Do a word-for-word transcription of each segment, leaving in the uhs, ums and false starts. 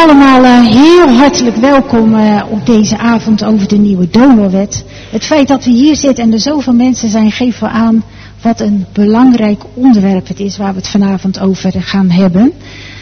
Allemaal uh, heel hartelijk welkom uh, op deze avond over de nieuwe donorwet. Het feit dat we hier zitten en er zoveel mensen zijn, geeft wel aan wat een belangrijk onderwerp het is waar we het vanavond over gaan hebben.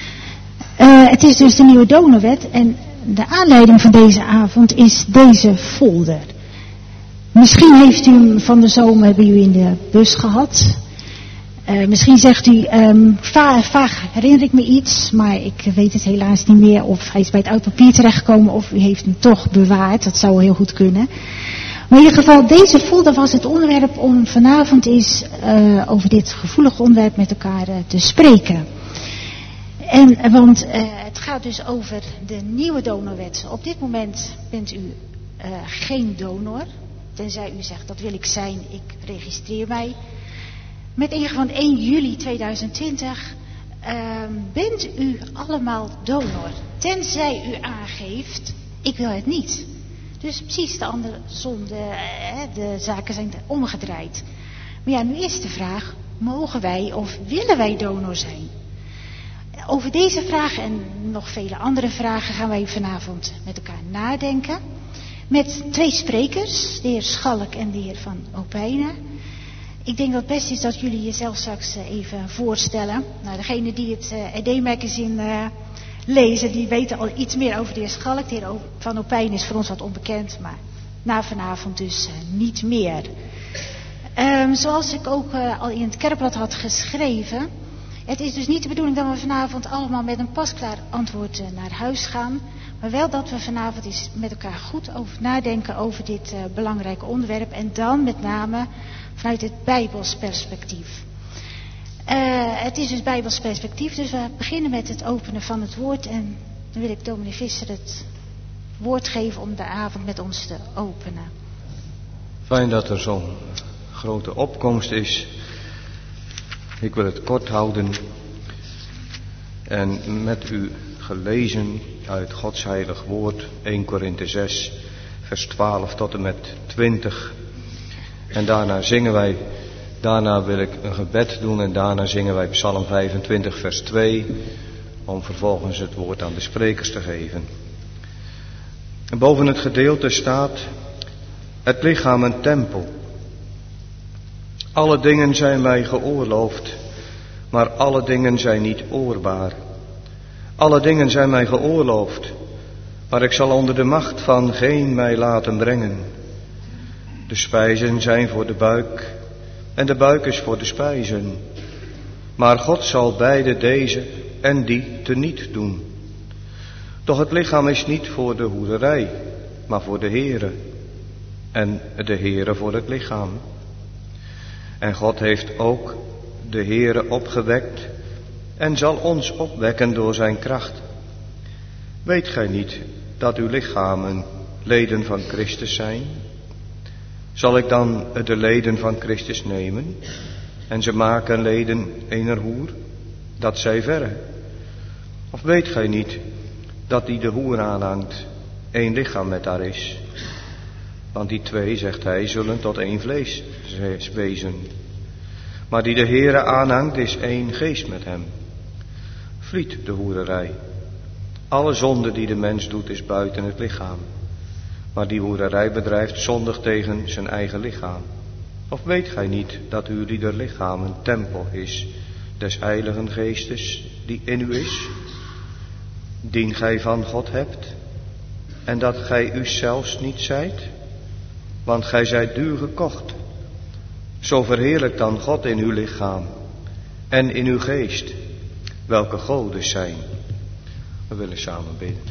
Uh, het is dus de nieuwe donorwet en de aanleiding van deze avond is deze folder. Misschien heeft u hem van de zomer bij u in de bus gehad. Uh, misschien zegt u, um, va- vaag herinner ik me iets, maar ik weet het helaas niet meer. Of hij is bij het oud papier terechtgekomen of u heeft hem toch bewaard. Dat zou heel goed kunnen. Maar in ieder geval, deze folder was het onderwerp om vanavond eens uh, over dit gevoelige onderwerp met elkaar uh, te spreken. En, uh, want uh, het gaat dus over de nieuwe donorwet. Op dit moment bent u uh, geen donor. Tenzij u zegt, dat wil ik zijn, ik registreer mij. Met ingang van één juli tweeduizend twintig uh, bent u allemaal donor. Tenzij u aangeeft, ik wil het niet. Dus precies de andersom, de, uh, de zaken zijn omgedraaid. Maar ja, nu is de vraag, mogen wij of willen wij donor zijn? Over deze vragen en nog vele andere vragen gaan wij vanavond met elkaar nadenken. Met twee sprekers, de heer Schalk en de heer Van Opijnen. Ik denk dat het best is dat jullie jezelf straks even voorstellen. Nou, degene die het uh, R D-magazine uh, lezen, die weten al iets meer over de heer Schalk. De heer Van Opijnen is voor ons wat onbekend, maar na vanavond dus uh, niet meer. Um, zoals ik ook uh, al in het kerkblad had geschreven. Het is dus niet de bedoeling dat we vanavond allemaal met een pasklaar antwoord uh, naar huis gaan. Maar wel dat we vanavond eens met elkaar goed over nadenken over dit uh, belangrijke onderwerp. En dan met name vanuit het Bijbels perspectief. Uh, het is dus Bijbels perspectief, dus we beginnen met het openen van het woord. En dan wil ik dominee Visser het woord geven om de avond met ons te openen. Fijn dat er zo'n grote opkomst is. Ik wil het kort houden en met u gelezen uit Gods heilig woord, Eerste Korinthe zes, vers twaalf tot en met twintig. En daarna zingen wij, daarna wil ik een gebed doen en daarna zingen wij Psalm vijfentwintig vers twee, om vervolgens het woord aan de sprekers te geven. En boven het gedeelte staat, het lichaam een tempel. Alle dingen zijn mij geoorloofd, maar alle dingen zijn niet oorbaar. Alle dingen zijn mij geoorloofd, maar ik zal onder de macht van geen mij laten brengen. De spijzen zijn voor de buik en de buik is voor de spijzen. Maar God zal beide deze en die teniet doen. Doch het lichaam is niet voor de hoererij, maar voor de Heere. En de Heere voor het lichaam. En God heeft ook de Heere opgewekt en zal ons opwekken door zijn kracht. Weet gij niet dat uw lichamen leden van Christus zijn? Zal ik dan de leden van Christus nemen en ze maken leden ener hoer, dat zij verre? Of weet gij niet dat die de hoer aanhangt, één lichaam met haar is? Want die twee, zegt hij, zullen tot één vlees wezen. Maar die de Heere aanhangt, is één geest met hem. Vliet de hoererij. Alle zonde die de mens doet, is buiten het lichaam. Maar die hoererij bedrijft zondig tegen zijn eigen lichaam. Of weet gij niet dat uw ieder lichaam een tempel is des heiligen geestes die in u is, dien gij van God hebt, en dat gij u zelfs niet zijt? Want gij zijt duur gekocht. Zo verheerlijk dan God in uw lichaam en in uw geest, welke godes zijn. We willen samen bidden.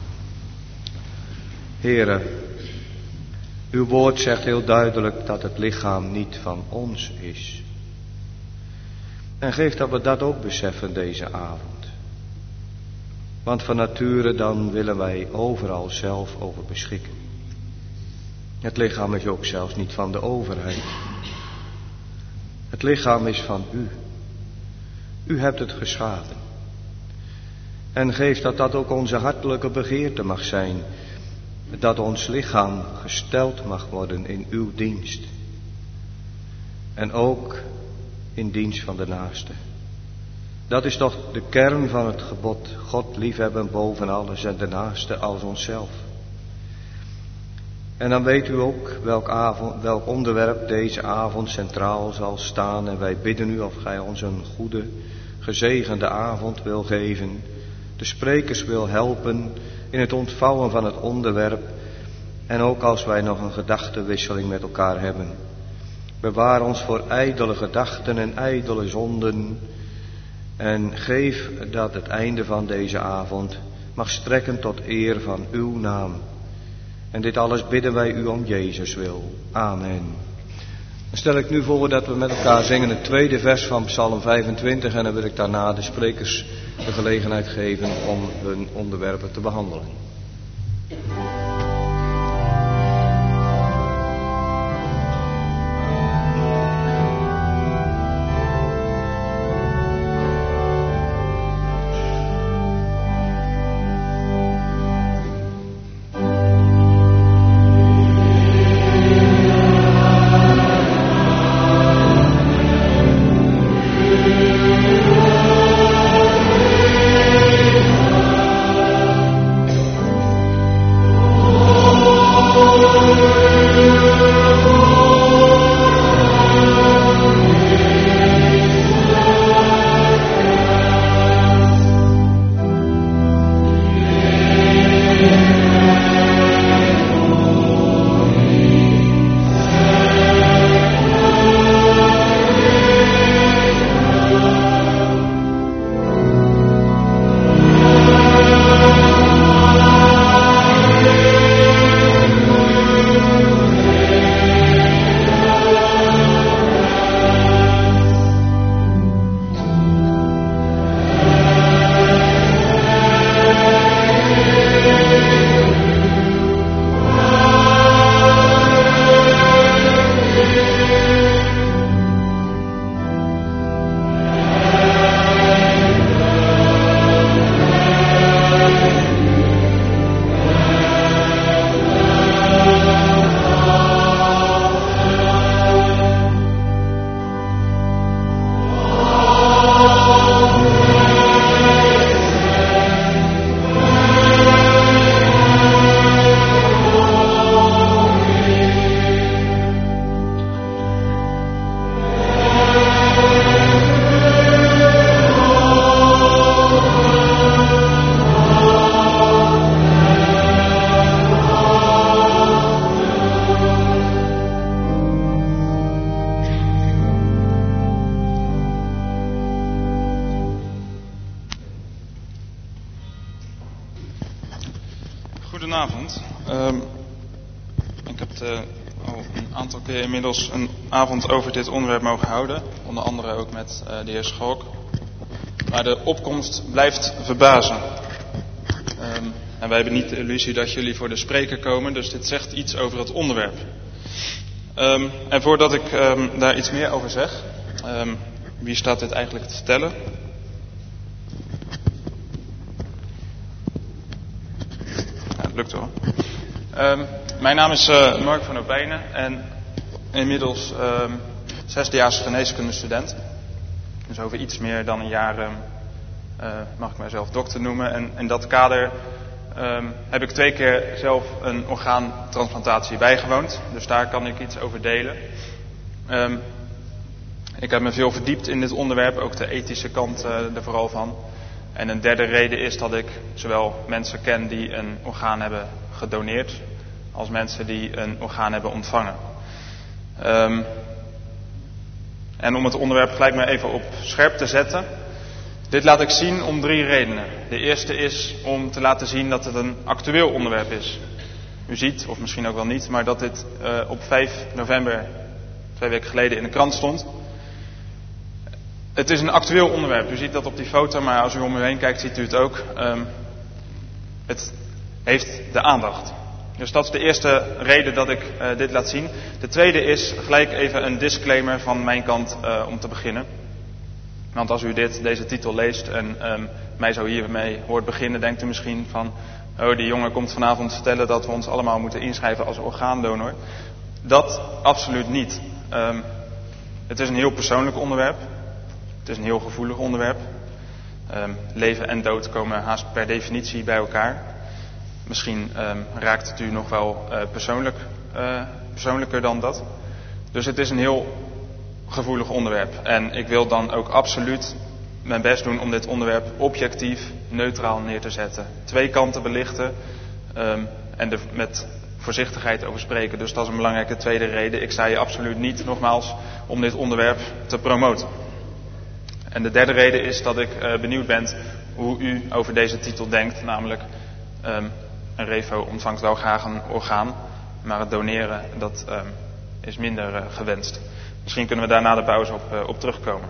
Heere, uw woord zegt heel duidelijk dat het lichaam niet van ons is. En geef dat we dat ook beseffen deze avond. Want van nature dan willen wij overal zelf over beschikken. Het lichaam is ook zelfs niet van de overheid. Het lichaam is van u. U hebt het geschapen. En geef dat dat ook onze hartelijke begeerte mag zijn. Dat ons lichaam gesteld mag worden in uw dienst. En ook in dienst van de naaste. Dat is toch de kern van het gebod. God liefhebben boven alles en de naaste als onszelf. En dan weet u ook welk, avond, welk onderwerp deze avond centraal zal staan. En wij bidden u of gij ons een goede, gezegende avond wil geven. De sprekers wil helpen in het ontvouwen van het onderwerp. En ook als wij nog een gedachtenwisseling met elkaar hebben. Bewaar ons voor ijdele gedachten en ijdele zonden. En geef dat het einde van deze avond mag strekken tot eer van uw naam. En dit alles bidden wij u om Jezus wil. Amen. Dan stel ik nu voor dat we met elkaar zingen het tweede vers van Psalm vijfentwintig. En dan wil ik daarna de sprekers de gelegenheid geven om hun onderwerpen te behandelen. Goedenavond. Um, ik heb de, al een aantal keer inmiddels een avond over dit onderwerp mogen houden. Onder andere ook met uh, de heer Schalk. Maar de opkomst blijft verbazen. Um, en wij hebben niet de illusie dat jullie voor de spreker komen. Dus dit zegt iets over het onderwerp. Um, en voordat ik um, daar iets meer over zeg. Um, wie staat dit eigenlijk te vertellen? Lukt wel. Um, mijn naam is uh, Mark van Opijnen en inmiddels um, zesdejaars geneeskundestudent. Dus over iets meer dan een jaar um, uh, mag ik mijzelf dokter noemen. En in dat kader um, heb ik twee keer zelf een orgaantransplantatie bijgewoond. Dus daar kan ik iets over delen. Um, ik heb me veel verdiept in dit onderwerp, ook de ethische kant uh, er vooral van. En een derde reden is dat ik zowel mensen ken die een orgaan hebben gedoneerd, als mensen die een orgaan hebben ontvangen. Um, en om het onderwerp gelijk maar even op scherp te zetten. Dit laat ik zien om drie redenen. De eerste is om te laten zien dat het een actueel onderwerp is. U ziet, of misschien ook wel niet, maar dat dit uh, op vijf november, twee weken geleden, in de krant stond. Het is een actueel onderwerp. U ziet dat op die foto, maar als u om u heen kijkt ziet u het ook. Um, het heeft de aandacht. Dus dat is de eerste reden dat ik uh, dit laat zien. De tweede is gelijk even een disclaimer van mijn kant uh, om te beginnen. Want als u dit, deze titel leest en um, mij zo hiermee hoort beginnen, denkt u misschien van, oh, die jongen komt vanavond vertellen dat we ons allemaal moeten inschrijven als orgaandonor. Dat absoluut niet. Um, het is een heel persoonlijk onderwerp. Het is een heel gevoelig onderwerp. Um, leven en dood komen haast per definitie bij elkaar. Misschien um, raakt het u nog wel uh, persoonlijk, uh, persoonlijker dan dat. Dus het is een heel gevoelig onderwerp. En ik wil dan ook absoluut mijn best doen om dit onderwerp objectief, neutraal neer te zetten. Twee kanten belichten um, en er met voorzichtigheid over spreken. Dus dat is een belangrijke tweede reden. Ik sta hier absoluut niet, nogmaals, om dit onderwerp te promoten. En de derde reden is dat ik uh, benieuwd ben hoe u over deze titel denkt. Namelijk, um, een revo ontvangt wel graag een orgaan, maar het doneren, dat um, is minder uh, gewenst. Misschien kunnen we daar na de pauze op, uh, op terugkomen.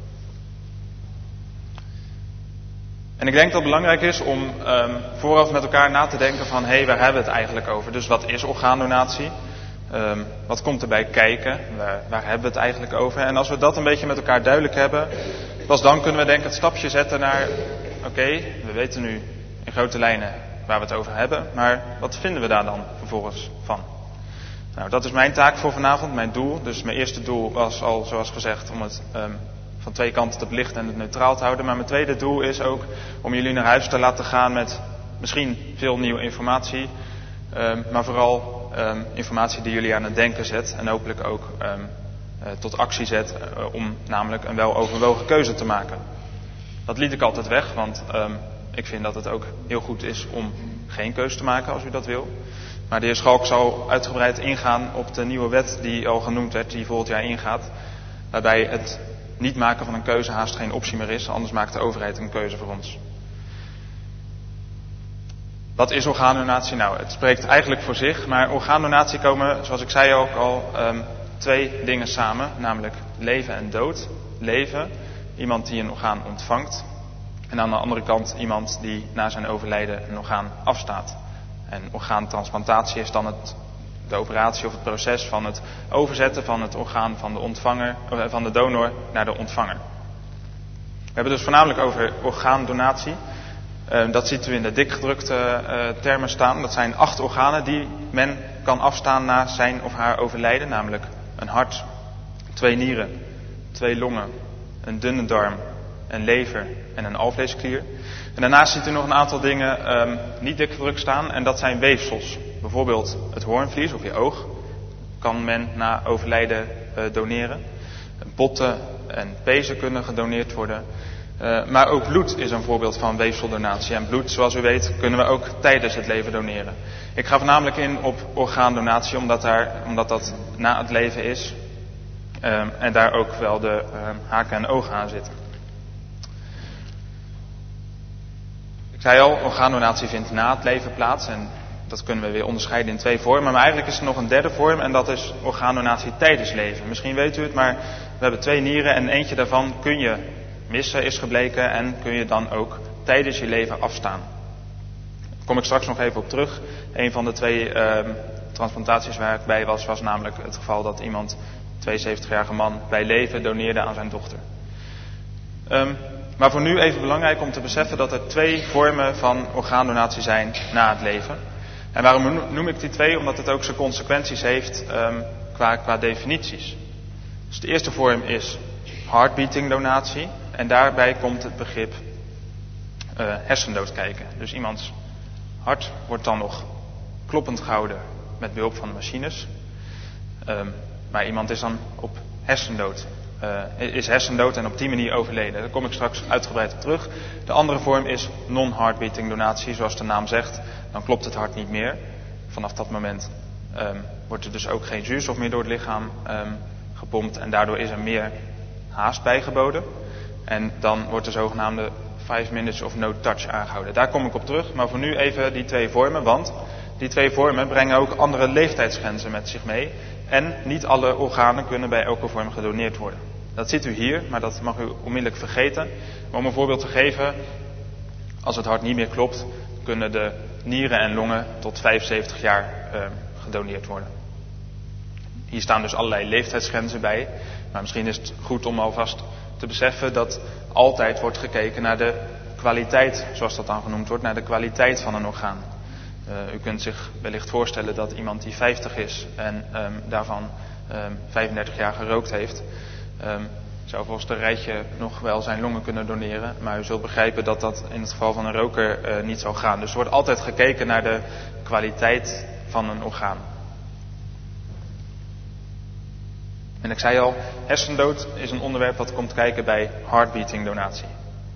En ik denk dat het belangrijk is om um, vooraf met elkaar na te denken van, hé, hey, waar hebben we het eigenlijk over? Dus wat is orgaandonatie? Um, wat komt erbij kijken? Waar, waar hebben we het eigenlijk over? En als we dat een beetje met elkaar duidelijk hebben, pas dan kunnen we denk ik het stapje zetten naar, oké, okay, we weten nu in grote lijnen waar we het over hebben, maar wat vinden we daar dan vervolgens van? Nou, dat is mijn taak voor vanavond, mijn doel. Dus mijn eerste doel was al, zoals gezegd, om het um, van twee kanten te belichten en het neutraal te houden. Maar mijn tweede doel is ook om jullie naar huis te laten gaan met misschien veel nieuwe informatie, um, maar vooral Um, informatie die jullie aan het denken zet en hopelijk ook um, uh, tot actie zet uh, om namelijk een weloverwogen keuze te maken. Dat liet ik altijd weg, want um, ik vind dat het ook heel goed is om geen keuze te maken als u dat wil. Maar de heer Schalk zal uitgebreid ingaan op de nieuwe wet die al genoemd werd, die volgend jaar ingaat, waarbij het niet maken van een keuze haast geen optie meer is, anders maakt de overheid een keuze voor ons. Wat is orgaandonatie nou? Het spreekt eigenlijk voor zich, maar orgaandonatie komen, zoals ik zei ook al, um, twee dingen samen, namelijk leven en dood. Leven, iemand die een orgaan ontvangt, en aan de andere kant iemand die na zijn overlijden een orgaan afstaat. En orgaantransplantatie is dan het, de operatie of het proces van het overzetten van het orgaan van de ontvanger, van de donor naar de ontvanger. We hebben dus voornamelijk over orgaandonatie. Uh, dat ziet u in de dikgedrukte uh, termen staan. Dat zijn acht organen die men kan afstaan na zijn of haar overlijden. Namelijk een hart, twee nieren, twee longen, een dunne darm, een lever en een alvleesklier. En daarnaast ziet u nog een aantal dingen um, niet dikgedrukt staan. En dat zijn weefsels. Bijvoorbeeld het hoornvlies of je oog kan men na overlijden uh, doneren. Botten en pezen kunnen gedoneerd worden. Uh, maar ook bloed is een voorbeeld van weefseldonatie. En bloed, zoals u weet, kunnen we ook tijdens het leven doneren. Ik ga voornamelijk in op orgaandonatie, omdat, daar, omdat dat na het leven is. Um, en daar ook wel de um, haken en ogen aan zitten. Ik zei al, orgaandonatie vindt na het leven plaats. En dat kunnen we weer onderscheiden in twee vormen. Maar eigenlijk is er nog een derde vorm en dat is orgaandonatie tijdens leven. Misschien weet u het, maar we hebben twee nieren en eentje daarvan kun je missen, is gebleken, en kun je dan ook tijdens je leven afstaan. Daar kom ik straks nog even op terug. Een van de twee uh, transplantaties waar ik bij was, was namelijk het geval dat iemand, een tweeënzeventigjarige man, bij leven doneerde aan zijn dochter. Um, maar voor nu even belangrijk om te beseffen dat er twee vormen van orgaandonatie zijn na het leven. En waarom noem ik die twee? Omdat het ook zijn consequenties heeft um, qua, qua definities. Dus de eerste vorm is heartbeating donatie. En daarbij komt het begrip uh, hersendood kijken. Dus iemands hart wordt dan nog kloppend gehouden met behulp van de machines. Um, maar iemand is dan op hersendood. Uh, is hersendood en op die manier overleden. Daar kom ik straks uitgebreid op terug. De andere vorm is non-heartbeating donatie. Zoals de naam zegt, dan klopt het hart niet meer. Vanaf dat moment um, wordt er dus ook geen zuurstof meer door het lichaam um, gepompt. En daardoor is er meer haast bijgeboden. En dan wordt de zogenaamde five minutes of no touch aangehouden. Daar kom ik op terug, maar voor nu even die twee vormen. Want die twee vormen brengen ook andere leeftijdsgrenzen met zich mee. En niet alle organen kunnen bij elke vorm gedoneerd worden. Dat ziet u hier, maar dat mag u onmiddellijk vergeten. Maar om een voorbeeld te geven, als het hart niet meer klopt, kunnen de nieren en longen tot vijfenzeventig jaar uh, gedoneerd worden. Hier staan dus allerlei leeftijdsgrenzen bij. Maar misschien is het goed om alvast te beseffen dat altijd wordt gekeken naar de kwaliteit, zoals dat dan genoemd wordt, naar de kwaliteit van een orgaan. Uh, u kunt zich wellicht voorstellen dat iemand die vijftig is en um, daarvan um, vijfendertig jaar gerookt heeft, um, zou volgens het rijtje nog wel zijn longen kunnen doneren. Maar u zult begrijpen dat dat in het geval van een roker uh, niet zal gaan. Dus er wordt altijd gekeken naar de kwaliteit van een orgaan. En ik zei al, hersendood is een onderwerp dat komt kijken bij heartbeating donatie.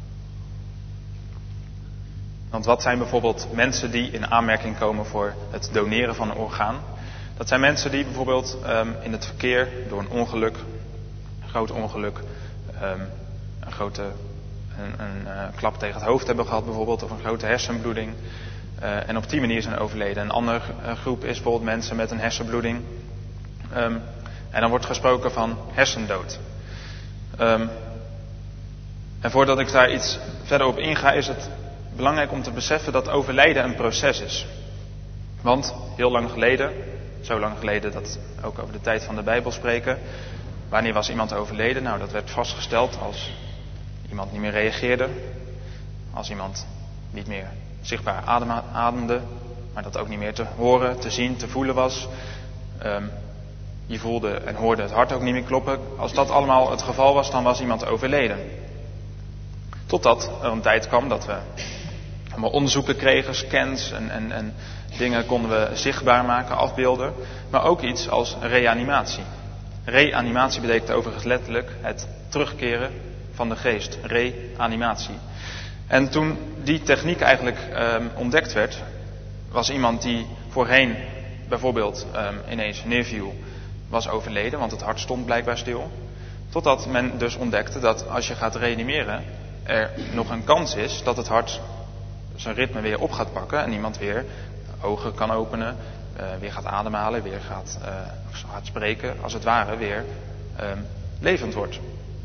Want wat zijn bijvoorbeeld mensen die in aanmerking komen voor het doneren van een orgaan? Dat zijn mensen die bijvoorbeeld um, in het verkeer door een ongeluk, een groot ongeluk, um, een grote een, een uh, klap tegen het hoofd hebben gehad bijvoorbeeld, of een grote hersenbloeding. Uh, en op die manier zijn overleden. Een andere uh, groep is bijvoorbeeld mensen met een hersenbloeding. Um, en dan wordt gesproken van hersendood. Um, en voordat ik daar iets verder op inga, is het belangrijk om te beseffen dat overlijden een proces is. Want heel lang geleden, zo lang geleden dat we ook over de tijd van de Bijbel spreken, wanneer was iemand overleden? Nou, dat werd vastgesteld als iemand niet meer reageerde, als iemand niet meer zichtbaar ademde, maar dat ook niet meer te horen, te zien, te voelen was. Um, je voelde en hoorde het hart ook niet meer kloppen. Als dat allemaal het geval was, dan was iemand overleden. Totdat er een tijd kwam dat we allemaal onderzoeken kregen, scans en, en, en dingen konden we zichtbaar maken, afbeelden. Maar ook iets als reanimatie. Reanimatie betekent overigens letterlijk het terugkeren van de geest. Reanimatie. En toen die techniek eigenlijk um, ontdekt werd, was iemand die voorheen bijvoorbeeld um, ineens neerviel, was overleden, want het hart stond blijkbaar stil. Totdat men dus ontdekte dat als je gaat reanimeren, er nog een kans is dat het hart zijn ritme weer op gaat pakken en iemand weer ogen kan openen, uh, weer gaat ademhalen, weer gaat, uh, gaat spreken, als het ware weer um, levend wordt.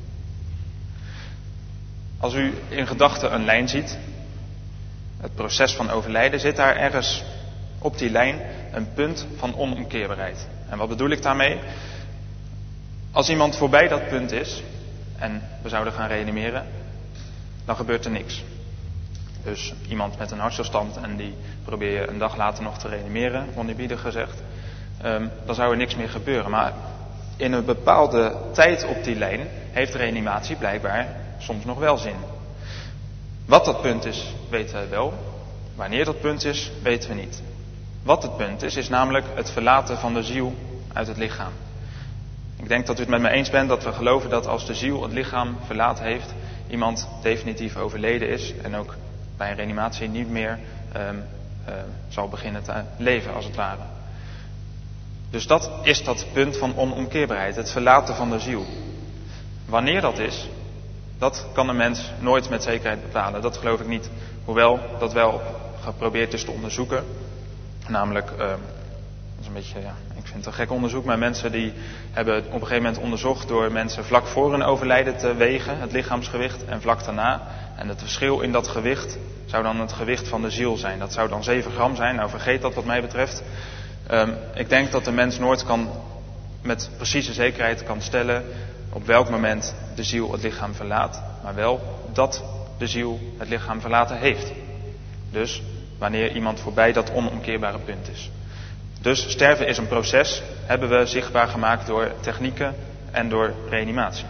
Als u in gedachten een lijn ziet, het proces van overlijden, zit daar ergens op die lijn een punt van onomkeerbaarheid. En wat bedoel ik daarmee? Als iemand voorbij dat punt is en we zouden gaan reanimeren, dan gebeurt er niks. Dus iemand met een hartstilstand en die probeer je een dag later nog te reanimeren, oneerbiedig gezegd, um, dan zou er niks meer gebeuren. Maar in een bepaalde tijd op die lijn heeft reanimatie blijkbaar soms nog wel zin. Wat dat punt is, weten we wel. Wanneer dat punt is, weten we niet. Wat het punt is, is namelijk het verlaten van de ziel uit het lichaam. Ik denk dat u het met me eens bent dat we geloven dat als de ziel het lichaam verlaten heeft, iemand definitief overleden is en ook bij een reanimatie niet meer um, uh, zal beginnen te leven, als het ware. Dus dat is dat punt van onomkeerbaarheid, het verlaten van de ziel. Wanneer dat is, dat kan een mens nooit met zekerheid bepalen. Dat geloof ik niet, hoewel dat wel geprobeerd is te onderzoeken. Namelijk, uh, dat is een beetje, ja, ik vind het een gek onderzoek, maar mensen die hebben op een gegeven moment onderzocht door mensen vlak voor een overlijden te wegen, het lichaamsgewicht, en vlak daarna. En het verschil in dat gewicht zou dan het gewicht van de ziel zijn. Dat zou dan zeven gram zijn. Nou, vergeet dat wat mij betreft. Um, ik denk dat de mens nooit kan met precieze zekerheid kan stellen op welk moment de ziel het lichaam verlaat. Maar wel dat de ziel het lichaam verlaten heeft. Dus wanneer iemand voorbij dat onomkeerbare punt is. Dus sterven is een proces, hebben we zichtbaar gemaakt door technieken en door reanimatie.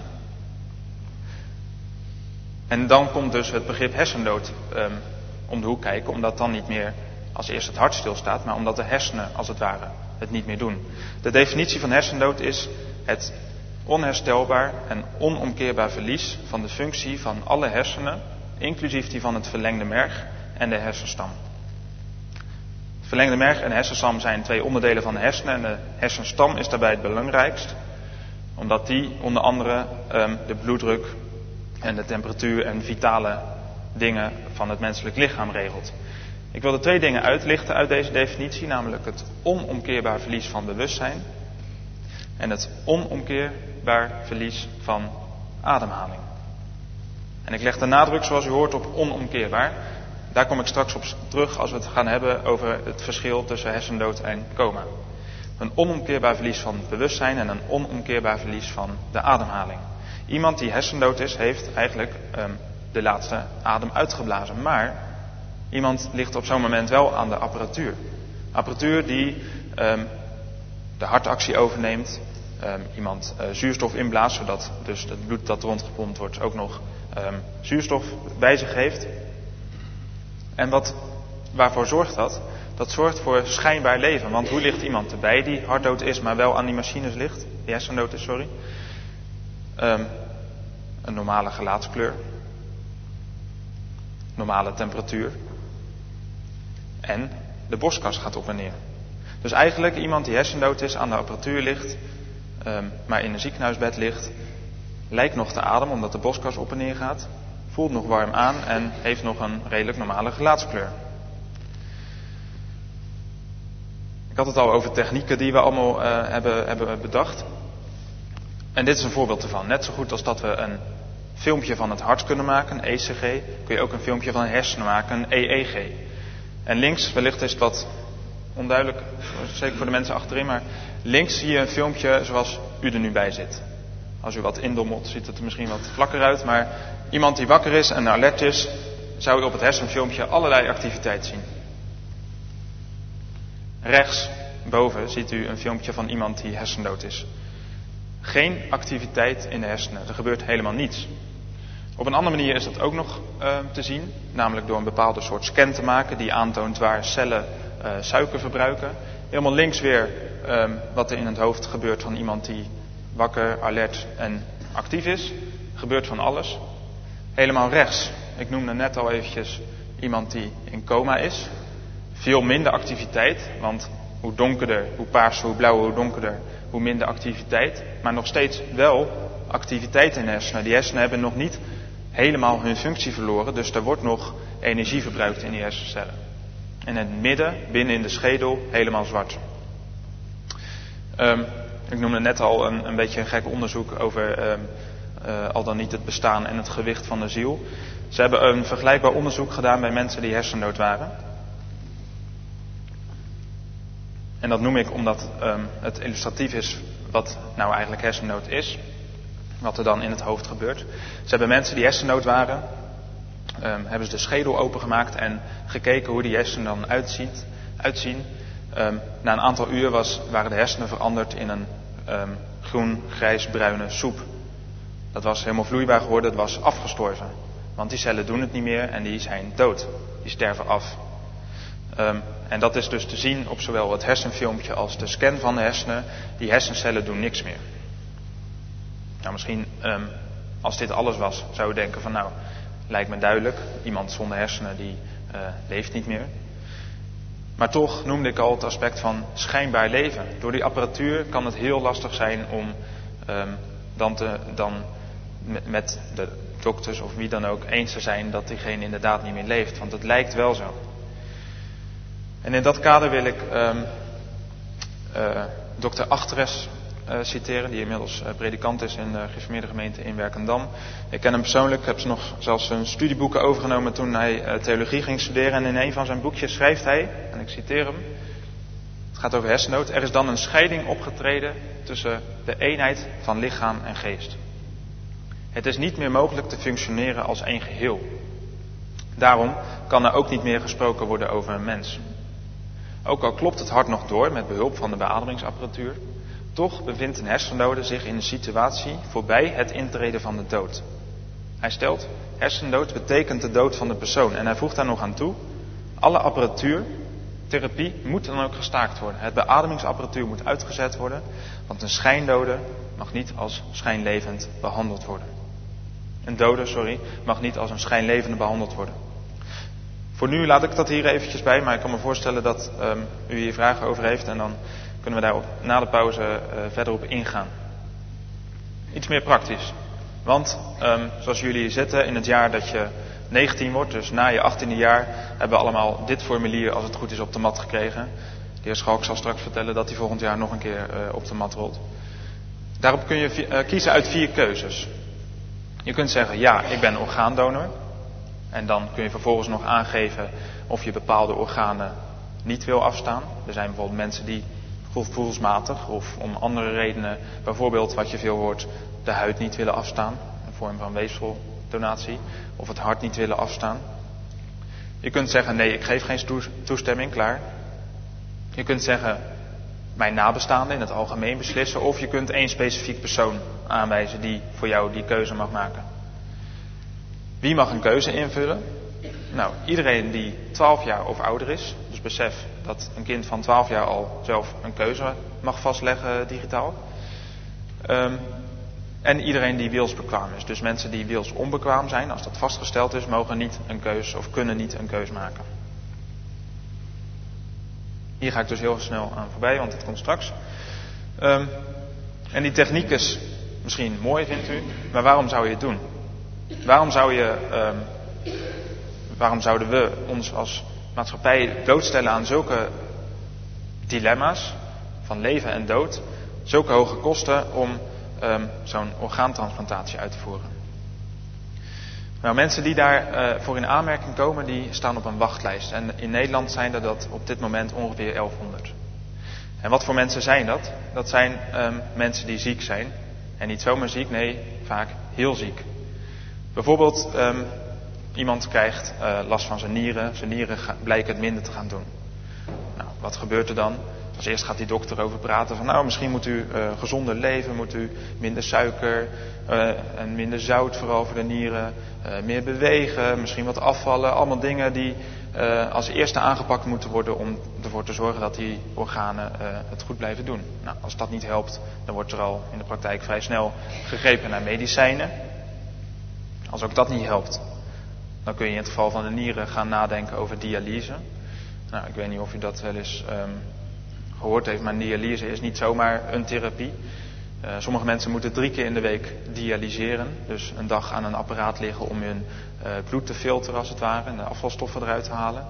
En dan komt dus het begrip hersendood um, om de hoek kijken, omdat dan niet meer als eerst het hart stilstaat, maar omdat de hersenen als het ware het niet meer doen. De definitie van hersendood is het onherstelbaar en onomkeerbaar verlies van de functie van alle hersenen, inclusief die van het verlengde merg en de hersenstam. Het verlengde merg en de hersenstam zijn twee onderdelen van de hersenen en de hersenstam is daarbij het belangrijkst, omdat die onder andere um, de bloeddruk en de temperatuur en vitale dingen van het menselijk lichaam regelt. Ik wil er twee dingen uitlichten uit deze definitie, namelijk het onomkeerbaar verlies van bewustzijn en het onomkeerbaar verlies van ademhaling. En ik leg de nadruk, zoals u hoort, op onomkeerbaar. Daar kom ik straks op terug als we het gaan hebben over het verschil tussen hersendood en coma. Een onomkeerbaar verlies van bewustzijn en een onomkeerbaar verlies van de ademhaling. Iemand die hersendood is, heeft eigenlijk um, de laatste adem uitgeblazen. Maar iemand ligt op zo'n moment wel aan de apparatuur. Apparatuur die um, de hartactie overneemt, um, iemand uh, zuurstof inblaast, zodat dus het bloed dat rondgepompt wordt ook nog um, zuurstof bij zich heeft. En wat, waarvoor zorgt dat? Dat zorgt voor schijnbaar leven. Want hoe ligt iemand erbij die harddood is, maar wel aan die machines ligt? Die hersendood is, sorry. Um, een normale gelaatskleur. Normale temperatuur. En de borstkas gaat op en neer. Dus eigenlijk iemand die hersendood is, aan de apparatuur ligt, um, maar in een ziekenhuisbed ligt, lijkt nog te ademen omdat de borstkas op en neer gaat, voelt nog warm aan en heeft nog een redelijk normale gelaatskleur. Ik had het al over technieken die we allemaal uh, hebben, hebben bedacht. En dit is een voorbeeld ervan. Net zo goed als dat we een filmpje van het hart kunnen maken, een E C G, kun je ook een filmpje van een hersenen maken, een E E G. En links, wellicht is het wat onduidelijk, zeker voor de mensen achterin, maar links zie je een filmpje zoals u er nu bij zit. Als u wat indommelt, ziet het er misschien wat vlakker uit, maar iemand die wakker is en alert is, zou u op het hersenfilmpje allerlei activiteit zien. Rechts, boven, ziet u een filmpje van iemand die hersendood is. Geen activiteit in de hersenen, er gebeurt helemaal niets. Op een andere manier is dat ook nog uh, te zien, namelijk door een bepaalde soort scan te maken die aantoont waar cellen uh, suiker verbruiken. Helemaal links weer um, wat er in het hoofd gebeurt van iemand die wakker, alert en actief is. Gebeurt van alles. Helemaal rechts, ik noemde net al eventjes iemand die in coma is. Veel minder activiteit, want hoe donkerder, hoe paarser, hoe blauwer, hoe donkerder, hoe minder activiteit. Maar nog steeds wel activiteit in de hersenen. Die hersenen hebben nog niet helemaal hun functie verloren, dus er wordt nog energie verbruikt in die hersencellen. En in het midden, binnen in de schedel, helemaal zwart. Um, ik noemde net al een, een beetje een gek onderzoek over um, uh, al dan niet het bestaan en het gewicht van de ziel. Ze hebben een vergelijkbaar onderzoek gedaan bij mensen die hersendood waren. En dat noem ik omdat um, het illustratief is wat nou eigenlijk hersendood is. Wat er dan in het hoofd gebeurt. Ze hebben mensen die hersendood waren, um, hebben ze de schedel opengemaakt en gekeken hoe die hersenen dan uitziet, uitzien. Um, na een aantal uur was, waren de hersenen veranderd in een um, groen, grijs-bruine soep. Dat was helemaal vloeibaar geworden, het was afgestorven. Want die cellen doen het niet meer en die zijn dood. Die sterven af. Um, en dat is dus te zien op zowel het hersenfilmpje als de scan van de hersenen. Die hersencellen doen niks meer. Nou, misschien um, als dit alles was, zou je denken van nou, lijkt me duidelijk. Iemand zonder hersenen die uh, leeft niet meer. Maar toch noemde ik al het aspect van schijnbaar leven. Door die apparatuur kan het heel lastig zijn om um, dan, te, dan met de dokters of wie dan ook eens te zijn dat diegene inderdaad niet meer leeft. Want het lijkt wel zo. En in dat kader wil ik um, uh, dokter Achteres uh, citeren, die inmiddels uh, predikant is in de gereformeerde gemeente in Werkendam. Ik ken hem persoonlijk, ik heb ze nog zelfs zijn studieboeken overgenomen toen hij uh, theologie ging studeren. En in een van zijn boekjes schrijft hij, en ik citeer hem, het gaat over hersendood: er is dan een scheiding opgetreden tussen de eenheid van lichaam en geest. Het is niet meer mogelijk te functioneren als één geheel. Daarom kan er ook niet meer gesproken worden over een mens. Ook al klopt het hart nog door met behulp van de beademingsapparatuur, toch bevindt een hersendode zich in een situatie voorbij het intreden van de dood. Hij stelt, hersendood betekent de dood van de persoon. En hij voegt daar nog aan toe, alle apparatuur, therapie moet dan ook gestaakt worden. Het beademingsapparatuur moet uitgezet worden, want een schijndode mag niet als schijnlevend behandeld worden. Een dode, sorry, mag niet als een schijnlevende behandeld worden. Voor nu laat ik dat hier eventjes bij, maar ik kan me voorstellen dat um, u hier vragen over heeft en dan kunnen we daar op, na de pauze uh, verder op ingaan. Iets meer praktisch. Want, um, zoals jullie hier zitten, in het jaar dat je negentien wordt, dus na je achttiende jaar, hebben we allemaal dit formulier, als het goed is, op de mat gekregen. De heer Schalk zal straks vertellen dat hij volgend jaar nog een keer uh, op de mat rolt. Daarop kun je uh, kiezen uit vier keuzes. Je kunt zeggen, ja, ik ben orgaandonor. En dan kun je vervolgens nog aangeven of je bepaalde organen niet wil afstaan. Er zijn bijvoorbeeld mensen die gevoelsmatig of om andere redenen, bijvoorbeeld wat je veel hoort, de huid niet willen afstaan. Een vorm van weefseldonatie. Of het hart niet willen afstaan. Je kunt zeggen, nee, ik geef geen toestemming, klaar. Je kunt zeggen, mijn nabestaanden in het algemeen beslissen, of je kunt één specifiek persoon aanwijzen die voor jou die keuze mag maken. Wie mag een keuze invullen? Nou, iedereen die twaalf jaar of ouder is. Dus besef dat een kind van twaalf jaar al zelf een keuze mag vastleggen digitaal. Um, en iedereen die wilsbekwaam is. Dus mensen die wilsonbekwaam zijn, als dat vastgesteld is, mogen niet een keus of kunnen niet een keus maken. Hier ga ik dus heel snel aan voorbij, want dit komt straks. Um, en die techniek is misschien mooi, vindt u, maar waarom zou je het doen? Waarom zou je, um, waarom zouden we ons als maatschappij blootstellen aan zulke dilemma's van leven en dood, zulke hoge kosten om um, zo'n orgaantransplantatie uit te voeren? Nou, mensen die daarvoor uh, voor in aanmerking komen, die staan op een wachtlijst. En in Nederland zijn er dat op dit moment ongeveer elfhonderd. En wat voor mensen zijn dat? Dat zijn um, mensen die ziek zijn. En niet zomaar ziek, nee, vaak heel ziek. Bijvoorbeeld, um, iemand krijgt uh, last van zijn nieren. Zijn nieren ga, blijken het minder te gaan doen. Nou, wat gebeurt er dan? Als eerst gaat die dokter over praten van, nou, misschien moet u uh, gezonder leven, moet u minder suiker uh, en minder zout vooral voor de nieren, uh, meer bewegen, misschien wat afvallen. Allemaal dingen die uh, als eerste aangepakt moeten worden om ervoor te zorgen dat die organen uh, het goed blijven doen. Nou, als dat niet helpt, dan wordt er al in de praktijk vrij snel gegrepen naar medicijnen. Als ook dat niet helpt, dan kun je in het geval van de nieren gaan nadenken over dialyse. Nou, ik weet niet of u dat wel eens um, gehoord heeft, maar dialyse is niet zomaar een therapie. Uh, sommige mensen moeten drie keer in de week dialyseren. Dus een dag aan een apparaat liggen om hun uh, bloed te filteren als het ware en de afvalstoffen eruit te halen.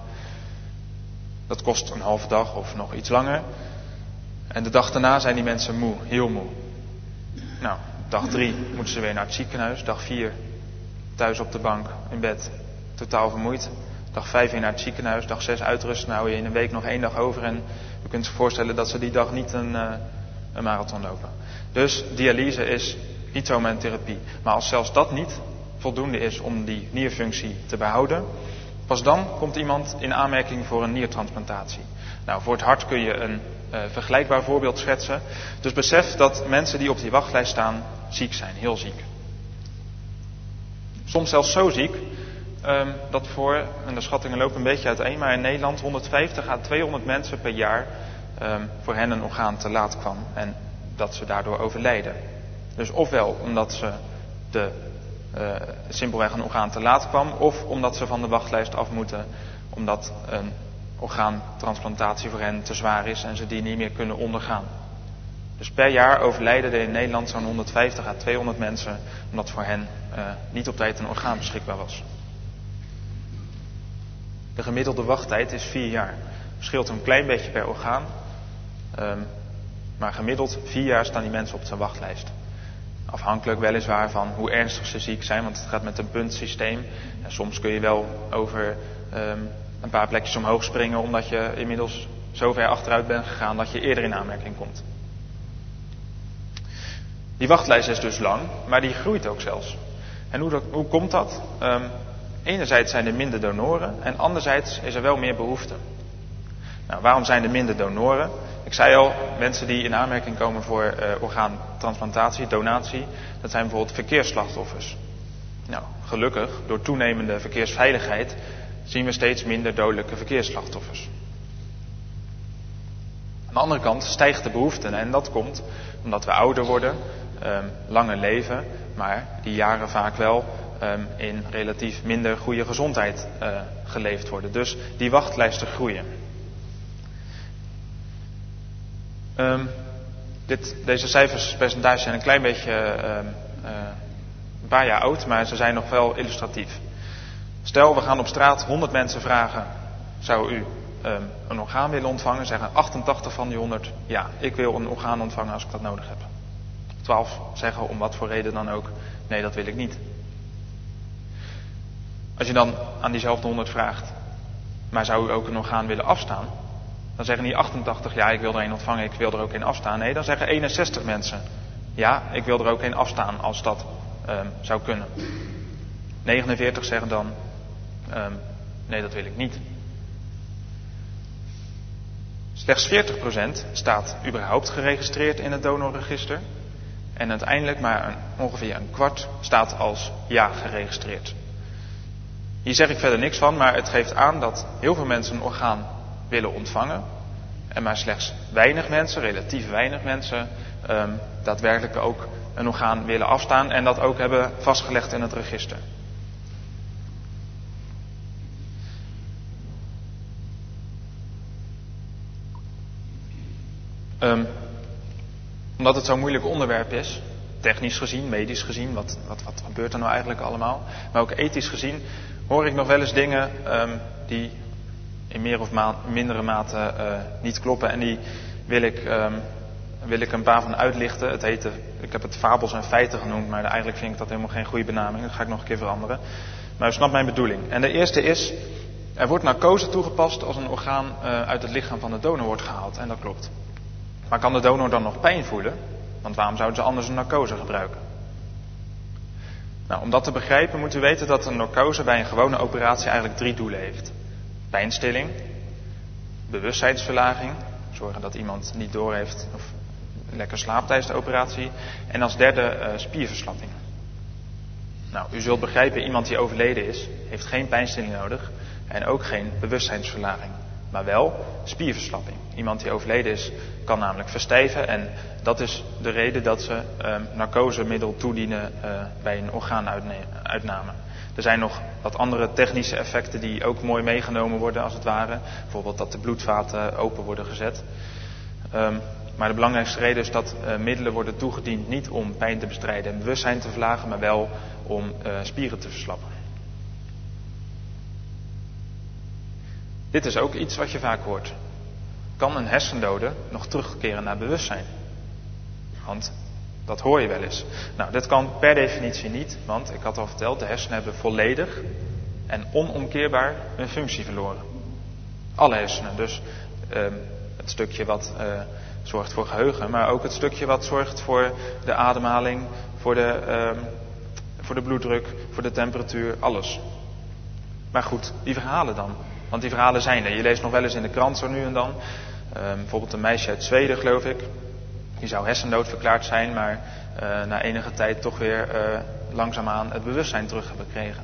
Dat kost een halve dag of nog iets langer. En de dag daarna zijn die mensen moe, heel moe. Nou, dag drie moeten ze weer naar het ziekenhuis. Dag vier thuis op de bank, in bed, totaal vermoeid. Dag vijf weer naar het ziekenhuis. Dag zes uitrusten. Nou, hou je in een week nog één dag over. En u kunt zich voorstellen dat ze die dag niet een, uh, een marathon lopen. Dus dialyse is niet zomaar een therapie. Maar als zelfs dat niet voldoende is om die nierfunctie te behouden, pas dan komt iemand in aanmerking voor een niertransplantatie. Nou, voor het hart kun je een uh, vergelijkbaar voorbeeld schetsen. Dus besef dat mensen die op die wachtlijst staan ziek zijn, heel ziek. Soms zelfs zo ziek um, dat voor, en de schattingen lopen een beetje uiteen, maar in Nederland honderdvijftig à tweehonderd mensen per jaar um, voor hen een orgaan te laat kwam en dat ze daardoor overlijden. Dus ofwel omdat ze de, uh, simpelweg een orgaan te laat kwam, of omdat ze van de wachtlijst af moeten omdat een orgaantransplantatie voor hen te zwaar is en ze die niet meer kunnen ondergaan. Dus per jaar overlijden er in Nederland zo'n honderdvijftig à tweehonderd mensen omdat voor hen uh, niet op tijd een orgaan beschikbaar was. De gemiddelde wachttijd is vier jaar. Verschilt een klein beetje per orgaan. Um, maar gemiddeld vier jaar staan die mensen op zijn wachtlijst. Afhankelijk weliswaar van hoe ernstig ze ziek zijn, want het gaat met een puntsysteem. En soms kun je wel over um, een paar plekjes omhoog springen omdat je inmiddels zo ver achteruit bent gegaan dat je eerder in aanmerking komt. Die wachtlijst is dus lang, maar die groeit ook zelfs. En hoe, dat, hoe komt dat? Um, enerzijds zijn er minder donoren en anderzijds is er wel meer behoefte. Nou, waarom zijn er minder donoren? Ik zei al, mensen die in aanmerking komen voor uh, orgaantransplantatie, donatie, dat zijn bijvoorbeeld verkeersslachtoffers. Nou, gelukkig, door toenemende verkeersveiligheid zien we steeds minder dodelijke verkeersslachtoffers. Aan de andere kant stijgt de behoefte en dat komt omdat we ouder worden, um, langer leven, maar die jaren vaak wel um, in relatief minder goede gezondheid uh, geleefd worden. Dus die wachtlijsten groeien. Um, dit, deze cijferspercentages zijn een klein beetje uh, uh, een paar jaar oud, maar ze zijn nog wel illustratief. Stel, we gaan op straat honderd mensen vragen, zou u um, een orgaan willen ontvangen? Zeggen achtentachtig van die honderd, ja, ik wil een orgaan ontvangen als ik dat nodig heb. twaalf zeggen om wat voor reden dan ook, nee, dat wil ik niet. Als je dan aan diezelfde honderd vraagt, maar zou u ook een orgaan willen afstaan? Dan zeggen die achtentachtig, ja, ik wil er een ontvangen, ik wil er ook een afstaan. Nee, dan zeggen eenenzestig mensen, ja, ik wil er ook een afstaan als dat um, zou kunnen. negenenveertig zeggen dan, um, nee, dat wil ik niet. Slechts veertig procent staat überhaupt geregistreerd in het donorregister. En uiteindelijk maar een, ongeveer een kwart staat als ja geregistreerd. Hier zeg ik verder niks van, maar het geeft aan dat heel veel mensen een orgaan willen ontvangen. En maar slechts weinig mensen, relatief weinig mensen, um, daadwerkelijk ook een orgaan willen afstaan. En dat ook hebben vastgelegd in het register. Um, omdat het zo'n moeilijk onderwerp is, technisch gezien, medisch gezien, wat, wat, wat gebeurt er nou eigenlijk allemaal, maar ook ethisch gezien, hoor ik nog wel eens dingen um, die in meer of ma- mindere mate uh, niet kloppen. En die wil ik, um, wil ik een paar van uitlichten. Het heette, ik heb het fabels en feiten genoemd, maar eigenlijk vind ik dat helemaal geen goede benaming. Dat ga ik nog een keer veranderen. Maar u snapt mijn bedoeling. En de eerste is, er wordt narcose toegepast als een orgaan uh, uit het lichaam van de donor wordt gehaald. En dat klopt. Maar kan de donor dan nog pijn voelen? Want waarom zouden ze anders een narcose gebruiken? Nou, om dat te begrijpen moet u weten dat een narcose bij een gewone operatie eigenlijk drie doelen heeft. Pijnstilling, bewustzijnsverlaging, zorgen dat iemand niet doorheeft of lekker slaapt tijdens de operatie. En als derde uh, spierverslapping. Nou, u zult begrijpen, iemand die overleden is, heeft geen pijnstilling nodig en ook geen bewustzijnsverlaging. Maar wel spierverslapping. Iemand die overleden is, kan namelijk verstijven. En dat is de reden dat ze uh, narcosemiddel toedienen uh, bij een orgaanuitname. Er zijn nog wat andere technische effecten die ook mooi meegenomen worden als het ware. Bijvoorbeeld dat de bloedvaten open worden gezet. Um, maar de belangrijkste reden is dat uh, middelen worden toegediend niet om pijn te bestrijden en bewustzijn te verlagen, maar wel om uh, spieren te verslappen. Dit is ook iets wat je vaak hoort. Kan een hersendode nog terugkeren naar bewustzijn? Want dat hoor je wel eens. Nou, dit kan per definitie niet, want ik had al verteld, de hersenen hebben volledig en onomkeerbaar hun functie verloren. Alle hersenen, dus uh, het stukje wat uh, zorgt voor geheugen, maar ook het stukje wat zorgt voor de ademhaling, voor de, uh, voor de bloeddruk, voor de temperatuur, alles. Maar goed, die verhalen dan. Want die verhalen zijn er. Je leest nog wel eens in de krant zo nu en dan. Uh, bijvoorbeeld een meisje uit Zweden, geloof ik. Die zou hersendood verklaard zijn, maar uh, na enige tijd toch weer uh, langzaamaan het bewustzijn terug hebben gekregen.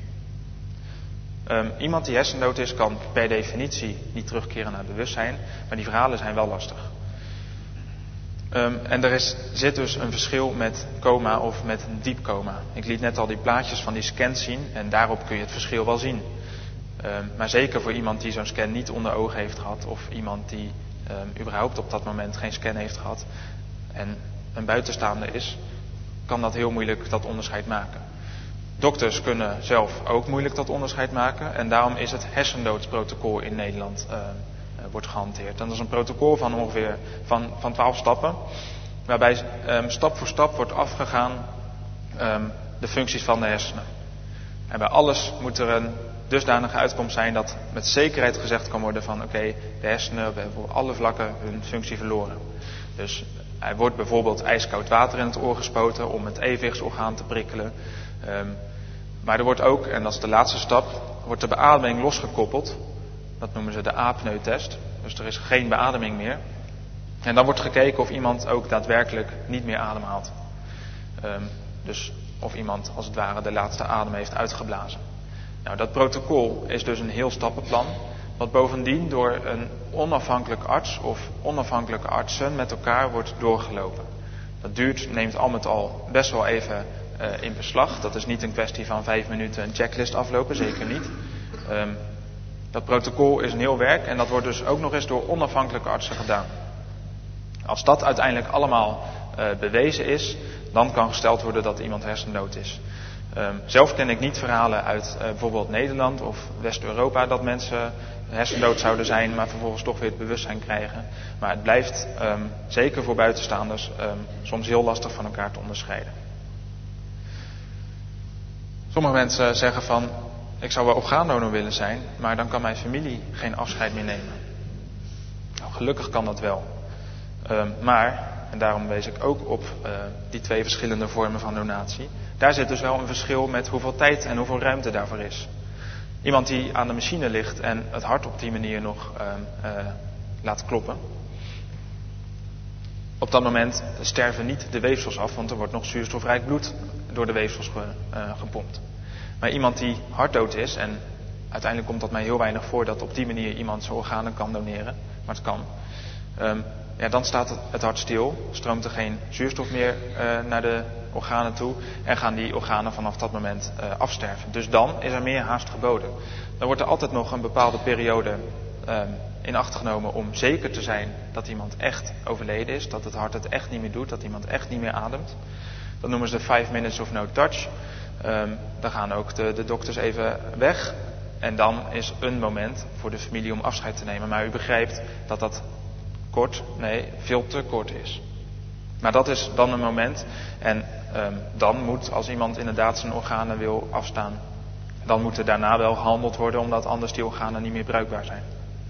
Um, iemand die hersendood is, kan per definitie niet terugkeren naar bewustzijn, maar die verhalen zijn wel lastig. Um, en er is, zit dus een verschil met coma of met een diep coma. Ik liet net al die plaatjes van die scans zien en daarop kun je het verschil wel zien. Um, maar zeker voor iemand die zo'n scan niet onder ogen heeft gehad, of iemand die um, überhaupt op dat moment geen scan heeft gehad en een buitenstaander is, kan dat heel moeilijk dat onderscheid maken. Dokters kunnen zelf ook moeilijk dat onderscheid maken en daarom is het hersendoodsprotocol in Nederland uh, uh, wordt gehanteerd. En dat is een protocol van ongeveer van, van twaalf stappen, waarbij um, stap voor stap wordt afgegaan um, de functies van de hersenen. En bij alles moet er een dusdanige uitkomst zijn dat met zekerheid gezegd kan worden van oké, okay, de hersenen hebben voor alle vlakken hun functie verloren. Dus er wordt bijvoorbeeld ijskoud water in het oor gespoten om het evenwichtsorgaan te prikkelen. Um, maar er wordt ook, en dat is de laatste stap, wordt de beademing losgekoppeld. Dat noemen ze de apneutest. Dus er is geen beademing meer. En dan wordt gekeken of iemand ook daadwerkelijk niet meer ademhaalt. Um, dus of iemand als het ware de laatste adem heeft uitgeblazen. Nou, dat protocol is dus een heel stappenplan, wat bovendien door een onafhankelijk arts of onafhankelijke artsen met elkaar wordt doorgelopen. Dat duurt, neemt al met al best wel even uh, in beslag. Dat is niet een kwestie van vijf minuten een checklist aflopen, zeker niet. Um, dat protocol is een heel werk en dat wordt dus ook nog eens door onafhankelijke artsen gedaan. Als dat uiteindelijk allemaal uh, bewezen is, dan kan gesteld worden dat iemand hersendood is. Um, zelf ken ik niet verhalen uit uh, bijvoorbeeld Nederland of West-Europa dat mensen hersendood zouden zijn, maar vervolgens toch weer het bewustzijn krijgen. Maar het blijft, um, zeker voor buitenstaanders, um, soms heel lastig van elkaar te onderscheiden. Sommige mensen zeggen van, ik zou wel orgaandonor willen zijn, maar dan kan mijn familie geen afscheid meer nemen. Nou, gelukkig kan dat wel. Um, maar, en daarom wees ik ook op uh, die twee verschillende vormen van donatie. Daar zit dus wel een verschil met hoeveel tijd en hoeveel ruimte daarvoor is. Iemand die aan de machine ligt en het hart op die manier nog uh, uh, laat kloppen. Op dat moment sterven niet de weefsels af, want er wordt nog zuurstofrijk bloed door de weefsels ge, uh, gepompt. Maar iemand die hartdood is, en uiteindelijk komt dat mij heel weinig voor dat op die manier iemand zijn organen kan doneren, maar het kan. Um, ja, dan staat het, het hart stil, stroomt er geen zuurstof meer uh, naar de organen toe en gaan die organen vanaf dat moment uh, afsterven. Dus dan is er meer haast geboden. Dan wordt er altijd nog een bepaalde periode um, in acht genomen om zeker te zijn dat iemand echt overleden is, dat het hart het echt niet meer doet, dat iemand echt niet meer ademt. Dat noemen ze de five minutes of no touch. Um, dan gaan ook de, de dokters even weg. En dan is een moment voor de familie om afscheid te nemen. Maar u begrijpt dat dat kort, nee, veel te kort is. Maar dat is dan een moment. En um, dan moet, als iemand inderdaad zijn organen wil afstaan, dan moet er daarna wel gehandeld worden, omdat anders die organen niet meer bruikbaar zijn.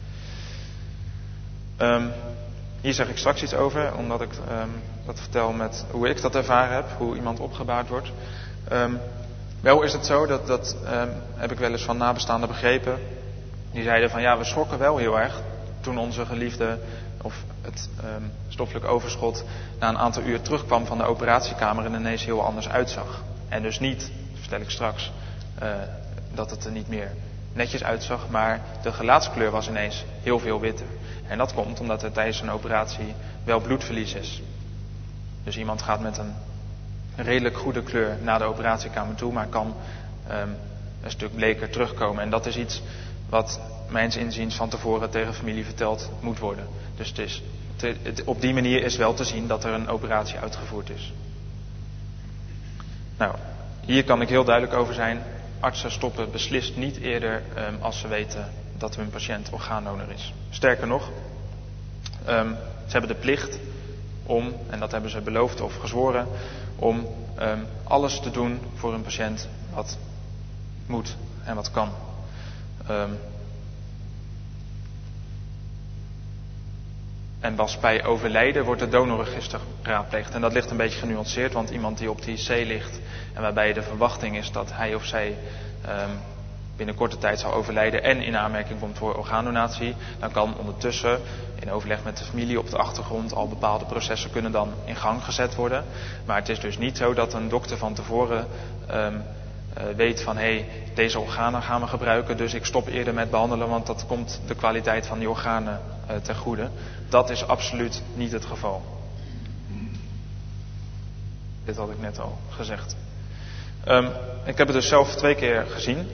Um, hier zeg ik straks iets over, omdat ik um, dat vertel met hoe ik dat ervaren heb, hoe iemand opgebaard wordt. Um, wel is het zo, dat, dat um, heb ik wel eens van nabestaanden begrepen. Die zeiden van ja, we schrokken wel heel erg toen onze geliefde of het um, stoffelijk overschot na een aantal uur terugkwam van de operatiekamer en ineens heel anders uitzag. En dus niet, dat vertel ik straks, uh, dat het er niet meer netjes uitzag, maar de gelaatskleur was ineens heel veel witter. En dat komt omdat er tijdens een operatie wel bloedverlies is. Dus iemand gaat met een redelijk goede kleur naar de operatiekamer toe, maar kan um, een stuk bleker terugkomen. En dat is iets wat mijns inziens van tevoren tegen familie verteld moet worden. Dus het is, te, het, op die manier is wel te zien dat er een operatie uitgevoerd is. Nou, hier kan ik heel duidelijk over zijn. Artsen stoppen beslist niet eerder um, als ze weten dat hun patiënt orgaandonor is. Sterker nog, um, ze hebben de plicht om, en dat hebben ze beloofd of gezworen, om um, alles te doen voor hun patiënt wat moet en wat kan. Um, en pas bij overlijden wordt het donorregister geraadpleegd. En dat ligt een beetje genuanceerd, want iemand die op de I C ligt en waarbij de verwachting is dat hij of zij um, binnen korte tijd zal overlijden en in aanmerking komt voor orgaandonatie, dan kan ondertussen in overleg met de familie op de achtergrond al bepaalde processen kunnen dan in gang gezet worden. Maar het is dus niet zo dat een dokter van tevoren um, uh, weet van hé, hey, deze organen gaan we gebruiken, dus ik stop eerder met behandelen, want dat komt de kwaliteit van die organen uh, ten goede. Dat is absoluut niet het geval. Dit had ik net al gezegd. Um, ik heb het dus zelf twee keer gezien.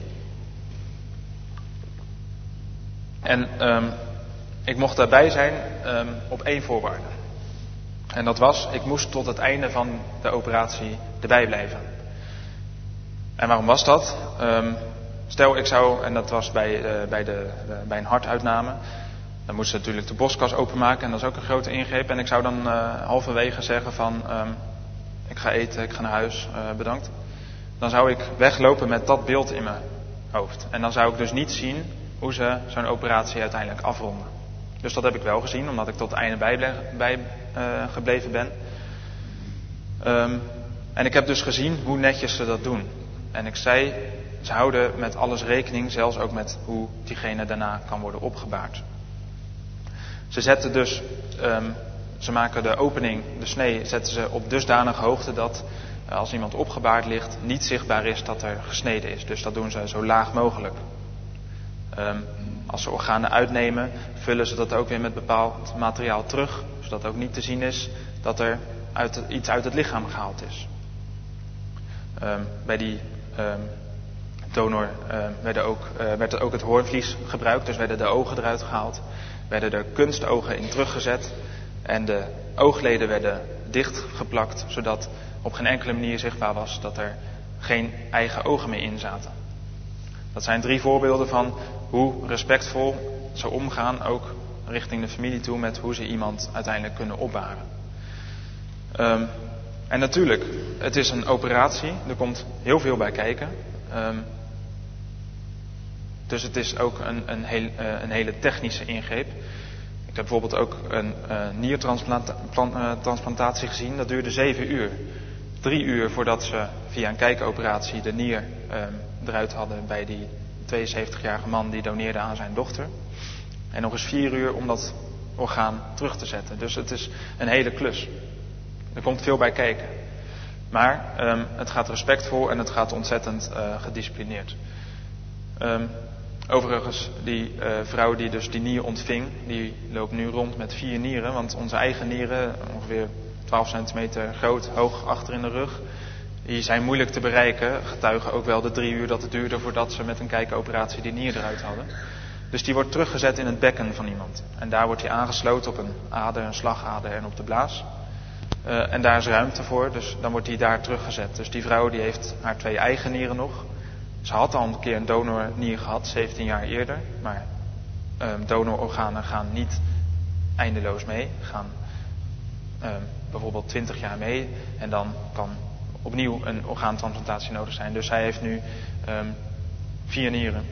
En um, ik mocht daarbij zijn um, op één voorwaarde. En dat was, ik moest tot het einde van de operatie erbij blijven. En waarom was dat? Um, stel ik zou, en dat was bij, uh, bij, de, uh, bij een hartuitname, dan moesten ze natuurlijk de borstkas openmaken en dat is ook een grote ingreep. En ik zou dan uh, halverwege zeggen van, um, ik ga eten, ik ga naar huis, uh, bedankt. Dan zou ik weglopen met dat beeld in mijn hoofd. En dan zou ik dus niet zien hoe ze zo'n operatie uiteindelijk afronden. Dus dat heb ik wel gezien, omdat ik tot het einde bij, bij uh, gebleven ben. Um, en ik heb dus gezien hoe netjes ze dat doen. En ik zei, ze houden met alles rekening, zelfs ook met hoe diegene daarna kan worden opgebaard. Ze zetten dus, um, ze maken de opening, de snee, zetten ze op dusdanige hoogte dat uh, als iemand opgebaard ligt, niet zichtbaar is dat er gesneden is. Dus dat doen ze zo laag mogelijk. Um, als ze organen uitnemen, vullen ze dat ook weer met bepaald materiaal terug, zodat ook niet te zien is dat er uit het, iets uit het lichaam gehaald is. Um, bij die um, donor uh, werden ook, uh, werd er ook het hoornvlies gebruikt, dus werden de ogen eruit gehaald, werden er kunstogen in teruggezet en de oogleden werden dichtgeplakt, zodat op geen enkele manier zichtbaar was dat er geen eigen ogen meer in zaten. Dat zijn drie voorbeelden van hoe respectvol ze omgaan, ook richting de familie toe, met hoe ze iemand uiteindelijk kunnen opbaren. Um, en natuurlijk, het is een operatie, er komt heel veel bij kijken. Um, dus het is ook een, een, heel, uh, een hele technische ingreep. Ik heb bijvoorbeeld ook een uh, niertransplantatie gezien, dat duurde zeven uur. Drie uur voordat ze via een kijkoperatie de nier um, eruit hadden bij die tweeënzeventigjarige man die doneerde aan zijn dochter. En nog eens vier uur om dat orgaan terug te zetten. Dus het is een hele klus. Er komt veel bij kijken. Maar um, het gaat respectvol en het gaat ontzettend uh, gedisciplineerd. Um, overigens, die uh, vrouw die dus die nier ontving, die loopt nu rond met vier nieren. Want onze eigen nieren, ongeveer twaalf centimeter groot, hoog achter in de rug, die zijn moeilijk te bereiken. Getuigen ook wel de drie uur dat het duurde voordat ze met een kijkoperatie die nier eruit hadden. Dus die wordt teruggezet in het bekken van iemand. En daar wordt hij aangesloten op een ader, een slagader en op de blaas. Uh, en daar is ruimte voor, dus dan wordt hij daar teruggezet. Dus die vrouw die heeft haar twee eigen nieren nog. Ze had al een keer een donornier gehad, zeventien jaar eerder. Maar uh, donororganen gaan niet eindeloos mee. Gaan uh, bijvoorbeeld twintig jaar mee. En dan kan opnieuw een orgaantransplantatie nodig zijn. Dus zij heeft nu um, vier nieren.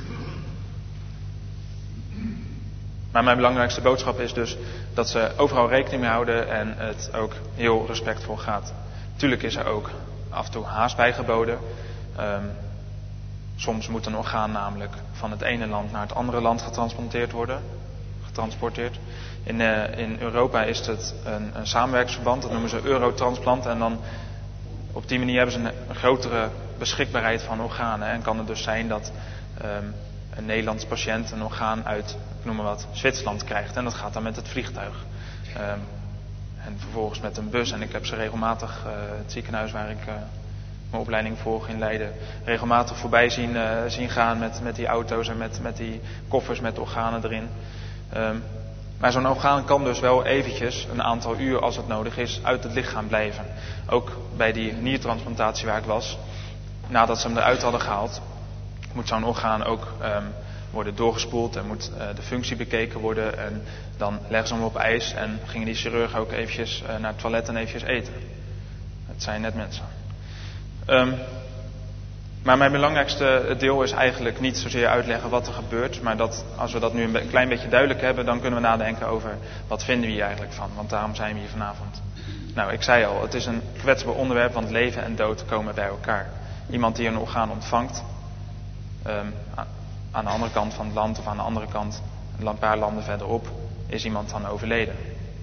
Maar mijn belangrijkste boodschap is dus dat ze overal rekening mee houden en het ook heel respectvol gaat. Tuurlijk is er ook af en toe haast bijgeboden. Um, soms moet een orgaan namelijk van het ene land naar het andere land getransporteerd worden. Getransporteerd. In, uh, in Europa is het een, een samenwerkingsverband, dat noemen ze Eurotransplant. En dan op die manier hebben ze een, een grotere beschikbaarheid van organen. En kan het dus zijn dat um, een Nederlands patiënt een orgaan uit, ik noem maar wat, Zwitserland krijgt. En dat gaat dan met het vliegtuig. Um, en vervolgens met een bus. En ik heb ze regelmatig, uh, het ziekenhuis waar ik uh, mijn opleiding volg in Leiden, regelmatig voorbij zien, uh, zien gaan met, met die auto's en met, met die koffers met organen erin. Um, maar zo'n orgaan kan dus wel eventjes, een aantal uur als het nodig is, uit het lichaam blijven. Ook bij die niertransplantatie waar ik was, nadat ze hem eruit hadden gehaald, moet zo'n orgaan ook um, worden doorgespoeld en moet uh, de functie bekeken worden. En dan leggen ze hem op ijs en gingen die chirurgen ook eventjes uh, naar het toilet en eventjes eten. Het zijn net mensen. Um, maar mijn belangrijkste deel is eigenlijk niet zozeer uitleggen wat er gebeurt. Maar dat als we dat nu een klein beetje duidelijk hebben, dan kunnen we nadenken over wat vinden we hier eigenlijk van. Want daarom zijn we hier vanavond. Nou, ik zei al, het is een kwetsbaar onderwerp, want leven en dood komen bij elkaar. Iemand die een orgaan ontvangt, Um, aan de andere kant van het land of aan de andere kant, een paar landen verderop, is iemand dan overleden.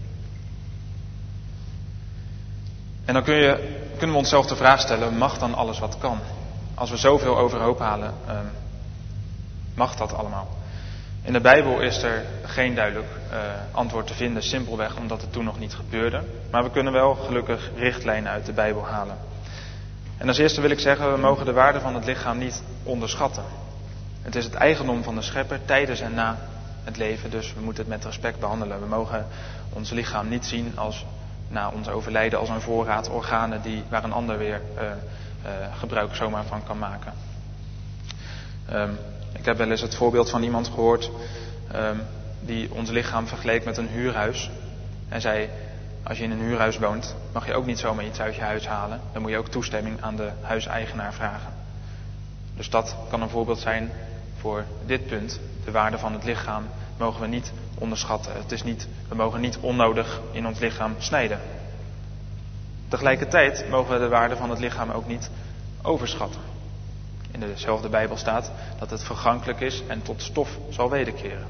En dan kun je, kunnen we onszelf de vraag stellen, mag dan alles wat kan? Als we zoveel overhoop halen, um, mag dat allemaal? In de Bijbel is er geen duidelijk uh, antwoord te vinden, simpelweg omdat het toen nog niet gebeurde. Maar we kunnen wel gelukkig richtlijnen uit de Bijbel halen. En als eerste wil ik zeggen, we mogen de waarde van het lichaam niet onderschatten. Het is het eigendom van de Schepper tijdens en na het leven, dus we moeten het met respect behandelen. We mogen ons lichaam niet zien als na ons overlijden als een voorraad organen die, waar een ander weer uh, uh, gebruik zomaar van kan maken. Um, ik heb wel eens het voorbeeld van iemand gehoord um, die ons lichaam vergeleek met een huurhuis. En zei, als je in een huurhuis woont, mag je ook niet zomaar iets uit je huis halen. Dan moet je ook toestemming aan de huiseigenaar vragen. Dus dat kan een voorbeeld zijn voor dit punt. De waarde van het lichaam mogen we niet onderschatten. Het is niet, we mogen niet onnodig in ons lichaam snijden. Tegelijkertijd mogen we de waarde van het lichaam ook niet overschatten. In dezelfde Bijbel staat dat het vergankelijk is en tot stof zal wederkeren.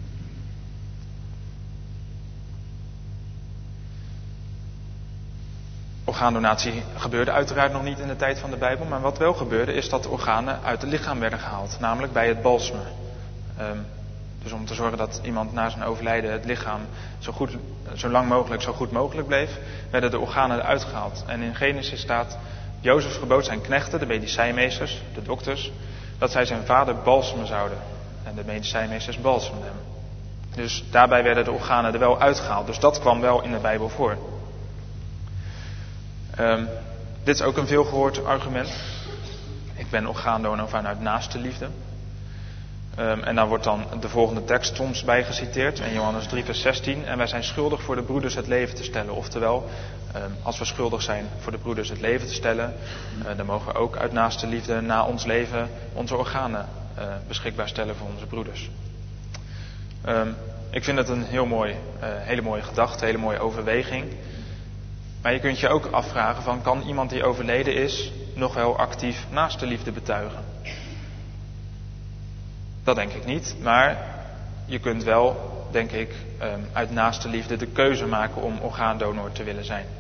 Orgaandonatie gebeurde uiteraard nog niet in de tijd van de Bijbel, maar wat wel gebeurde is dat de organen uit het lichaam werden gehaald, namelijk bij het balsemen. Um, dus om te zorgen dat iemand na zijn overlijden het lichaam zo, goed, zo lang mogelijk, zo goed mogelijk bleef, werden de organen eruit gehaald. En in Genesis staat, Jozef gebood zijn knechten, de medicijnmeesters, de dokters, dat zij zijn vader balsemen zouden. En de medicijnmeesters balsemden hem. Dus daarbij werden de organen er wel uitgehaald. Dus dat kwam wel in de Bijbel voor. Um, dit is ook een veelgehoord argument. Ik ben orgaandonor vanuit naaste liefde. Um, en daar wordt dan de volgende tekst soms bij geciteerd. In Johannes drie vers zestien. En wij zijn schuldig voor de broeders het leven te stellen. Oftewel, um, als we schuldig zijn voor de broeders het leven te stellen, uh, dan mogen we ook uit naaste liefde na ons leven onze organen uh, beschikbaar stellen voor onze broeders. Um, ik vind het een heel mooi, uh, hele mooie gedachte, hele mooie overweging. Maar je kunt je ook afvragen van, kan iemand die overleden is nog wel actief naaste liefde betuigen? Dat denk ik niet, maar je kunt wel denk ik, um, uit naaste liefde de keuze maken om orgaandonor te willen zijn.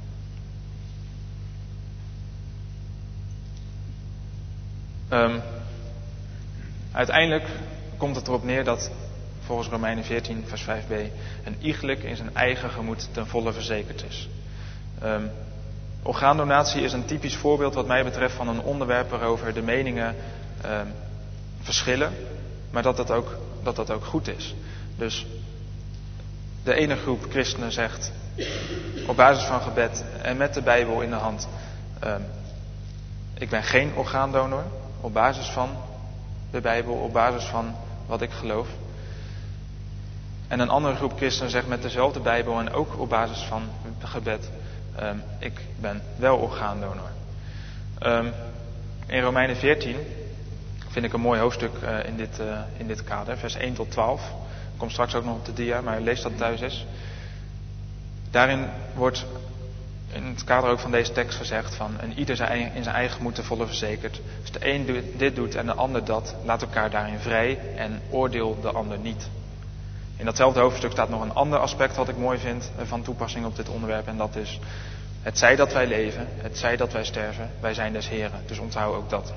Um, uiteindelijk komt het erop neer dat volgens Romeinen veertien vers vijf b een iegelijk in zijn eigen gemoed ten volle verzekerd is. Um, orgaandonatie is een typisch voorbeeld wat mij betreft van een onderwerp waarover de meningen um, verschillen, maar dat dat, ook, dat dat ook goed is. Dus de ene groep christenen zegt op basis van gebed en met de Bijbel in de hand, um, ik ben geen orgaandonor, op basis van de Bijbel, op basis van wat ik geloof. En een andere groep christenen zegt met dezelfde Bijbel en ook op basis van gebed, um, ik ben wel orgaandonor. Um, in Romeinen veertien vind ik een mooi hoofdstuk uh, in, dit, uh, in dit kader, vers één tot twaalf. Komt straks ook nog op de dia, maar lees dat thuis eens. Daarin wordt in het kader ook van deze tekst gezegd van een ieder zijn, in zijn eigen gemoed ten volle verzekerd. Als de een dit doet en de ander dat, laat elkaar daarin vrij en oordeel de ander niet. In datzelfde hoofdstuk staat nog een ander aspect wat ik mooi vind van toepassing op dit onderwerp. En dat is, het zij dat wij leven, het zij dat wij sterven, wij zijn des Heren. Dus onthoud ook dat.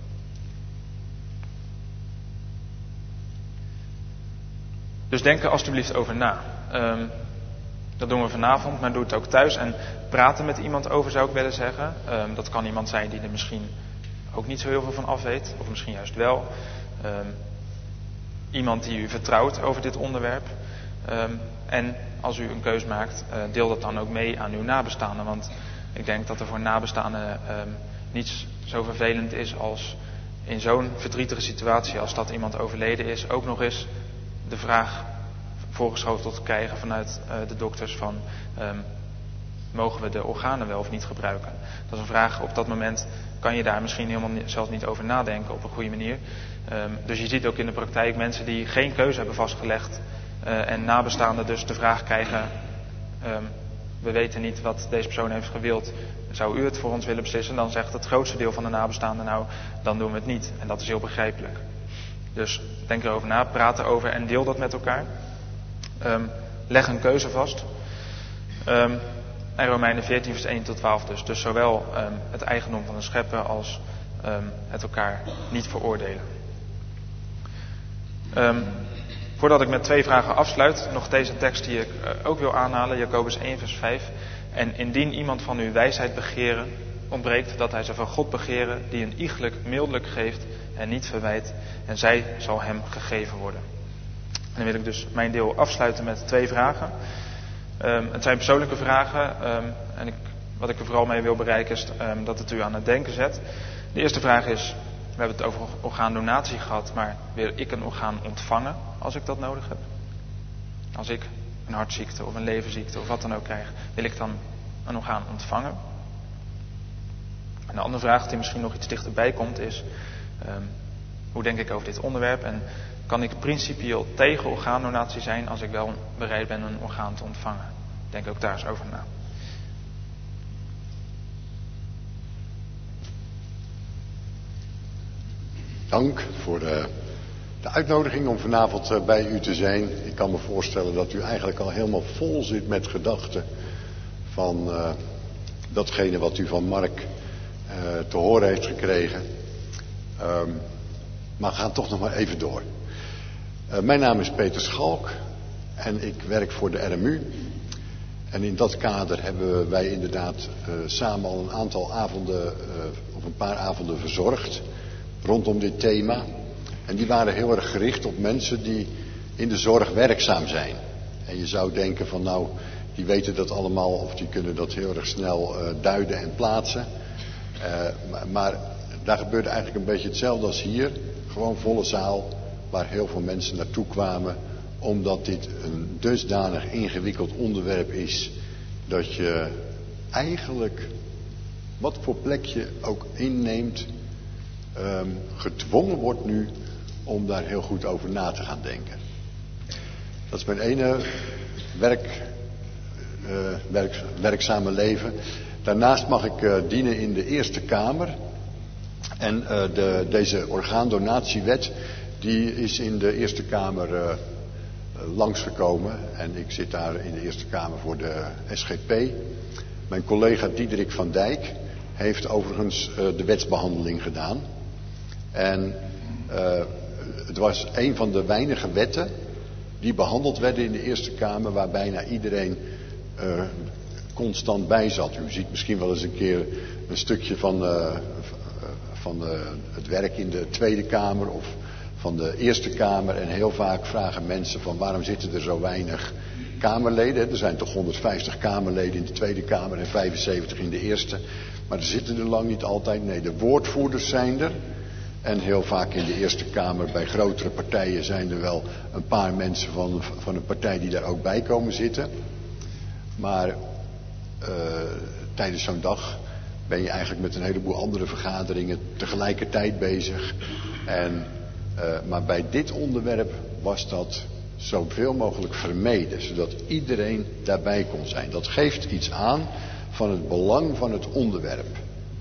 Dus denk er alstublieft over na. Um, dat doen we vanavond, maar doe het ook thuis. En praten met iemand over zou ik willen zeggen. Um, dat kan iemand zijn die er misschien ook niet zo heel veel van af weet. Of misschien juist wel. Um, iemand die u vertrouwt over dit onderwerp. Um, en als u een keus maakt, uh, deel dat dan ook mee aan uw nabestaanden. Want ik denk dat er voor nabestaanden um, niets zo vervelend is als in zo'n verdrietige situatie als dat iemand overleden is, ook nog eens de vraag voorgeschoteld te krijgen vanuit uh, de dokters van um, mogen we de organen wel of niet gebruiken. Dat is een vraag, op dat moment kan je daar misschien helemaal niet, zelfs niet over nadenken op een goede manier. Um, dus je ziet ook in de praktijk mensen die geen keuze hebben vastgelegd uh, en nabestaanden dus de vraag krijgen, um, we weten niet wat deze persoon heeft gewild, zou u het voor ons willen beslissen? Dan zegt het grootste deel van de nabestaanden, nou, dan doen we het niet. En dat is heel begrijpelijk. Dus denk erover na, praat erover en deel dat met elkaar. Um, leg een keuze vast. Um, en Romeinen veertien vers één tot twaalf dus. Dus zowel um, het eigendom van de schepper als um, het elkaar niet veroordelen. Um, voordat ik met twee vragen afsluit, nog deze tekst die ik uh, ook wil aanhalen, Jacobus één vers vijf. En indien iemand van u wijsheid begeren ontbreekt, dat hij ze van God begeren, die een iegelijk mildelijk geeft en niet verwijt, en zij zal hem gegeven worden. En dan wil ik dus mijn deel afsluiten met twee vragen. Um, het zijn persoonlijke vragen um, en ik, wat ik er vooral mee wil bereiken is um, dat het u aan het denken zet. De eerste vraag is, we hebben het over orgaandonatie gehad, maar wil ik een orgaan ontvangen als ik dat nodig heb? Als ik een hartziekte of een leverziekte of wat dan ook krijg, wil ik dan een orgaan ontvangen? En de andere vraag die misschien nog iets dichterbij komt is, um, hoe denk ik over dit onderwerp en kan ik principieel tegen orgaandonatie zijn als ik wel bereid ben een orgaan te ontvangen? Denk ook daar eens over na. Dank voor de, de uitnodiging om vanavond bij u te zijn. Ik kan me voorstellen dat u eigenlijk al helemaal vol zit met gedachten van uh, datgene wat u van Mark uh, te horen heeft gekregen. Um, maar we gaan toch nog maar even door. Uh, mijn naam is Peter Schalk en ik werk voor de R M U. En in dat kader hebben wij inderdaad uh, samen al een aantal avonden, uh, of een paar avonden verzorgd rondom dit thema. En die waren heel erg gericht op mensen die in de zorg werkzaam zijn. En je zou denken van nou, die weten dat allemaal of die kunnen dat heel erg snel uh, duiden en plaatsen. Uh, maar, maar daar gebeurde eigenlijk een beetje hetzelfde als hier. Gewoon volle zaal waar heel veel mensen naartoe kwamen. Omdat dit een dusdanig ingewikkeld onderwerp is. Dat je eigenlijk, wat voor plek je ook inneemt, um, gedwongen wordt nu om daar heel goed over na te gaan denken. Dat is mijn ene werk, uh, werk, werkzame leven. Daarnaast mag ik uh, dienen in de Eerste Kamer. En uh, de, deze orgaandonatiewet, die is in de Eerste Kamer uh, langsgekomen. En ik zit daar in de Eerste Kamer voor de S G P. Mijn collega Diederik van Dijk heeft overigens uh, de wetsbehandeling gedaan. En uh, het was een van de weinige wetten die behandeld werden in de Eerste Kamer waar bijna iedereen uh, constant bij zat. U ziet misschien wel eens een keer een stukje van, uh, van uh, het werk in de Tweede Kamer of van de Eerste Kamer. En heel vaak vragen mensen van waarom zitten er zo weinig Kamerleden. Er zijn toch honderdvijftig Kamerleden in de Tweede Kamer en vijfenzeventig in de Eerste. Maar er zitten er lang niet altijd. Nee, de woordvoerders zijn er. En heel vaak in de Eerste Kamer bij grotere partijen zijn er wel een paar mensen van, van een partij die daar ook bij komen zitten. Maar uh, tijdens zo'n dag ben je eigenlijk met een heleboel andere vergaderingen tegelijkertijd bezig. En, uh, maar bij dit onderwerp was dat zoveel mogelijk vermeden, zodat iedereen daarbij kon zijn. Dat geeft iets aan van het belang van het onderwerp.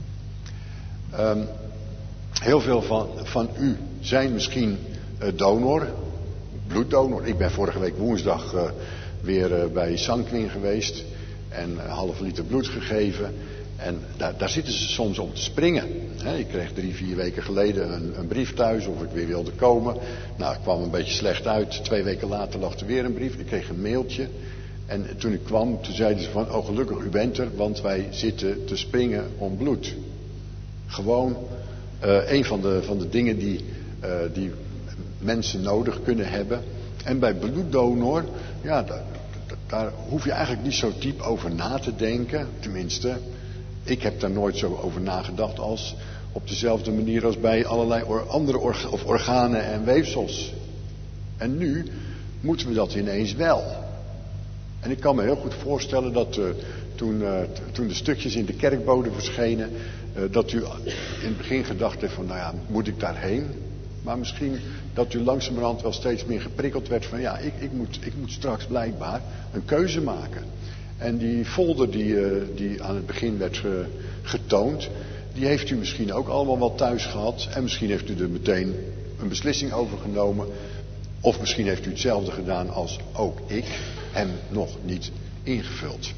Um, heel veel van, van u zijn misschien uh, donor, bloeddonor. Ik ben vorige week woensdag uh, weer uh, bij Sanquin geweest en een half liter bloed gegeven. En daar, daar zitten ze soms om te springen. He, ik kreeg drie, vier weken geleden een, een brief thuis of ik weer wilde komen. Nou, ik kwam een beetje slecht uit. Twee weken later lag er weer een brief. Ik kreeg een mailtje. En toen ik kwam, toen zeiden ze van, oh gelukkig u bent er, want wij zitten te springen om bloed. Gewoon uh, een van de, van de dingen die, uh, die mensen nodig kunnen hebben. En bij bloeddonor, ja, daar, daar hoef je eigenlijk niet zo diep over na te denken. Tenminste, ik heb daar nooit zo over nagedacht als op dezelfde manier als bij allerlei or, andere orga, of organen en weefsels. En nu moeten we dat ineens wel. En ik kan me heel goed voorstellen dat uh, toen, uh, t- toen de stukjes in de kerkbode verschenen, uh, dat u in het begin gedacht heeft van, nou ja, moet ik daarheen? Maar misschien dat u langzamerhand wel steeds meer geprikkeld werd van, ja, ik, ik, moet, ik moet straks blijkbaar een keuze maken. En die folder die, uh, die aan het begin werd ge, getoond, die heeft u misschien ook allemaal wel thuis gehad. En misschien heeft u er meteen een beslissing over genomen. Of misschien heeft u hetzelfde gedaan als ook ik, hem nog niet ingevuld.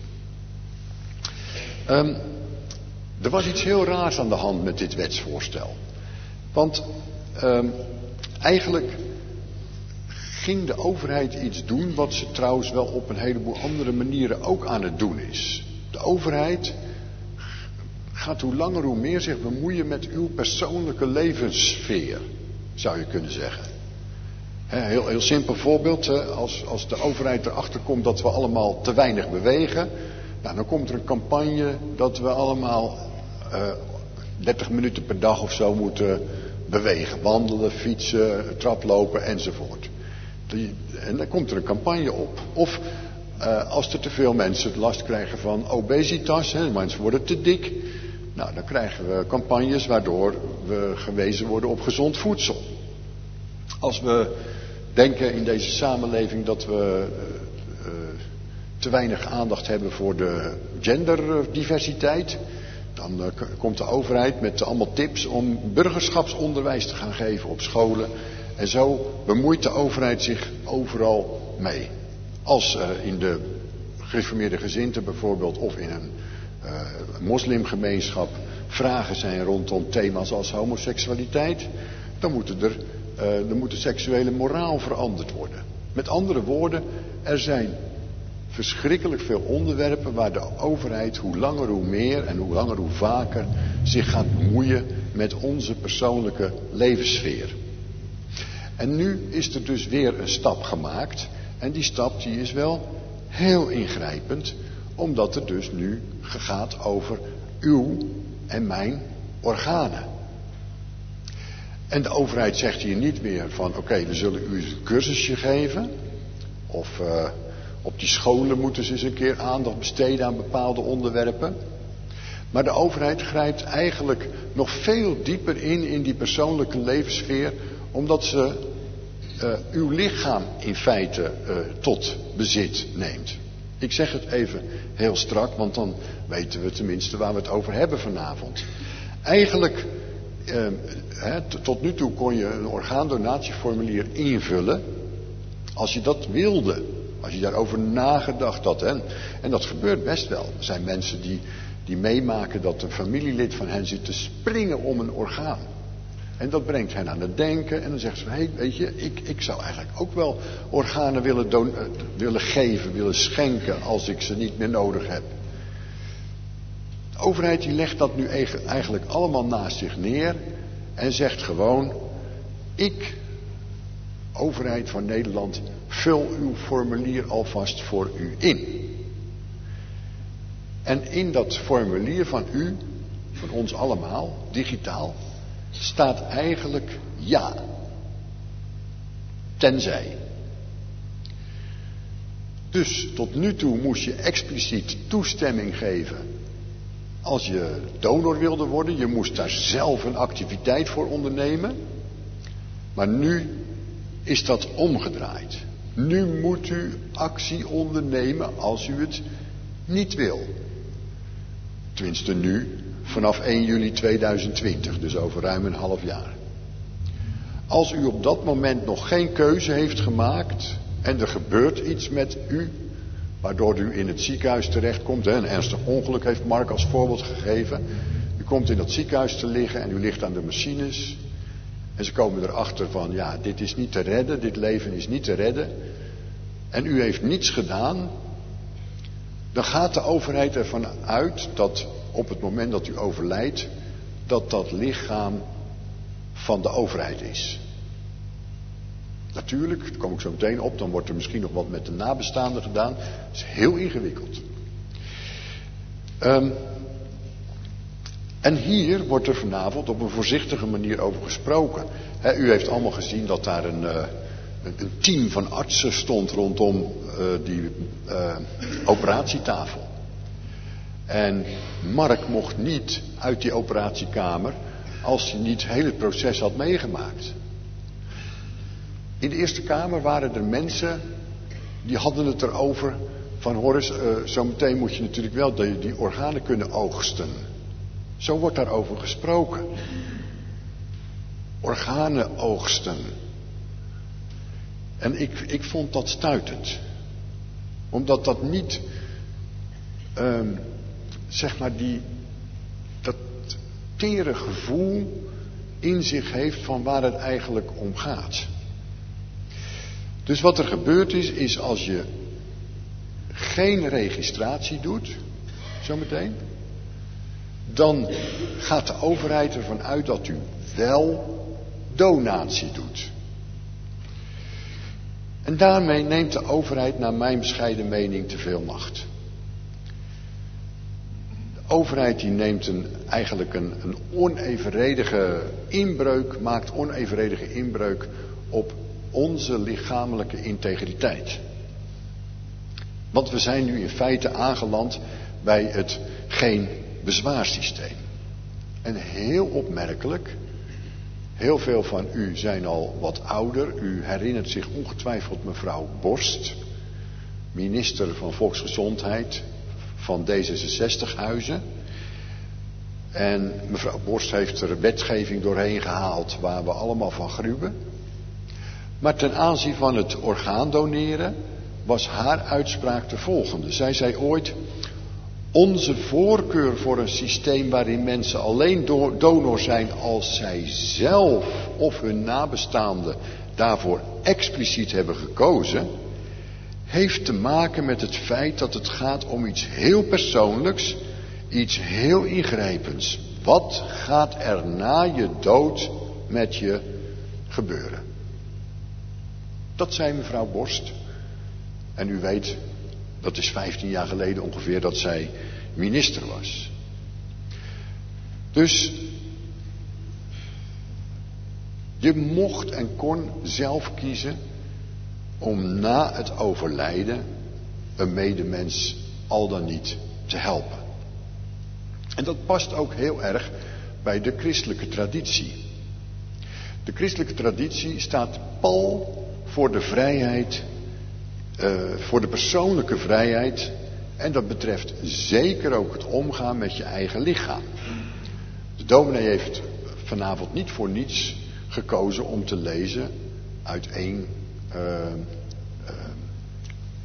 Um, er was iets heel raars aan de hand met dit wetsvoorstel. Want um, eigenlijk ging de overheid iets doen wat ze trouwens wel op een heleboel andere manieren ook aan het doen is. De overheid gaat hoe langer hoe meer zich bemoeien met uw persoonlijke levenssfeer, zou je kunnen zeggen. He, heel, heel simpel voorbeeld, he, als, als de overheid erachter komt dat we allemaal te weinig bewegen, nou, dan komt er een campagne dat we allemaal uh, dertig minuten per dag of zo moeten bewegen. Wandelen, fietsen, traplopen enzovoort. Die, en dan komt er een campagne op. Of uh, als er te veel mensen last krijgen van obesitas, hè, mensen worden te dik. Nou, dan krijgen we campagnes waardoor we gewezen worden op gezond voedsel. Als we denken in deze samenleving dat we uh, uh, te weinig aandacht hebben voor de genderdiversiteit, dan uh, k- komt de overheid met allemaal tips om burgerschapsonderwijs te gaan geven op scholen. En zo bemoeit de overheid zich overal mee. Als uh, in de gereformeerde gezinten bijvoorbeeld of in een uh, moslimgemeenschap vragen zijn rondom thema's als homoseksualiteit, dan moeten er uh, dan moet de seksuele moraal veranderd worden. Met andere woorden, er zijn verschrikkelijk veel onderwerpen waar de overheid hoe langer hoe meer en hoe langer hoe vaker zich gaat bemoeien met onze persoonlijke levenssfeer. En nu is er dus weer een stap gemaakt. En die stap die is wel heel ingrijpend. Omdat het dus nu gaat over uw en mijn organen. En de overheid zegt hier niet meer van oké, okay, we zullen u een cursusje geven. Of uh, op die scholen moeten ze eens een keer aandacht besteden aan bepaalde onderwerpen. Maar de overheid grijpt eigenlijk nog veel dieper in in die persoonlijke levenssfeer. Omdat ze uh, uw lichaam in feite uh, tot bezit neemt. Ik zeg het even heel strak, want dan weten we tenminste waar we het over hebben vanavond. Eigenlijk, uh, hè, t- tot nu toe kon je een orgaandonatieformulier invullen Als je dat wilde, als je daarover nagedacht had. Hè, en dat gebeurt best wel. Er zijn mensen die, die meemaken dat een familielid van hen zit te springen om een orgaan. En dat brengt hen aan het denken. En dan zeggen ze van, hé, hey, weet je, ik, ik zou eigenlijk ook wel organen willen, don- uh, willen geven, willen schenken als ik ze niet meer nodig heb. De overheid die legt dat nu eigenlijk allemaal naast zich neer en zegt gewoon, ik, overheid van Nederland, vul uw formulier alvast voor u in. En in dat formulier van u, van ons allemaal, digitaal, staat eigenlijk ja. Tenzij. Dus tot nu toe moest je expliciet toestemming geven als je donor wilde worden. Je moest daar zelf een activiteit voor ondernemen. Maar nu is dat omgedraaid. Nu moet u actie ondernemen als u het niet wil. Tenminste nu, vanaf één juli tweeduizend twintig, dus over ruim een half jaar. Als u op dat moment nog geen keuze heeft gemaakt en er gebeurt iets met u, waardoor u in het ziekenhuis terechtkomt, een ernstig ongeluk heeft Mark als voorbeeld gegeven. U komt in dat ziekenhuis te liggen en u ligt aan de machines. En ze komen erachter van, ja, dit is niet te redden, dit leven is niet te redden. En u heeft niets gedaan. Dan gaat de overheid ervan uit dat op het moment dat u overlijdt, dat dat lichaam van de overheid is. Natuurlijk, daar kom ik zo meteen op, dan wordt er misschien nog wat met de nabestaanden gedaan. Dat is heel ingewikkeld. Um, en hier wordt er vanavond op een voorzichtige manier over gesproken. He, u heeft allemaal gezien dat daar een, uh, een team van artsen stond rondom uh, die uh, operatietafel. En Mark mocht niet uit die operatiekamer als hij niet heel het proces had meegemaakt. In de Eerste Kamer waren er mensen die hadden het erover van, hoor eens, uh, zometeen moet je natuurlijk wel die, die organen kunnen oogsten. Zo wordt daarover gesproken. Organen oogsten. En ik, ik vond dat stuitend. Omdat dat niet, uh, zeg maar, die, dat tere gevoel in zich heeft van waar het eigenlijk om gaat. Dus wat er gebeurd is, is als je geen registratie doet, zometeen, dan gaat de overheid ervan uit dat u wel donatie doet. En daarmee neemt de overheid, naar mijn bescheiden mening, te veel macht. De overheid die neemt een, eigenlijk een, een onevenredige inbreuk, maakt onevenredige inbreuk op onze lichamelijke integriteit. Want we zijn nu in feite aangeland bij het geen bezwaarsysteem. En heel opmerkelijk, heel veel van u zijn al wat ouder. U herinnert zich ongetwijfeld mevrouw Borst, minister van Volksgezondheid van D zesenzestig-huizen. En mevrouw Borst heeft er wetgeving doorheen gehaald waar we allemaal van gruwen. Maar ten aanzien van het orgaan doneren was haar uitspraak de volgende. Zij zei ooit, onze voorkeur voor een systeem waarin mensen alleen donor zijn als zij zelf of hun nabestaanden daarvoor expliciet hebben gekozen, heeft te maken met het feit dat het gaat om iets heel persoonlijks, iets heel ingrijpends. Wat gaat er na je dood met je gebeuren? Dat zei mevrouw Borst. En u weet, dat is vijftien jaar geleden ongeveer dat zij minister was. Dus je mocht en kon zelf kiezen om na het overlijden een medemens al dan niet te helpen. En dat past ook heel erg bij de christelijke traditie. De christelijke traditie staat pal voor de vrijheid, uh, voor de persoonlijke vrijheid. En dat betreft zeker ook het omgaan met je eigen lichaam. De dominee heeft vanavond niet voor niets gekozen om te lezen uit één uh,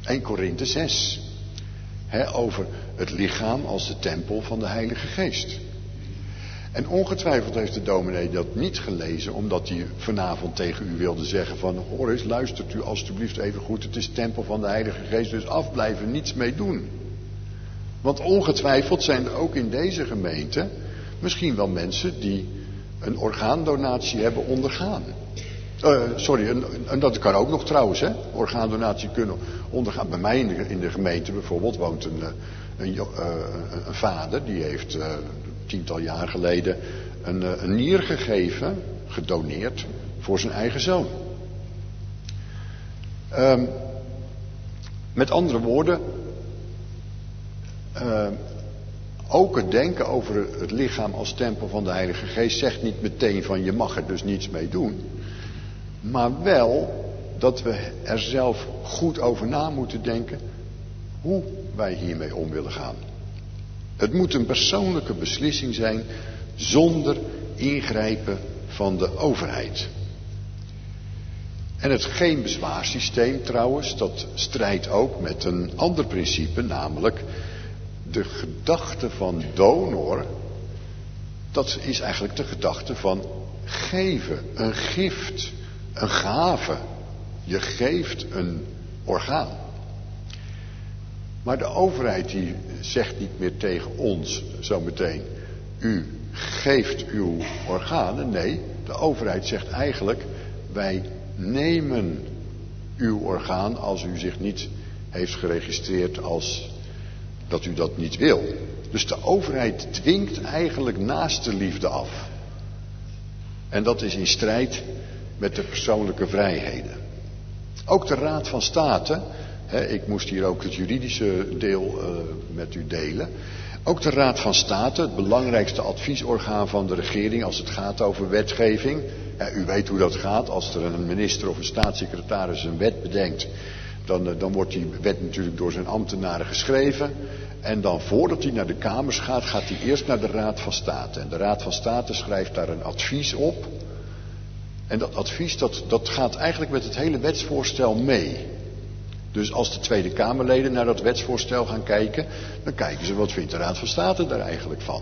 Eerste Korinthe zes. He, over het lichaam als de tempel van de Heilige Geest. En ongetwijfeld heeft de dominee dat niet gelezen, omdat hij vanavond tegen u wilde zeggen van, hoor eens, luistert u alstublieft even goed, het is tempel van de Heilige Geest, dus afblijven, niets mee doen. Want ongetwijfeld zijn er ook in deze gemeente misschien wel mensen die een orgaandonatie hebben ondergaan. Uh, sorry, en, en dat kan ook nog trouwens, hè, orgaandonatie kunnen ondergaan. Bij mij in de, in de gemeente bijvoorbeeld woont een, een, een, een vader, die heeft uh, tiental jaar geleden een, een nier gegeven, gedoneerd, voor zijn eigen zoon. Um, met andere woorden, uh, ook het denken over het lichaam als tempel van de Heilige Geest zegt niet meteen van je mag er dus niets mee doen. Maar wel dat we er zelf goed over na moeten denken hoe wij hiermee om willen gaan. Het moet een persoonlijke beslissing zijn zonder ingrijpen van de overheid. En het geen bezwaarsysteem trouwens, dat strijdt ook met een ander principe, namelijk de gedachte van donor, dat is eigenlijk de gedachte van geven, een gift, een gave. Je geeft een orgaan. Maar de overheid die zegt niet meer tegen ons zometeen, u geeft uw organen. Nee, de overheid zegt eigenlijk, wij nemen uw orgaan als u zich niet heeft geregistreerd als dat u dat niet wil. Dus de overheid dwingt eigenlijk naastenliefde af. En dat is in strijd met de persoonlijke vrijheden. Ook de Raad van State, hè, ik moest hier ook het juridische deel uh, met u delen. Ook de Raad van State, het belangrijkste adviesorgaan van de regering als het gaat over wetgeving. Ja, u weet hoe dat gaat, als er een minister of een staatssecretaris een wet bedenkt, dan, uh, dan wordt die wet natuurlijk door zijn ambtenaren geschreven. En dan voordat hij naar de Kamers gaat, gaat hij eerst naar de Raad van State. En de Raad van State schrijft daar een advies op. En dat advies, dat, dat gaat eigenlijk met het hele wetsvoorstel mee. Dus als de Tweede Kamerleden naar dat wetsvoorstel gaan kijken, dan kijken ze wat vindt de Raad van State daar eigenlijk van.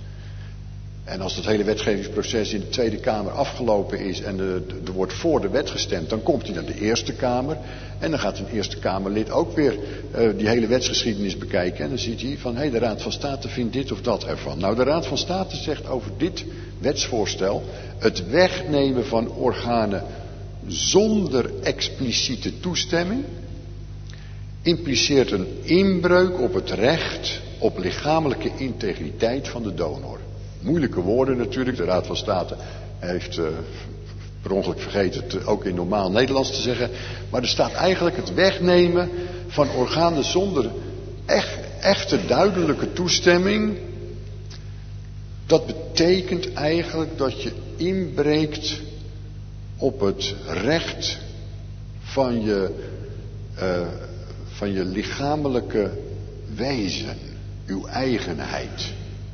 En als het hele wetgevingsproces in de Tweede Kamer afgelopen is en er wordt voor de wet gestemd, dan komt hij naar de Eerste Kamer. En dan gaat een Eerste Kamerlid ook weer uh, die hele wetsgeschiedenis bekijken. En dan ziet hij van, hé, hey, de Raad van State vindt dit of dat ervan. Nou, de Raad van State zegt over dit wetsvoorstel, het wegnemen van organen zonder expliciete toestemming impliceert een inbreuk op het recht op lichamelijke integriteit van de donor. Moeilijke woorden natuurlijk. De Raad van State heeft uh, per ongeluk vergeten het ook in normaal Nederlands te zeggen. Maar er staat eigenlijk het wegnemen van organen zonder echt, echte duidelijke toestemming. Dat betekent eigenlijk dat je inbreekt op het recht van je, uh, van je lichamelijke wezen, uw eigenheid.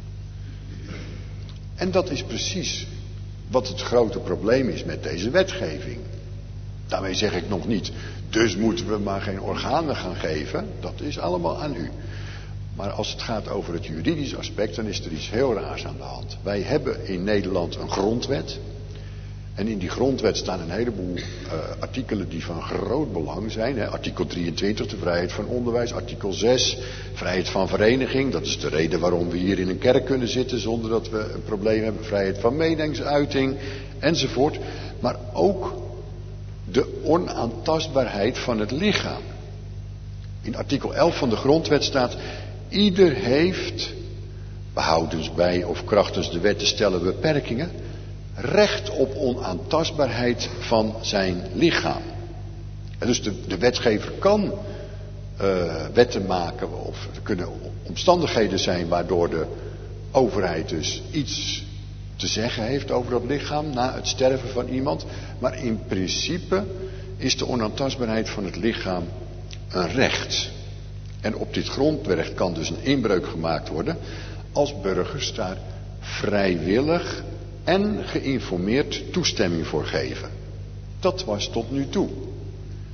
En dat is precies wat het grote probleem is met deze wetgeving. Daarmee zeg ik nog niet, dus moeten we maar geen organen gaan geven. Dat is allemaal aan u. Maar als het gaat over het juridische aspect, dan is er iets heel raars aan de hand. Wij hebben in Nederland een grondwet. En in die grondwet staan een heleboel uh, artikelen die van groot belang zijn. Hè. Artikel drieëntwintig, de vrijheid van onderwijs. Artikel zes, vrijheid van vereniging. Dat is de reden waarom we hier in een kerk kunnen zitten zonder dat we een probleem hebben. Vrijheid van meningsuiting, enzovoort. Maar ook de onaantastbaarheid van het lichaam. In artikel elf van de grondwet staat, ieder heeft, behoudens bij of krachtens de wet te stellen beperkingen, recht op onaantastbaarheid van zijn lichaam. En dus de, de wetgever kan uh, wetten maken, of er kunnen omstandigheden zijn waardoor de overheid dus iets te zeggen heeft over dat lichaam na het sterven van iemand. Maar in principe is de onaantastbaarheid van het lichaam een recht. En op dit grondrecht kan dus een inbreuk gemaakt worden als burgers daar vrijwillig en geïnformeerd toestemming voor geven. Dat was tot nu toe.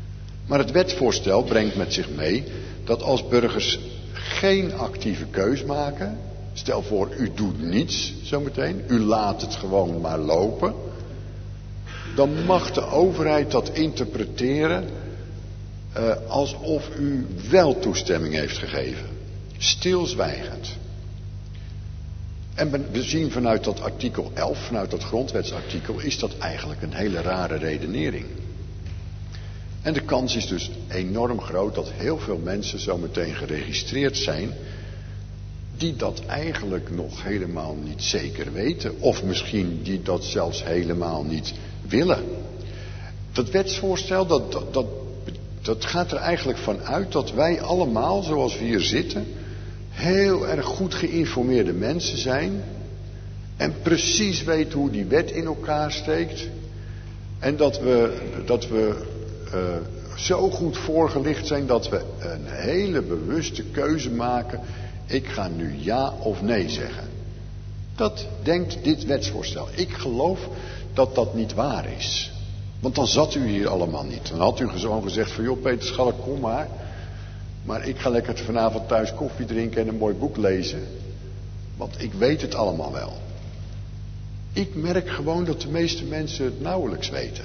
Maar het wetsvoorstel brengt met zich mee dat als burgers geen actieve keus maken, stel voor u doet niets zometeen, u laat het gewoon maar lopen, dan mag de overheid dat interpreteren uh, alsof u wel toestemming heeft gegeven. Stilzwijgend. En we zien vanuit dat artikel elf, vanuit dat grondwetsartikel, is dat eigenlijk een hele rare redenering. En de kans is dus enorm groot dat heel veel mensen zometeen geregistreerd zijn die dat eigenlijk nog helemaal niet zeker weten. Of misschien die dat zelfs helemaal niet willen. Dat wetsvoorstel, dat, dat, dat, dat gaat er eigenlijk van uit dat wij allemaal, zoals we hier zitten, heel erg goed geïnformeerde mensen zijn. En precies weten hoe die wet in elkaar steekt. En dat we, dat we uh, zo goed voorgelicht zijn dat we een hele bewuste keuze maken. Ik ga nu ja of nee zeggen. Dat denkt dit wetsvoorstel. Ik geloof dat dat niet waar is. Want dan zat u hier allemaal niet. Dan had u gewoon gezegd van joh Peter Schalk, kom maar. Maar ik ga lekker vanavond thuis koffie drinken en een mooi boek lezen. Want ik weet het allemaal wel. Ik merk gewoon dat de meeste mensen het nauwelijks weten.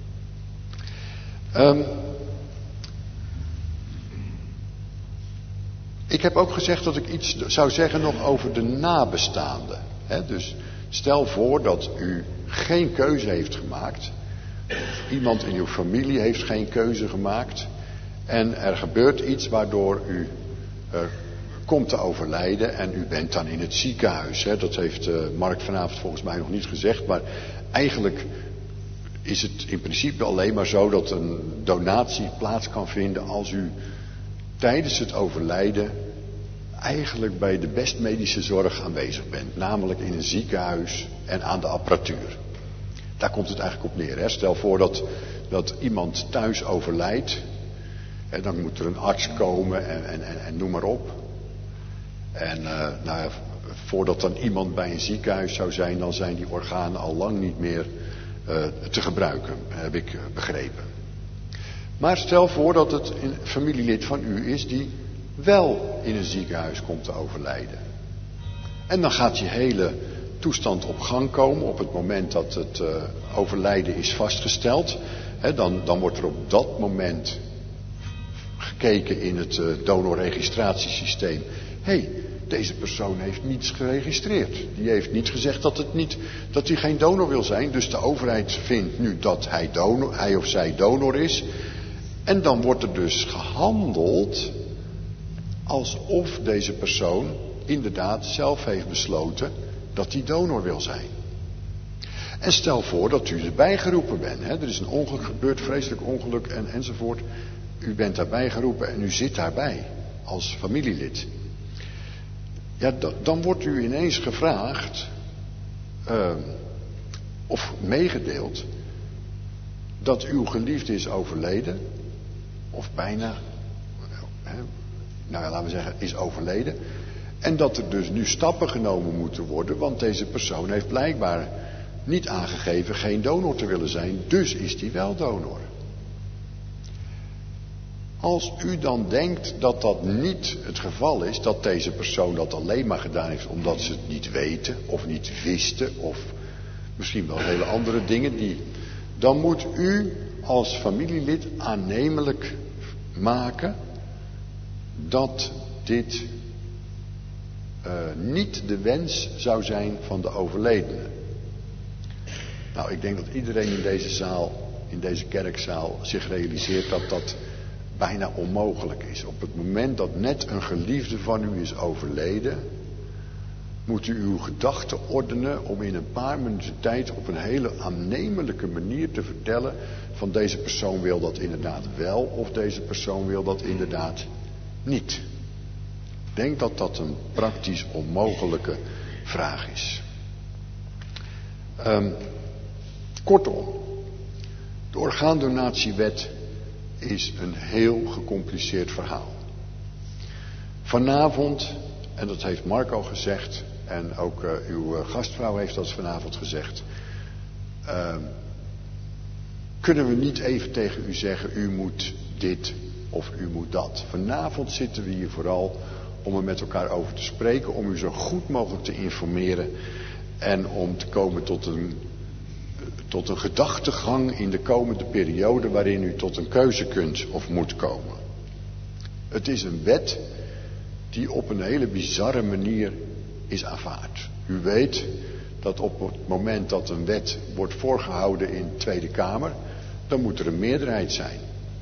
Um, ik heb ook gezegd dat ik iets zou zeggen nog over de nabestaanden. He, dus stel voor dat u geen keuze heeft gemaakt. Of iemand in uw familie heeft geen keuze gemaakt. En er gebeurt iets waardoor u uh, komt te overlijden en u bent dan in het ziekenhuis. Hè. Dat heeft uh, Mark vanavond volgens mij nog niet gezegd. Maar eigenlijk is het in principe alleen maar zo dat een donatie plaats kan vinden als u tijdens het overlijden eigenlijk bij de best medische zorg aanwezig bent. Namelijk in een ziekenhuis en aan de apparatuur. Daar komt het eigenlijk op neer. Hè. Stel voor dat, dat iemand thuis overlijdt. En dan moet er een arts komen en, en, en, en noem maar op. En uh, nou ja, voordat dan iemand bij een ziekenhuis zou zijn, dan zijn die organen al lang niet meer uh, te gebruiken, heb ik begrepen. Maar stel voor dat het een familielid van u is die wel in een ziekenhuis komt te overlijden. En dan gaat die hele toestand op gang komen op het moment dat het uh, overlijden is vastgesteld. He, dan, dan wordt er op dat moment gekeken in het uh, donorregistratiesysteem. Hé, hey, deze persoon heeft niets geregistreerd. Die heeft niet gezegd dat, het niet, dat hij geen donor wil zijn. Dus de overheid vindt nu dat hij, donor, hij of zij donor is. En dan wordt er dus gehandeld alsof deze persoon inderdaad zelf heeft besloten dat hij donor wil zijn. En stel voor dat u erbij geroepen bent. Hè? Er is een ongeluk gebeurd, vreselijk ongeluk en, enzovoort. U bent daarbij geroepen en u zit daarbij als familielid. Ja, d- dan wordt u ineens gevraagd uh, of meegedeeld dat uw geliefde is overleden. Of bijna, hè, nou ja, laten we zeggen, is overleden. En dat er dus nu stappen genomen moeten worden, want deze persoon heeft blijkbaar niet aangegeven geen donor te willen zijn, dus is die wel donor. Als u dan denkt dat dat niet het geval is, dat deze persoon dat alleen maar gedaan heeft omdat ze het niet weten of niet wisten of misschien wel hele andere dingen, die, dan moet u als familielid aannemelijk maken dat dit uh, niet de wens zou zijn van de overledene. Nou, ik denk dat iedereen in deze zaal, in deze kerkzaal, zich realiseert dat dat bijna onmogelijk is. Op het moment dat net een geliefde van u is overleden, moet u uw gedachten ordenen om in een paar minuten tijd op een hele aannemelijke manier te vertellen van deze persoon wil dat inderdaad wel of deze persoon wil dat inderdaad niet. Ik denk dat dat een praktisch onmogelijke vraag is. Um, kortom, de orgaandonatiewet is een heel gecompliceerd verhaal. Vanavond, en dat heeft Mark al gezegd, en ook uh, uw uh, gastvrouw heeft dat vanavond gezegd, uh, kunnen we niet even tegen u zeggen, u moet dit of u moet dat. Vanavond zitten we hier vooral om er met elkaar over te spreken, om u zo goed mogelijk te informeren en om te komen tot een, tot een gedachtegang in de komende periode waarin u tot een keuze kunt of moet komen. Het is een wet die op een hele bizarre manier is aanvaard. U weet dat op het moment dat een wet wordt voorgehouden in de Tweede Kamer, dan moet er een meerderheid zijn.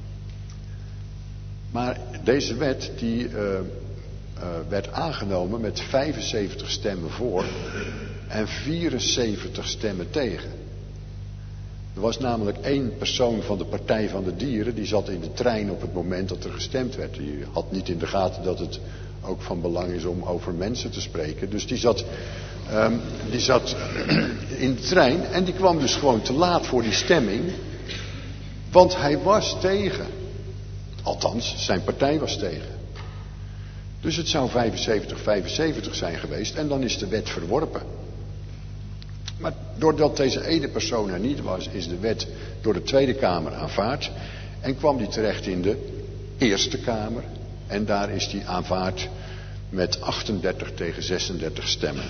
Maar deze wet die uh, uh, werd aangenomen met vijfenzeventig stemmen voor en vierenzeventig stemmen tegen. Er was namelijk één persoon van de Partij van de Dieren, die zat in de trein op het moment dat er gestemd werd. Die had niet in de gaten dat het ook van belang is om over mensen te spreken. Dus die zat, um, die zat in de trein en die kwam dus gewoon te laat voor die stemming. Want hij was tegen. Althans, zijn partij was tegen. Dus het zou vijfenzeventig vijfenzeventig zijn geweest en dan is de wet verworpen. Maar doordat deze ene persoon er niet was, is de wet door de Tweede Kamer aanvaard. En kwam die terecht in de Eerste Kamer. En daar is die aanvaard met achtendertig tegen zesendertig stemmen.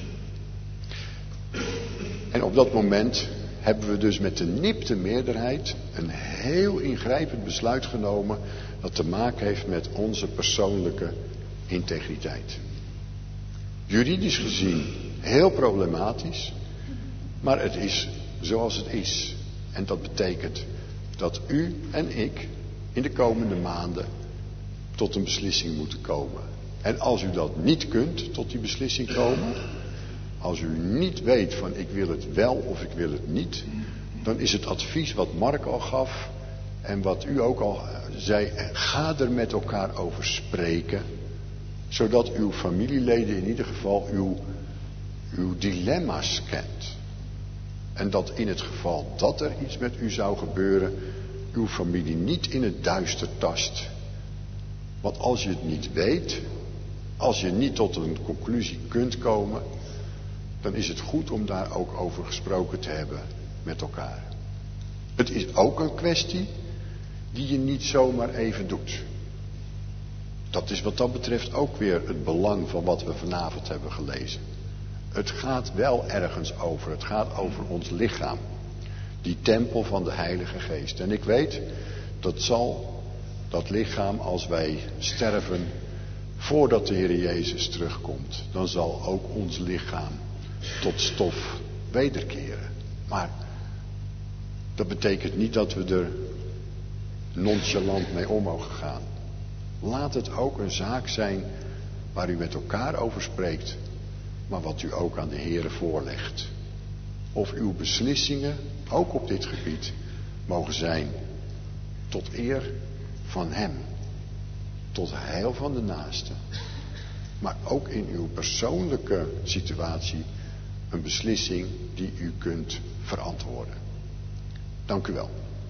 En op dat moment hebben we dus met de nipte meerderheid een heel ingrijpend besluit genomen dat te maken heeft met onze persoonlijke integriteit. Juridisch gezien heel problematisch, maar het is zoals het is. En dat betekent dat u en ik in de komende maanden tot een beslissing moeten komen. En als u dat niet kunt, tot die beslissing komen, als u niet weet van ik wil het wel of ik wil het niet, dan is het advies wat Mark al gaf en wat u ook al zei, ga er met elkaar over spreken, zodat uw familieleden in ieder geval uw, uw dilemma's kent. En dat in het geval dat er iets met u zou gebeuren, uw familie niet in het duister tast. Want als je het niet weet, als je niet tot een conclusie kunt komen, dan is het goed om daar ook over gesproken te hebben met elkaar. Het is ook een kwestie die je niet zomaar even doet. Dat is wat dat betreft ook weer het belang van wat we vanavond hebben gelezen. Het gaat wel ergens over. Het gaat over ons lichaam. Die tempel van de Heilige Geest. En ik weet, dat zal dat lichaam als wij sterven voordat de Heer Jezus terugkomt, dan zal ook ons lichaam tot stof wederkeren. Maar dat betekent niet dat we er nonchalant mee om mogen gaan. Laat het ook een zaak zijn waar u met elkaar over spreekt, maar wat u ook aan de Heere voorlegt. Of uw beslissingen, ook op dit gebied, mogen zijn tot eer van Hem. Tot heil van de naaste. Maar ook in uw persoonlijke situatie een beslissing die u kunt verantwoorden. Dank u wel.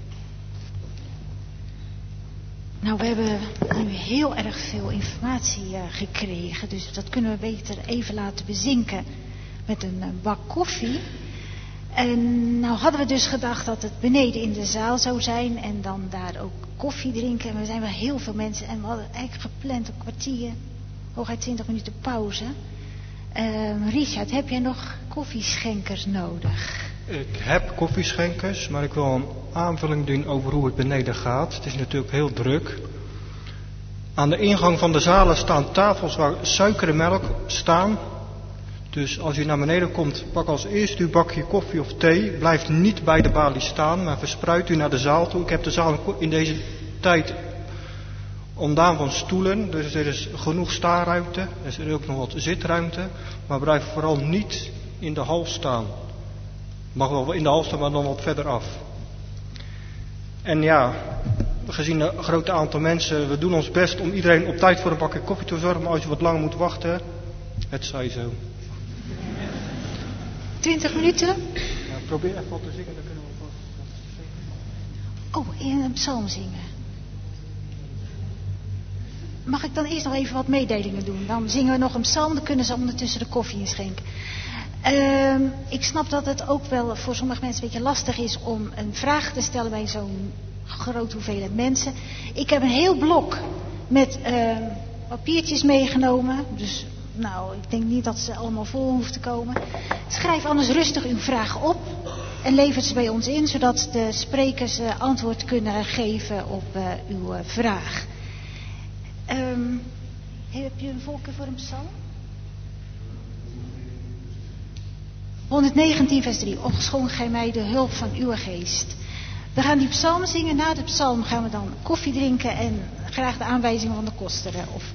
Nou, we hebben nu heel erg veel informatie uh, gekregen. Dus dat kunnen we beter even laten bezinken met een uh, bak koffie. En nou hadden we dus gedacht dat het beneden in de zaal zou zijn en dan daar ook koffie drinken. En we zijn wel heel veel mensen en we hadden eigenlijk gepland een kwartier, hooguit twintig minuten pauze. Uh, Richard, heb jij nog koffieschenkers nodig? Ik heb koffieschenkers, maar ik wil een aanvulling doen over hoe het beneden gaat. Het is natuurlijk heel druk. Aan de ingang van de zalen staan tafels waar suiker en melk staan. Dus als u naar beneden komt, pak als eerste uw bakje koffie of thee. Blijf niet bij de balie staan, maar verspreid u naar de zaal toe. Ik heb de zaal in deze tijd ontdaan van stoelen. Dus er is genoeg staarruimte. Er is ook nog wat zitruimte. Maar blijf vooral niet in de hal staan. Mag wel in de hal staan, maar dan wat verder af. En ja, gezien het grote aantal mensen, we doen ons best om iedereen op tijd voor een bakje koffie te zorgen. Maar als je wat lang moet wachten, het zij zo. Twintig minuten? Ja, probeer even wat te zingen, dan kunnen we wat Oh, in een psalm zingen. Mag ik dan eerst nog even wat mededelingen doen? Dan zingen we nog een psalm, dan kunnen ze ondertussen de koffie inschenken. Uh, ik snap dat het ook wel voor sommige mensen een beetje lastig is om een vraag te stellen bij zo'n grote hoeveelheid mensen. Ik heb een heel blok met uh, papiertjes meegenomen. Dus nou, ik denk niet dat ze allemaal vol hoeven te komen. Schrijf anders rustig uw vraag op en lever ze bij ons in, zodat de sprekers uh, antwoord kunnen geven op uh, uw uh, vraag. Um, heb je een voorkeur voor een psalm? honderdnegentien vers drie. Opgeschonken gij mij de hulp van uw geest. We gaan die psalm zingen. Na de psalm gaan we dan koffie drinken en graag de aanwijzingen van de koster uh, opvolgen.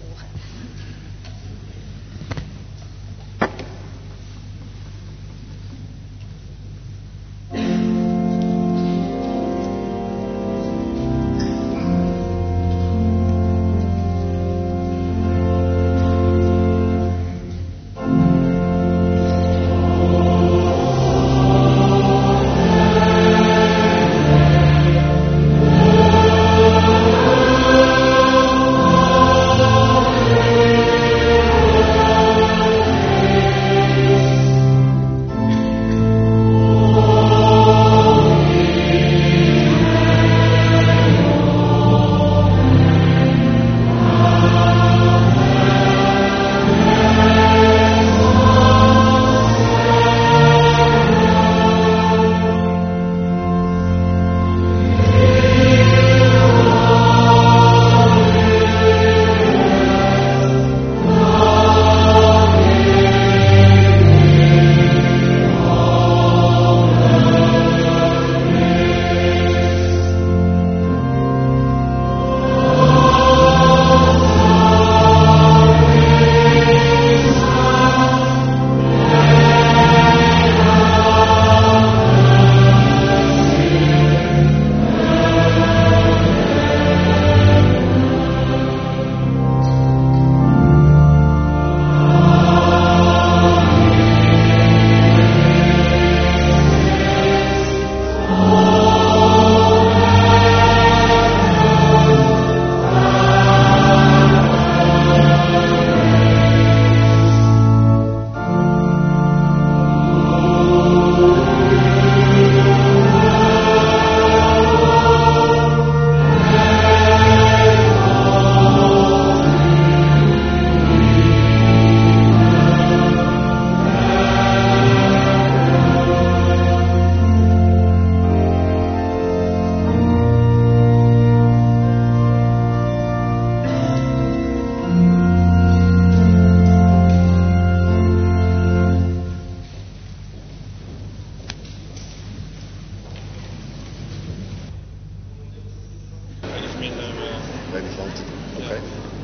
relevant. Oké. Okay.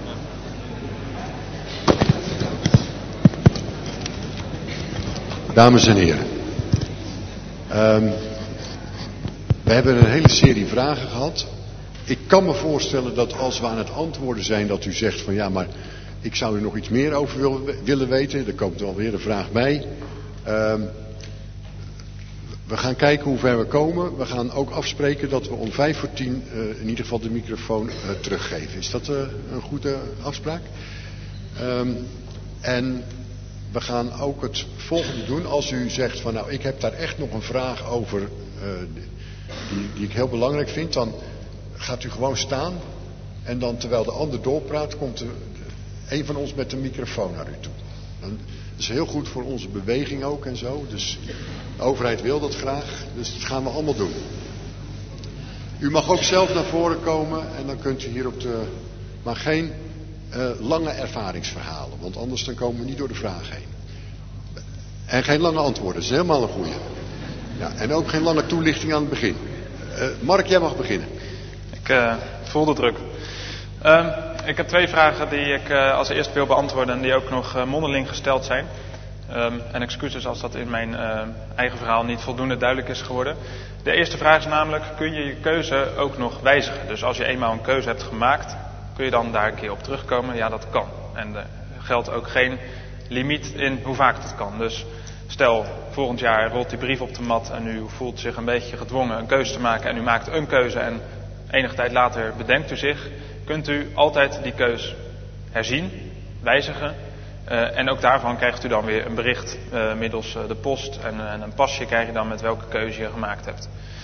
Dames en heren. Um, we hebben een hele serie vragen gehad. Ik kan me voorstellen dat als we aan het antwoorden zijn dat u zegt van ja, maar ik zou er nog iets meer over willen, willen weten. Er komt alweer een vraag bij. Um, we gaan kijken hoe ver we komen. We gaan ook afspreken dat we om vijf voor tien uh, in ieder geval de microfoon uh, teruggeven. Is dat uh, een goede afspraak? Um, en we gaan ook het volgende doen. Als u zegt van nou, ik heb daar echt nog een vraag over uh, die, die ik heel belangrijk vind, dan gaat u gewoon staan. En dan terwijl de ander doorpraat, komt er een van ons met een microfoon naar u toe. Dan, dat is heel goed voor onze beweging ook en zo. Dus de overheid wil dat graag. Dus dat gaan we allemaal doen. U mag ook zelf naar voren komen en dan kunt u hier op de... Maar geen uh, lange ervaringsverhalen. Want anders dan komen we niet door de vraag heen. En geen lange antwoorden. Dat is helemaal een goeie. Ja, en ook geen lange toelichting aan het begin. Uh, Mark, jij mag beginnen. Ik uh, voel de druk. Uh, ik heb twee vragen die ik uh, als eerste wil beantwoorden en die ook nog uh, mondeling gesteld zijn. Um, en excuses als dat in mijn uh, eigen verhaal niet voldoende duidelijk is geworden. De eerste vraag is namelijk, kun je je keuze ook nog wijzigen? Dus als je eenmaal een keuze hebt gemaakt, kun je dan daar een keer op terugkomen? Ja, dat kan. En er geldt ook geen limiet in hoe vaak dat kan. Dus stel, volgend jaar rolt die brief op de mat en u voelt zich een beetje gedwongen een keuze te maken en u maakt een keuze en enige tijd later bedenkt u zich, kunt u altijd die keus herzien, wijzigen. Uh, en ook daarvan krijgt u dan weer een bericht uh, middels uh, de post en, en een pasje krijg je dan met welke keuze je gemaakt hebt.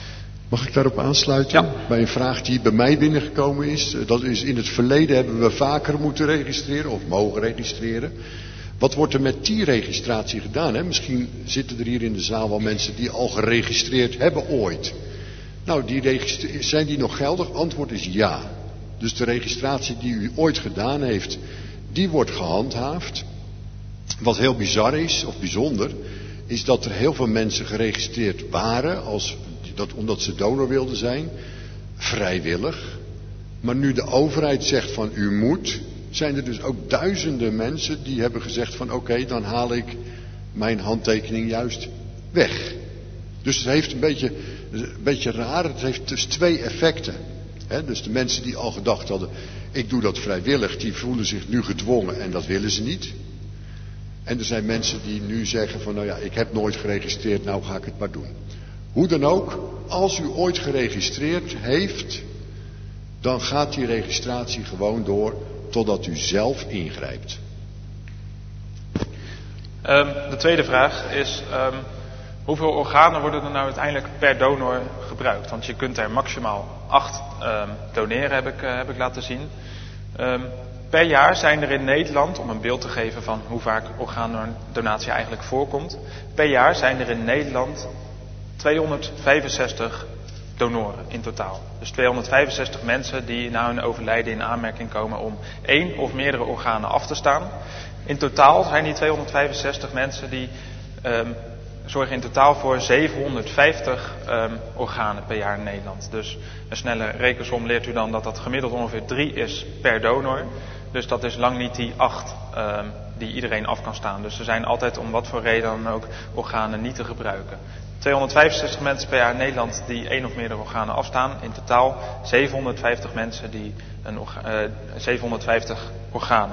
Mag ik daarop aansluiten? Ja. Bij een vraag die bij mij binnengekomen is. Dat is in het verleden hebben we vaker moeten registreren of mogen registreren. Wat wordt er met die registratie gedaan? Hè? Misschien zitten er hier in de zaal wel mensen die al geregistreerd hebben ooit. Nou, die registre- zijn die nog geldig? Antwoord is ja. Dus de registratie die u ooit gedaan heeft, die wordt gehandhaafd. Wat heel bizar is, of bijzonder, is dat er heel veel mensen geregistreerd waren, als, dat, omdat ze donor wilden zijn, vrijwillig. Maar nu de overheid zegt van u moet, zijn er dus ook duizenden mensen die hebben gezegd van oké, okay, dan haal ik mijn handtekening juist weg. Dus het heeft een beetje, een beetje raar, het heeft dus twee effecten. He, dus de mensen die al gedacht hadden, ik doe dat vrijwillig, die voelen zich nu gedwongen en dat willen ze niet. En er zijn mensen die nu zeggen van nou ja, ik heb nooit geregistreerd, nou ga ik het maar doen. Hoe dan ook, als u ooit geregistreerd heeft, dan gaat die registratie gewoon door totdat u zelf ingrijpt. Um, de tweede vraag is, um, hoeveel organen worden er nou uiteindelijk per donor gebruikt? Want je kunt er maximaal acht um, doneren, heb ik, uh, heb ik laten zien. Um, per jaar zijn er in Nederland, om een beeld te geven van hoe vaak orgaandonatie eigenlijk voorkomt. Per jaar zijn er in Nederland tweehonderdvijfenzestig donoren in totaal. Dus tweehonderdvijfenzestig mensen die na hun overlijden in aanmerking komen om één of meerdere organen af te staan. In totaal zijn die tweehonderdvijfenzestig mensen die um, zorgen in totaal voor zevenhonderdvijftig um, organen per jaar in Nederland. Dus een snelle rekensom leert u dan dat dat gemiddeld ongeveer drie is per donor. Dus dat is lang niet die acht um, die iedereen af kan staan. Dus er zijn altijd om wat voor reden dan ook organen niet te gebruiken. tweehonderdvijfenzestig mensen per jaar in Nederland die één of meerdere organen afstaan. In totaal zevenhonderdvijftig mensen die een orga- uh, zevenhonderdvijftig organen.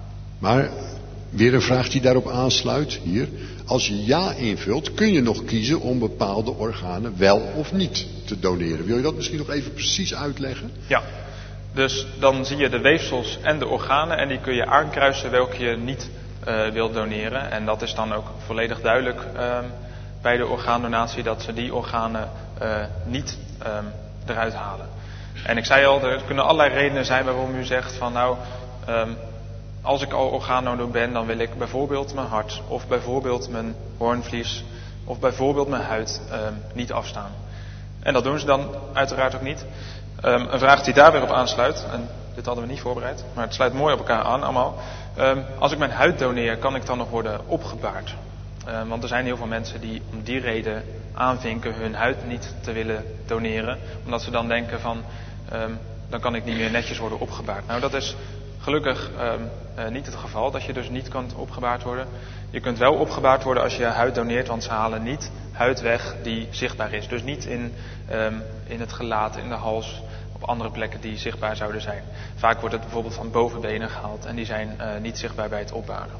Maar weer een vraag die daarop aansluit hier. Als je ja invult, kun je nog kiezen om bepaalde organen wel of niet te doneren. Wil je dat misschien nog even precies uitleggen? Ja, dus dan zie je de weefsels en de organen en die kun je aankruisen welke je niet uh, wilt doneren. En dat is dan ook volledig duidelijk uh, bij de orgaandonatie dat ze die organen uh, niet um, eruit halen. En ik zei al, er kunnen allerlei redenen zijn waarom u zegt van nou, um, als ik al orgaandonor ben, dan wil ik bijvoorbeeld mijn hart of bijvoorbeeld mijn hoornvlies of bijvoorbeeld mijn huid um, niet afstaan. En dat doen ze dan uiteraard ook niet. Um, een vraag die daar weer op aansluit, en dit hadden we niet voorbereid, maar het sluit mooi op elkaar aan allemaal. Um, als ik mijn huid doneer, kan ik dan nog worden opgebaard? Um, want er zijn heel veel mensen die om die reden aanvinken hun huid niet te willen doneren. Omdat ze dan denken van, um, dan kan ik niet meer netjes worden opgebaard. Nou, dat is gelukkig um, uh, niet het geval, dat je dus niet kunt opgebaard worden. Je kunt wel opgebaard worden als je huid doneert, want ze halen niet huid weg die zichtbaar is. Dus niet in, um, in het gelaat, in de hals, op andere plekken die zichtbaar zouden zijn. Vaak wordt het bijvoorbeeld van bovenbenen gehaald en die zijn uh, niet zichtbaar bij het opbaren.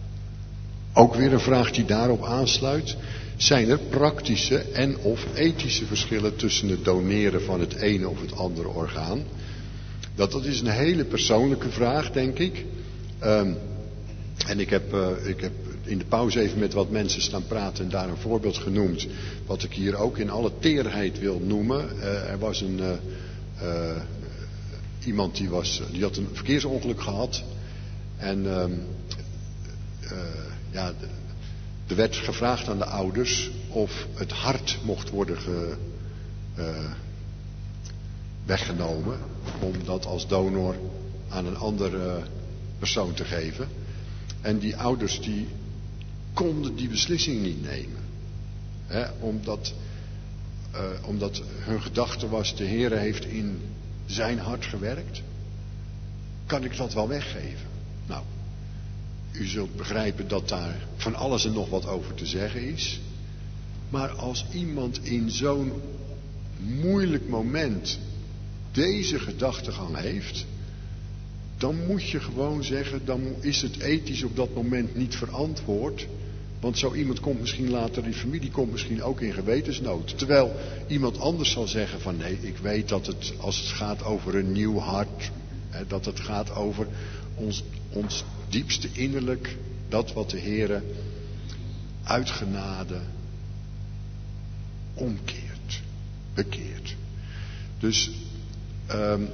Ook weer een vraag die daarop aansluit. Zijn er praktische en of ethische verschillen tussen het doneren van het ene of het andere orgaan? Dat, dat is een hele persoonlijke vraag, denk ik. Um, en ik heb, uh, ik heb in de pauze even met wat mensen staan praten en daar een voorbeeld genoemd. Wat ik hier ook in alle teerheid wil noemen. Uh, er was een, uh, uh, iemand die, was, die had een verkeersongeluk gehad. En um, uh, ja, er werd gevraagd aan de ouders of het hart mocht worden ge, uh, weggenomen. Om dat als donor aan een andere persoon te geven. En die ouders die konden die beslissing niet nemen. He, omdat, uh, omdat hun gedachte was, de Heere heeft in zijn hart gewerkt. Kan ik dat wel weggeven? Nou, u zult begrijpen dat daar van alles en nog wat over te zeggen is. Maar als iemand in zo'n moeilijk moment deze gedachtegang heeft, dan moet je gewoon zeggen, dan is het ethisch op dat moment niet verantwoord. Want zo iemand komt misschien later, die familie komt misschien ook in gewetensnood. Terwijl iemand anders zal zeggen van nee, ik weet dat het, als het gaat over een nieuw hart, hè, dat het gaat over ons, ons diepste innerlijk, dat wat de Heere uit genade omkeert. bekeert. Dus um,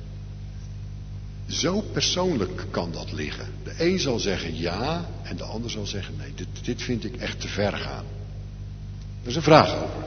zo persoonlijk kan dat liggen. De een zal zeggen ja en de ander zal zeggen nee, dit, dit vind ik echt te ver gaan. Er is een vraag over.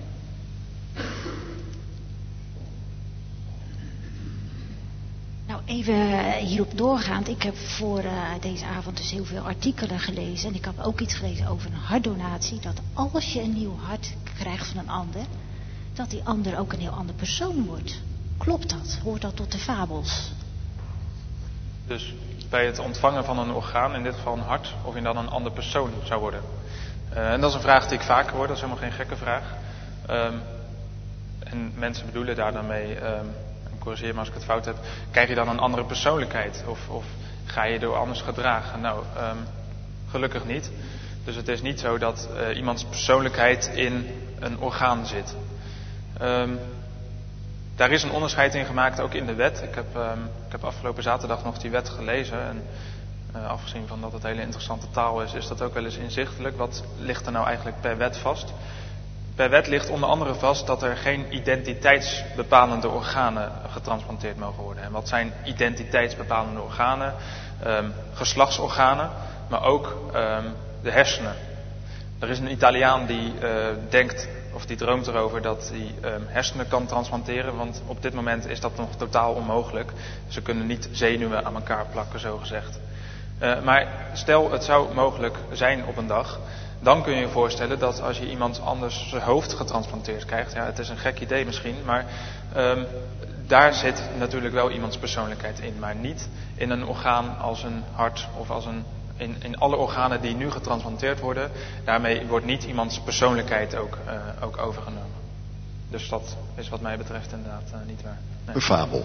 Nou, even hierop doorgaand. Ik heb voor uh, deze avond dus heel veel artikelen gelezen. En ik heb ook iets gelezen over een hartdonatie. Dat als je een nieuw hart krijgt van een ander, dat die ander ook een heel ander persoon wordt. Klopt dat? Hoort dat tot de fabels? Dus bij het ontvangen van een orgaan, in dit geval een hart, of je dan een ander persoon zou worden. Uh, en dat is een vraag die ik vaker hoor, dat is helemaal geen gekke vraag. Um, en mensen bedoelen daar dan mee, um, en corrigeer me als ik het fout heb, krijg je dan een andere persoonlijkheid? Of, of ga je door anders gedragen? Nou, um, gelukkig niet. Dus het is niet zo dat uh, iemands persoonlijkheid in een orgaan zit. Um, Daar is een onderscheid in gemaakt, ook in de wet. Ik heb, um, ik heb afgelopen zaterdag nog die wet gelezen. En uh, afgezien van dat het hele interessante taal is, is dat ook wel eens inzichtelijk. Wat ligt er nou eigenlijk per wet vast? Per wet ligt onder andere vast dat er geen identiteitsbepalende organen getransplanteerd mogen worden. En wat zijn identiteitsbepalende organen? Um, geslachtsorganen, maar ook um, de hersenen. Er is een Italiaan die uh, denkt, of die droomt erover dat hij um, hersenen kan transplanteren. Want op dit moment is dat nog totaal onmogelijk. Ze kunnen niet zenuwen aan elkaar plakken, zo gezegd. Uh, maar stel het zou mogelijk zijn op een dag. Dan kun je je voorstellen dat als je iemand anders zijn hoofd getransplanteerd krijgt. Ja, het is een gek idee misschien. Maar um, daar zit natuurlijk wel iemands persoonlijkheid in. Maar niet in een orgaan als een hart of als een... In, in alle organen die nu getransplanteerd worden, daarmee wordt niet iemands persoonlijkheid ook, uh, ook overgenomen. Dus dat is wat mij betreft inderdaad uh, niet waar. Nee. Een fabel.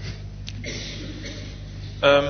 Um,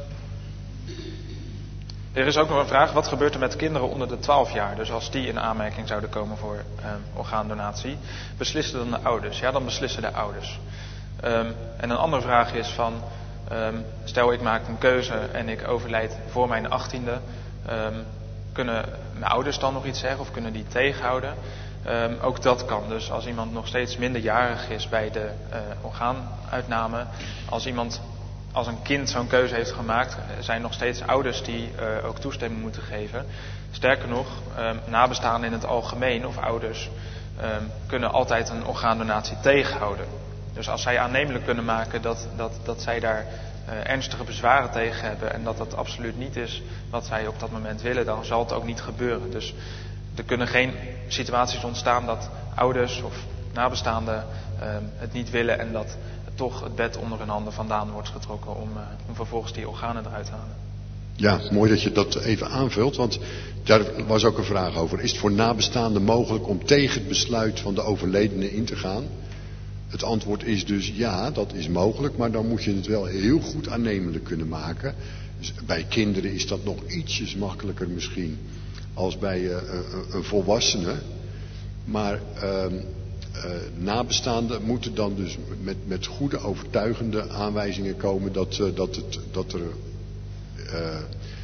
er is ook nog een vraag, wat gebeurt er met kinderen onder de twaalf jaar? Dus als die in aanmerking zouden komen voor um, orgaandonatie, beslissen dan de ouders? Ja, dan beslissen de ouders. Um, en een andere vraag is van... Um, stel ik maak een keuze en ik overlijd voor mijn achttiende. Um, kunnen mijn ouders dan nog iets zeggen of kunnen die tegenhouden? Um, ook dat kan. Dus als iemand nog steeds minderjarig is bij de uh, orgaanuitname. Als iemand als een kind zo'n keuze heeft gemaakt. Zijn nog steeds ouders die uh, ook toestemming moeten geven. Sterker nog, um, nabestaanden in het algemeen of ouders um, kunnen altijd een orgaandonatie tegenhouden. Dus als zij aannemelijk kunnen maken dat, dat, dat zij daar uh, ernstige bezwaren tegen hebben en dat dat absoluut niet is wat zij op dat moment willen, dan zal het ook niet gebeuren. Dus er kunnen geen situaties ontstaan dat ouders of nabestaanden uh, het niet willen en dat toch het bed onder hun handen vandaan wordt getrokken om, uh, om vervolgens die organen eruit te halen. Ja, mooi dat je dat even aanvult, want daar was ook een vraag over. Is het voor nabestaanden mogelijk om tegen het besluit van de overledene in te gaan? Het antwoord is dus ja, dat is mogelijk, maar dan moet je het wel heel goed aannemelijk kunnen maken. Dus bij kinderen is dat nog ietsjes makkelijker misschien als bij uh, een volwassene. Maar uh, uh, nabestaanden moeten dan dus met, met goede overtuigende aanwijzingen komen dat, uh, dat, het, dat, er, uh, uh,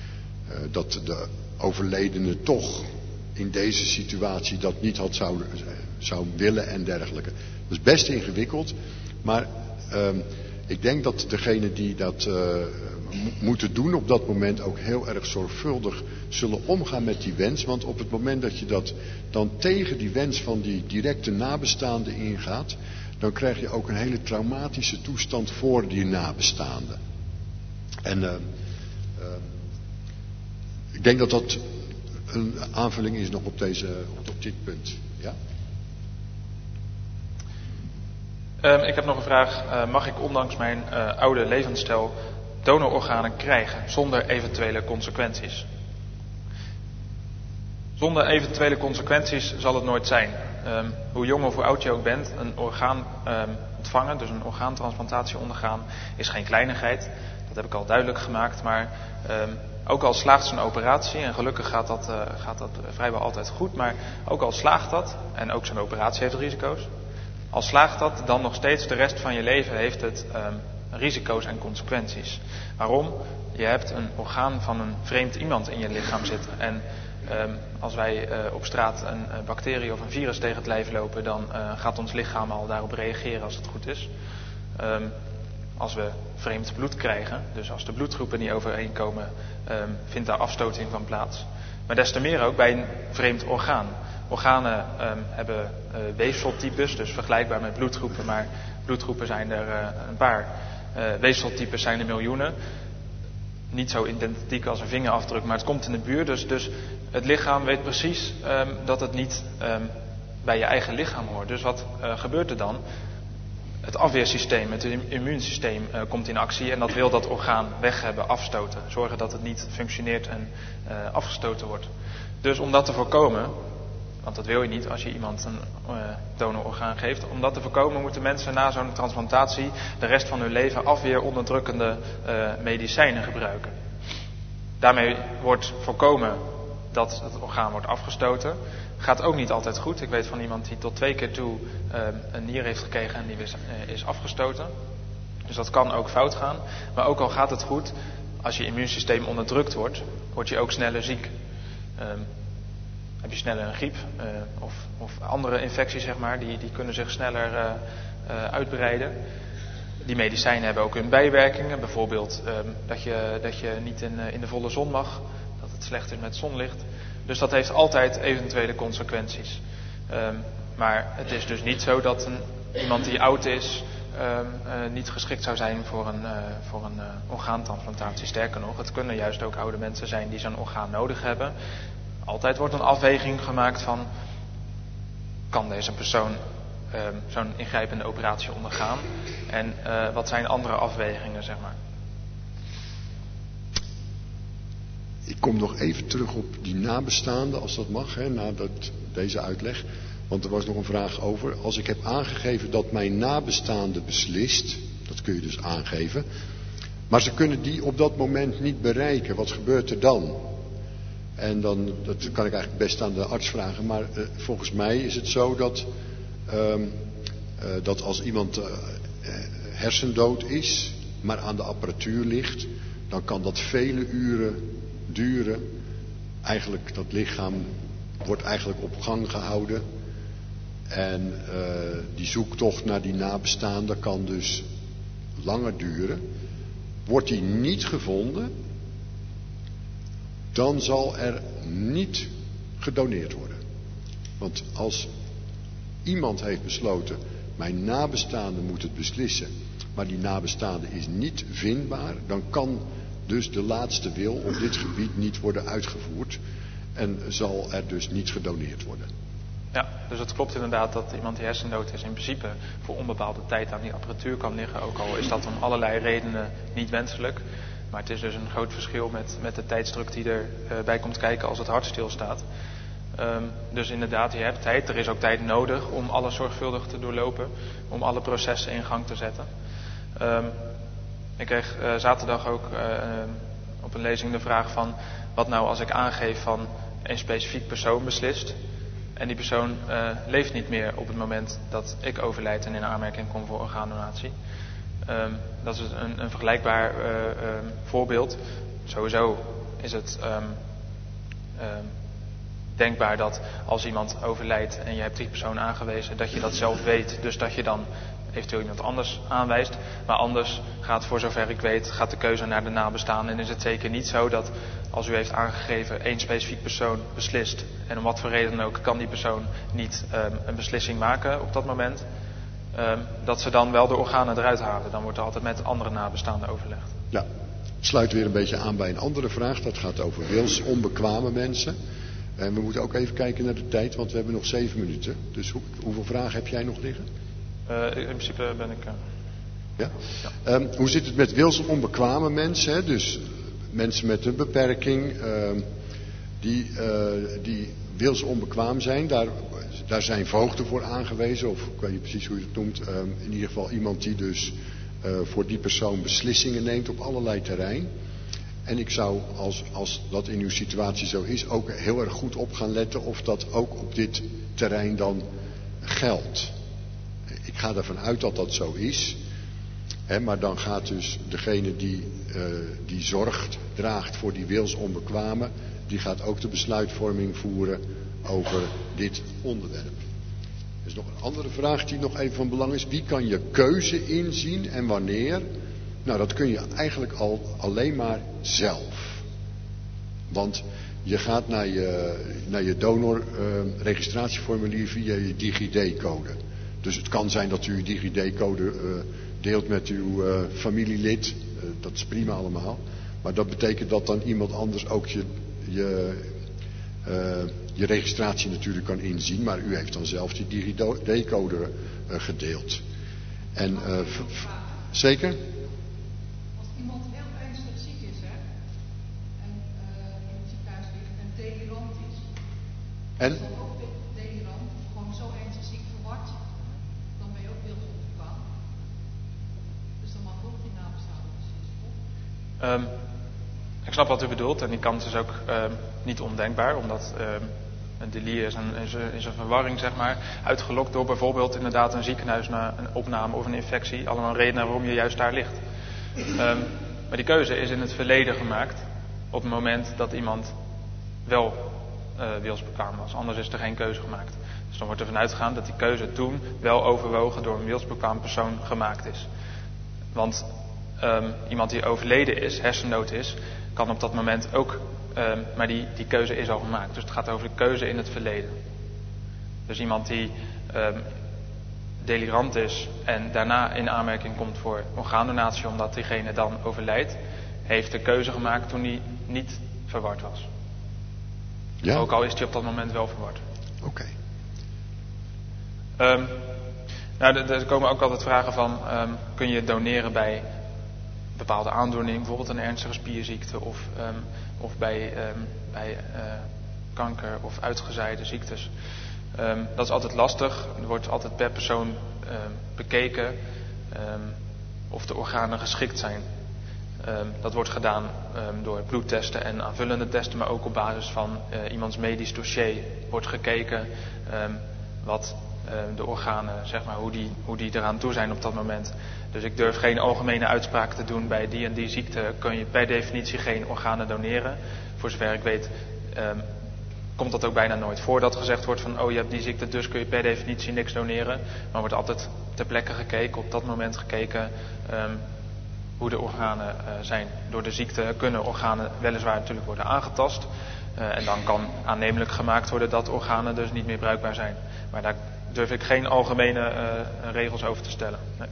dat de overledene toch in deze situatie dat niet had zou, zou willen en dergelijke. Dat is best ingewikkeld, maar uh, ik denk dat degenen die dat uh, m- moeten doen op dat moment ook heel erg zorgvuldig zullen omgaan met die wens. Want op het moment dat je dat dan tegen die wens van die directe nabestaande ingaat, dan krijg je ook een hele traumatische toestand voor die nabestaande. En uh, uh, ik denk dat dat een aanvulling is nog op, deze, op, op dit punt. Ja? Um, ik heb nog een vraag. Uh, mag ik ondanks mijn uh, oude levensstijl donororganen krijgen zonder eventuele consequenties? Zonder eventuele consequenties zal het nooit zijn. Um, hoe jong of hoe oud je ook bent, een orgaan um, ontvangen, dus een orgaantransplantatie ondergaan, is geen kleinigheid. Dat heb ik al duidelijk gemaakt, maar um, ook al slaagt zo'n operatie, en gelukkig gaat dat, uh, gaat dat vrijwel altijd goed, maar ook al slaagt dat, en ook zo'n operatie heeft risico's, al slaagt dat, dan nog steeds de rest van je leven heeft het um, risico's en consequenties. Waarom? Je hebt een orgaan van een vreemd iemand in je lichaam zitten. En Um, als wij uh, op straat een uh, bacterie of een virus tegen het lijf lopen, dan uh, gaat ons lichaam al daarop reageren als het goed is. Um, als we vreemd bloed krijgen, dus als de bloedgroepen niet overeenkomen, um, vindt daar afstoting van plaats. Maar des te meer ook bij een vreemd orgaan. Organen um, hebben uh, weefseltypes, dus vergelijkbaar met bloedgroepen, maar bloedgroepen zijn er uh, een paar. Uh, weefseltypes zijn er miljoenen. Niet zo identiek als een vingerafdruk, maar het komt in de buurt. Dus, dus het lichaam weet precies um, dat het niet um, bij je eigen lichaam hoort. Dus wat uh, gebeurt er dan? Het afweersysteem, het immuunsysteem uh, komt in actie en dat wil dat orgaan weg hebben, afstoten. Zorgen dat het niet functioneert en uh, afgestoten wordt. Dus om dat te voorkomen, want dat wil je niet als je iemand een uh, donororgaan geeft. Om dat te voorkomen moeten mensen na zo'n transplantatie de rest van hun leven afweeronderdrukkende uh, medicijnen gebruiken. Daarmee wordt voorkomen dat het orgaan wordt afgestoten. Gaat ook niet altijd goed. Ik weet van iemand die tot twee keer toe uh, een nier heeft gekregen en die is, uh, is afgestoten. Dus dat kan ook fout gaan. Maar ook al gaat het goed, als je immuunsysteem onderdrukt wordt, word je ook sneller ziek. Um, heb je sneller een griep uh, of, of andere infecties, zeg maar, die, die kunnen zich sneller uh, uh, uitbreiden. Die medicijnen hebben ook hun bijwerkingen. Bijvoorbeeld um, dat, je, dat je niet in, uh, in de volle zon mag. Dat het slecht is met zonlicht. Dus dat heeft altijd eventuele consequenties. Um, maar het is dus niet zo dat een, iemand die oud is um, uh, niet geschikt zou zijn voor een, uh, voor een uh, orgaantransplantatie. Sterker nog, het kunnen juist ook oude mensen zijn die zo'n orgaan nodig hebben. Altijd wordt een afweging gemaakt van, kan deze persoon um, zo'n ingrijpende operatie ondergaan? En uh, wat zijn andere afwegingen, zeg maar? Ik kom nog even terug op die nabestaanden, als dat mag, hè, na dat, deze uitleg. Want er was nog een vraag over. Als ik heb aangegeven dat mijn nabestaande beslist, dat kun je dus aangeven. Maar ze kunnen die op dat moment niet bereiken. Wat gebeurt er dan? En dan, dat kan ik eigenlijk best aan de arts vragen. Maar uh, volgens mij is het zo dat, uh, uh, dat als iemand uh, hersendood is, maar aan de apparatuur ligt, dan kan dat vele uren duren. Eigenlijk, dat lichaam wordt eigenlijk op gang gehouden. En uh, die zoektocht naar die nabestaanden kan dus langer duren. Wordt die niet gevonden, dan zal er niet gedoneerd worden. Want als iemand heeft besloten, mijn nabestaande moet het beslissen, maar die nabestaande is niet vindbaar, dan kan dus de laatste wil op dit gebied niet worden uitgevoerd en zal er dus niet gedoneerd worden. Ja, dus het klopt inderdaad dat iemand die hersendood is in principe voor onbepaalde tijd aan die apparatuur kan liggen. Ook al is dat om allerlei redenen niet wenselijk. Maar het is dus een groot verschil met, met de tijdsdruk die erbij uh, komt kijken als het hart stilstaat. Um, dus inderdaad, je hebt tijd. Er is ook tijd nodig om alles zorgvuldig te doorlopen. Om alle processen in gang te zetten. Um, ik kreeg uh, zaterdag ook uh, uh, op een lezing de vraag van, wat nou als ik aangeef van een specifiek persoon beslist. En die persoon uh, leeft niet meer op het moment dat ik overlijd en in aanmerking kom voor orgaandonatie. Um, dat is een, een vergelijkbaar uh, um, voorbeeld. Sowieso is het um, um, denkbaar dat als iemand overlijdt en je hebt die persoon aangewezen, dat je dat zelf weet. Dus dat je dan eventueel iemand anders aanwijst. Maar anders gaat, voor zover ik weet, gaat de keuze naar de nabestaanden. En is het zeker niet zo dat als u heeft aangegeven één specifiek persoon beslist. En om wat voor reden ook kan die persoon niet um, een beslissing maken op dat moment. Um, dat ze dan wel de organen eruit halen. Dan wordt er altijd met andere nabestaanden overlegd. Ja, het sluit weer een beetje aan bij een andere vraag. Dat gaat over wilsonbekwame mensen. En we moeten ook even kijken naar de tijd, want we hebben nog zeven minuten. Dus hoe, hoeveel vragen heb jij nog liggen? Uh, in principe ben ik... Uh... Ja? Ja. Um, hoe zit het met wilsonbekwame mensen? Hè? Dus mensen met een beperking, uh, die, uh, die wilsonbekwaam zijn. Daar, daar zijn voogden voor aangewezen, of ik weet niet precies hoe je het noemt. Um, in ieder geval iemand die dus uh, voor die persoon beslissingen neemt op allerlei terrein. En ik zou, als, als dat in uw situatie zo is, ook heel erg goed op gaan letten of dat ook op dit terrein dan geldt. Ik ga ervan uit dat dat zo is. Hè, maar dan gaat dus degene die, uh, die zorgt, draagt voor die wilsonbekwame die gaat ook de besluitvorming voeren over dit onderwerp. Er is nog een andere vraag die nog even van belang is. Wie kan je keuze inzien en wanneer? Nou, dat kun je eigenlijk al alleen maar zelf. Want je gaat naar je, naar je donorregistratieformulier uh, via je DigiD-code. Dus het kan zijn dat u uw DigiD-code uh, deelt met uw uh, familielid. Uh, dat is prima allemaal. Maar dat betekent dat dan iemand anders ook je, je, uh, je registratie natuurlijk kan inzien. Maar u heeft dan zelf die DigiD-code uh, gedeeld. En uh, v- v- zeker? Als iemand heel ernstig ziek is, hè, en uh, in het ziekenhuis ligt en delirant is. En? Als dan ook delirant of gewoon zo ernstig ziek verward, dan ben je ook wilsondergaan. Dus dan mag ook die nabestaanden precies, toch? Um, ik snap wat u bedoelt en die kans is ook um, niet ondenkbaar, omdat um, een delir is een, is, een, is een verwarring, zeg maar, uitgelokt door bijvoorbeeld inderdaad een ziekenhuis na een opname of een infectie. Allemaal redenen waarom je juist daar ligt. Um, maar die keuze is in het verleden gemaakt op het moment dat iemand wel uh, wilsbekwaam was. Anders is er geen keuze gemaakt. Dus dan wordt er vanuit gegaan dat die keuze toen wel overwogen door een wilsbekwaam persoon gemaakt is. Want um, iemand die overleden is, hersendood is, kan op dat moment ook, um, maar die, die keuze is al gemaakt. Dus het gaat over de keuze in het verleden. Dus iemand die um, delirant is en daarna in aanmerking komt voor orgaandonatie omdat diegene dan overlijdt, heeft de keuze gemaakt toen hij niet verward was. Ja? Ook al is hij op dat moment wel verward. Oké. Okay. Um, nou, er, er komen ook altijd vragen van, um, kun je doneren bij bepaalde aandoening, bijvoorbeeld een ernstige spierziekte of, um, of bij, um, bij uh, kanker of uitgezaaide ziektes. Um, dat is altijd lastig. Er wordt altijd per persoon um, bekeken um, of de organen geschikt zijn. Um, dat wordt gedaan um, door bloedtesten en aanvullende testen, maar ook op basis van uh, iemands medisch dossier wordt gekeken um, wat uh, de organen, zeg maar, hoe die, hoe die eraan toe zijn op dat moment. Dus ik durf geen algemene uitspraak te doen. Bij die en die ziekte kun je per definitie geen organen doneren. Voor zover ik weet um, komt dat ook bijna nooit voor dat gezegd wordt van, oh, je hebt die ziekte, dus kun je per definitie niks doneren. Maar wordt altijd ter plekke gekeken, op dat moment gekeken um, hoe de organen uh, zijn. Door de ziekte kunnen organen weliswaar natuurlijk worden aangetast. Uh, en dan kan aannemelijk gemaakt worden dat organen dus niet meer bruikbaar zijn. Maar daar durf ik geen algemene uh, regels over te stellen. Nee.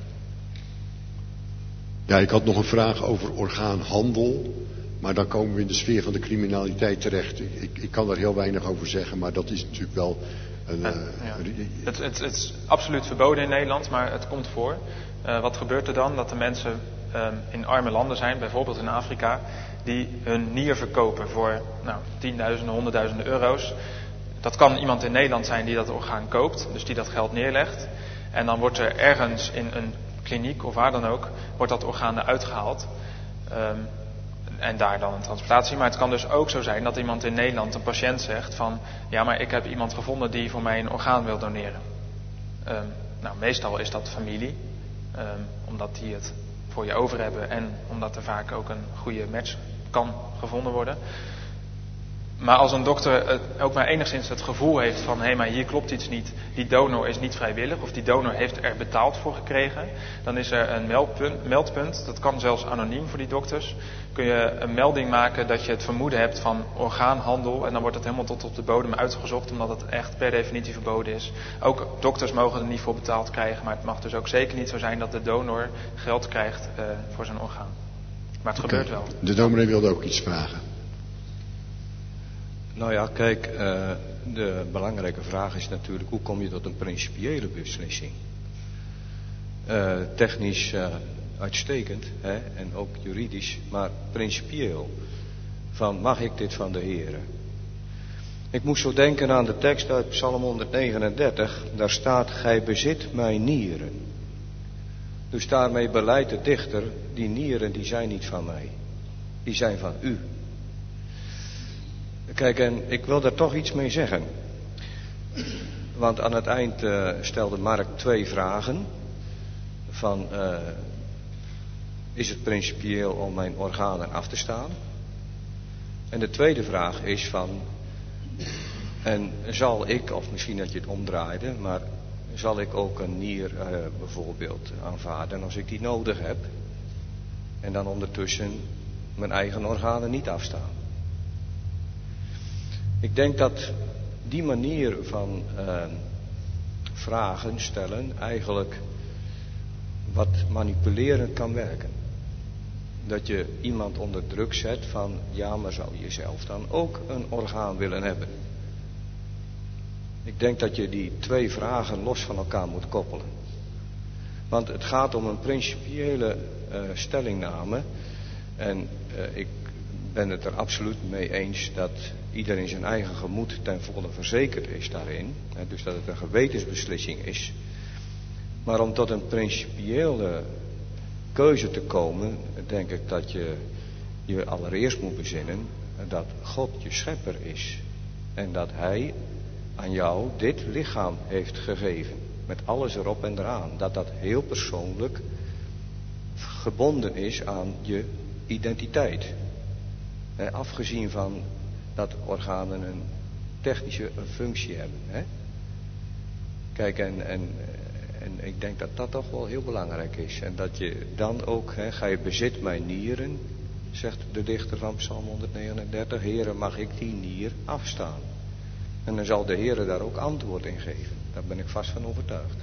Ja, ik had nog een vraag over orgaanhandel. Maar dan komen we in de sfeer van de criminaliteit terecht. Ik, ik kan daar heel weinig over zeggen, maar dat is natuurlijk wel een... Uh, ja. het, het, het is absoluut verboden in Nederland, maar het komt voor. Uh, wat gebeurt er dan? Dat de mensen um, in arme landen zijn, bijvoorbeeld in Afrika, die hun nier verkopen voor nou, tienduizenden, honderdduizenden euro's. Dat kan iemand in Nederland zijn die dat orgaan koopt, dus die dat geld neerlegt. En dan wordt er ergens in een kliniek of waar dan ook, wordt dat orgaan eruit gehaald. Um, En daar dan een transplantatie. Maar het kan dus ook zo zijn dat iemand in Nederland, een patiënt, zegt van, ja, maar ik heb iemand gevonden die voor mij een orgaan wil doneren. Um, nou, meestal is dat familie. Um, omdat die het voor je over hebben en omdat er vaak ook een goede match kan gevonden worden. Maar als een dokter het ook maar enigszins het gevoel heeft van, hé, hey, maar hier klopt iets niet, die donor is niet vrijwillig of die donor heeft er betaald voor gekregen, dan is er een meldpunt, meldpunt, dat kan zelfs anoniem voor die dokters, kun je een melding maken dat je het vermoeden hebt van orgaanhandel en dan wordt het helemaal tot op de bodem uitgezocht omdat het echt per definitie verboden is. Ook dokters mogen er niet voor betaald krijgen, maar het mag dus ook zeker niet zo zijn dat de donor geld krijgt uh, voor zijn orgaan. Maar het okay. gebeurt wel. De dominee wilde ook iets vragen. Nou ja, kijk, uh, de belangrijke vraag is natuurlijk, hoe kom je tot een principiële beslissing? Uh, technisch uh, uitstekend, hè, en ook juridisch, maar principieel. Van, mag ik dit van de Heere? Ik moest zo denken aan de tekst uit Psalm honderdnegenendertig. Daar staat, gij bezit mijn nieren. Dus daarmee beleidt de dichter, die nieren die zijn niet van mij. Die zijn van u. Kijk, en ik wil daar toch iets mee zeggen. Want aan het eind uh, stelde Mark twee vragen. Van, uh, is het principieel om mijn organen af te staan? En de tweede vraag is van, en zal ik, of misschien dat je het omdraaide, maar zal ik ook een nier uh, bijvoorbeeld aanvaarden als ik die nodig heb? En dan ondertussen mijn eigen organen niet afstaan. Ik denk dat die manier van uh, vragen stellen eigenlijk wat manipulerend kan werken. Dat je iemand onder druk zet van, ja, maar zou je zelf dan ook een orgaan willen hebben? Ik denk dat je die twee vragen los van elkaar moet koppelen. Want het gaat om een principiële uh, stellingname. En uh, ik ben het er absoluut mee eens dat ieder in zijn eigen gemoed ten volle verzekerd is daarin. Hè, dus dat het een gewetensbeslissing is. Maar om tot een principiële keuze te komen, denk ik dat je je allereerst moet bezinnen dat God je schepper is. En dat Hij aan jou dit lichaam heeft gegeven. Met alles erop en eraan. Dat dat heel persoonlijk gebonden is aan je identiteit. He, afgezien van dat organen een technische functie hebben. He. Kijk, en, en, en ik denk dat dat toch wel heel belangrijk is. En dat je dan ook, he, ga je bezit mijn nieren, zegt de dichter van Psalm honderdnegenendertig. Heere, mag ik die nier afstaan? En dan zal de Heere daar ook antwoord in geven. Daar ben ik vast van overtuigd.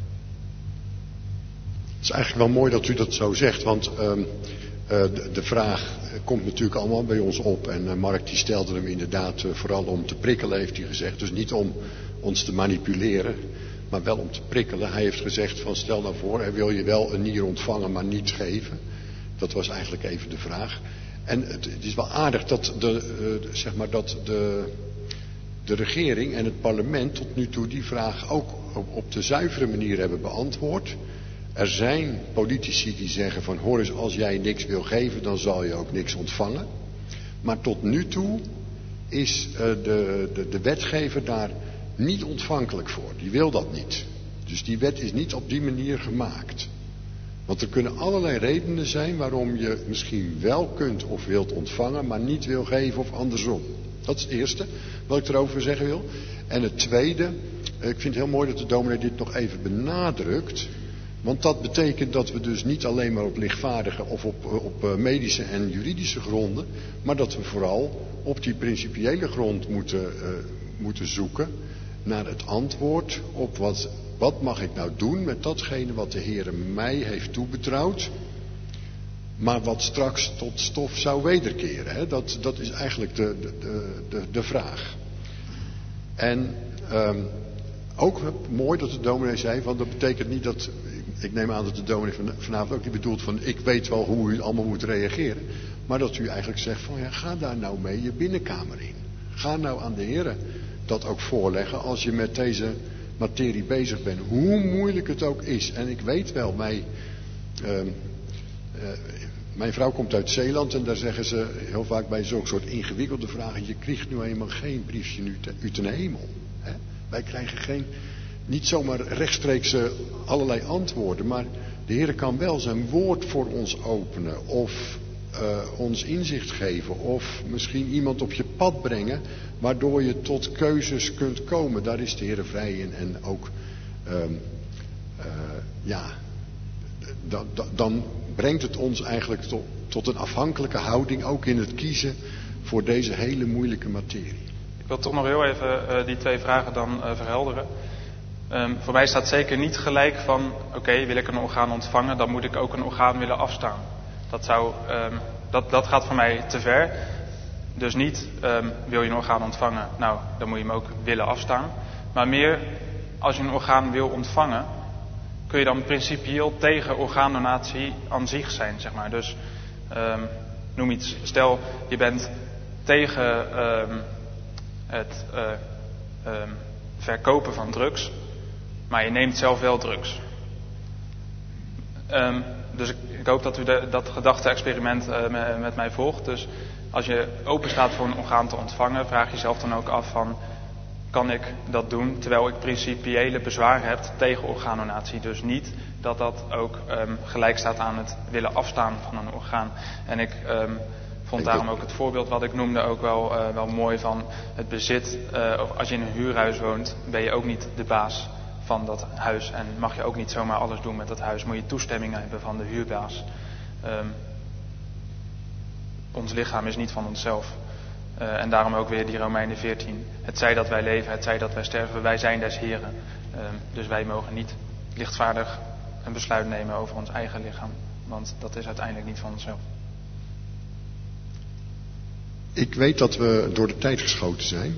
Het is eigenlijk wel mooi dat u dat zo zegt, want uh, uh, de, de vraag komt natuurlijk allemaal bij ons op. En uh, Mark die stelde hem inderdaad uh, vooral om te prikkelen, heeft hij gezegd. Dus niet om ons te manipuleren, maar wel om te prikkelen. Hij heeft gezegd van, stel nou voor, hij wil je wel een nier ontvangen, maar niet geven. Dat was eigenlijk even de vraag. En het, het is wel aardig dat de, uh, zeg maar dat de... de regering en het parlement tot nu toe die vraag ook op, op de zuivere manier hebben beantwoord. Er zijn politici die zeggen van, hoor eens, als jij niks wil geven, dan zal je ook niks ontvangen. Maar tot nu toe is uh, de, de, de wetgever daar niet ontvankelijk voor. Die wil dat niet. Dus die wet is niet op die manier gemaakt. Want er kunnen allerlei redenen zijn waarom je misschien wel kunt of wilt ontvangen, maar niet wil geven of andersom. Dat is het eerste wat ik erover zeggen wil. En het tweede, ik vind het heel mooi dat de dominee dit nog even benadrukt. Want dat betekent dat we dus niet alleen maar op lichtvaardige of op, op medische en juridische gronden, maar dat we vooral op die principiële grond moeten, uh, moeten zoeken naar het antwoord op wat, wat mag ik nou doen met datgene wat de Heere mij heeft toebetrouwd. Maar wat straks tot stof zou wederkeren. Hè? Dat, dat is eigenlijk de, de, de, de vraag. En um, ook mooi dat de dominee zei, want dat betekent niet dat, ik neem aan dat de dominee van, vanavond ook niet bedoelt van, ik weet wel hoe u allemaal moet reageren. Maar dat u eigenlijk zegt van, ja, ga daar nou mee je binnenkamer in. Ga nou aan de Heere dat ook voorleggen als je met deze materie bezig bent. Hoe moeilijk het ook is. En ik weet wel, mij... Um, Uh, mijn vrouw komt uit Zeeland en daar zeggen ze heel vaak bij zo'n soort ingewikkelde vragen, je krijgt nu eenmaal geen briefje uit de hemel. Hè? Wij krijgen geen, niet zomaar rechtstreeks allerlei antwoorden, maar de Heer kan wel zijn woord voor ons openen of uh, ons inzicht geven of misschien iemand op je pad brengen waardoor je tot keuzes kunt komen. Daar is de Heer vrij in en ook, uh, uh, ja, dan, dan brengt het ons eigenlijk tot, tot een afhankelijke houding, ook in het kiezen voor deze hele moeilijke materie. Ik wil toch nog heel even uh, die twee vragen dan uh, verhelderen. Um, voor mij staat zeker niet gelijk van, oké, okay, wil ik een orgaan ontvangen, dan moet ik ook een orgaan willen afstaan. Dat, zou, um, dat, dat gaat voor mij te ver. Dus niet, um, wil je een orgaan ontvangen, nou, dan moet je hem ook willen afstaan. Maar meer, als je een orgaan wil ontvangen, kun je dan principieel tegen orgaandonatie aan zich zijn, zeg maar. Dus um, noem iets. Stel, je bent tegen um, het uh, um, verkopen van drugs, maar je neemt zelf wel drugs. Um, dus ik, ik hoop dat u de, dat gedachte-experiment uh, met, met mij volgt. Dus als je open staat voor een orgaan te ontvangen, vraag jezelf dan ook af van, kan ik dat doen terwijl ik principiële bezwaren heb tegen orgaandonatie. Dus niet dat dat ook um, gelijk staat aan het willen afstaan van een orgaan. En ik um, vond daarom ook het voorbeeld wat ik noemde ook wel, uh, wel mooi van het bezit. Uh, of als je in een huurhuis woont, ben je ook niet de baas van dat huis. En mag je ook niet zomaar alles doen met dat huis. Moet je toestemming hebben van de huurbaas. Um, ons lichaam is niet van onszelf. Uh, en daarom ook weer die Romeinen veertien. Het zij dat wij leven, het zij dat wij sterven, wij zijn des Heren. Um, dus wij mogen niet lichtvaardig een besluit nemen over ons eigen lichaam. Want dat is uiteindelijk niet van onszelf. Ik weet dat we door de tijd geschoten zijn.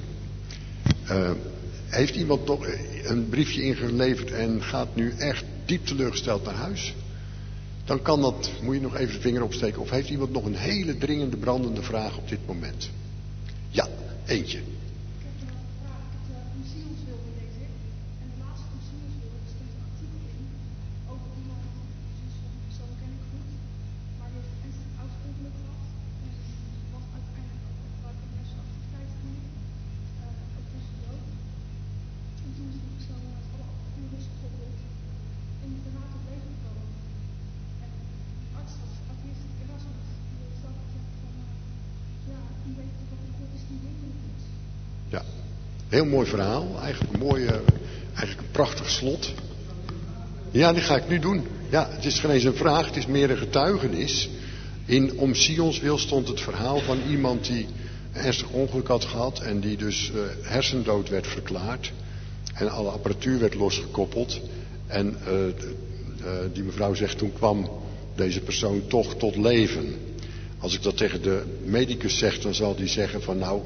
Uh, heeft iemand nog een briefje ingeleverd en gaat nu echt diep teleurgesteld naar huis? Dan kan dat, moet je nog even de vinger opsteken. Of heeft iemand nog een hele dringende, brandende vraag op dit moment? Ja, eentje. Ik heb een vraag. Ik heb een zielswil gelezen. En de laatste van zielswil er stond een artikel in over iemand, zo'n persoon ken ik goed, maar die heeft een ernstig auto-ongeluk gehad. En was uiteindelijk ook gebruik van hersenactiviteit genoeg. Uh, ook dus dood. En toen is die persoon met alle apparatuur gekoppeld en die daarna tot leven gekomen. En de arts was atheïst Erasmus. Die heeft zelf gezegd van, uh, ja, die weet dat het God is die dingen is. Ja, heel mooi verhaal. Eigenlijk een mooie, eigenlijk een prachtig slot. Ja, die ga ik nu doen. Ja, het is geen eens een vraag, het is meer een getuigenis. In Om Sions wil stond het verhaal van iemand die een ernstig ongeluk had gehad en die dus uh, hersendood werd verklaard. En alle apparatuur werd losgekoppeld. En uh, uh, die mevrouw zegt, toen kwam deze persoon toch tot leven. Als ik dat tegen de medicus zeg, dan zal die zeggen van nou,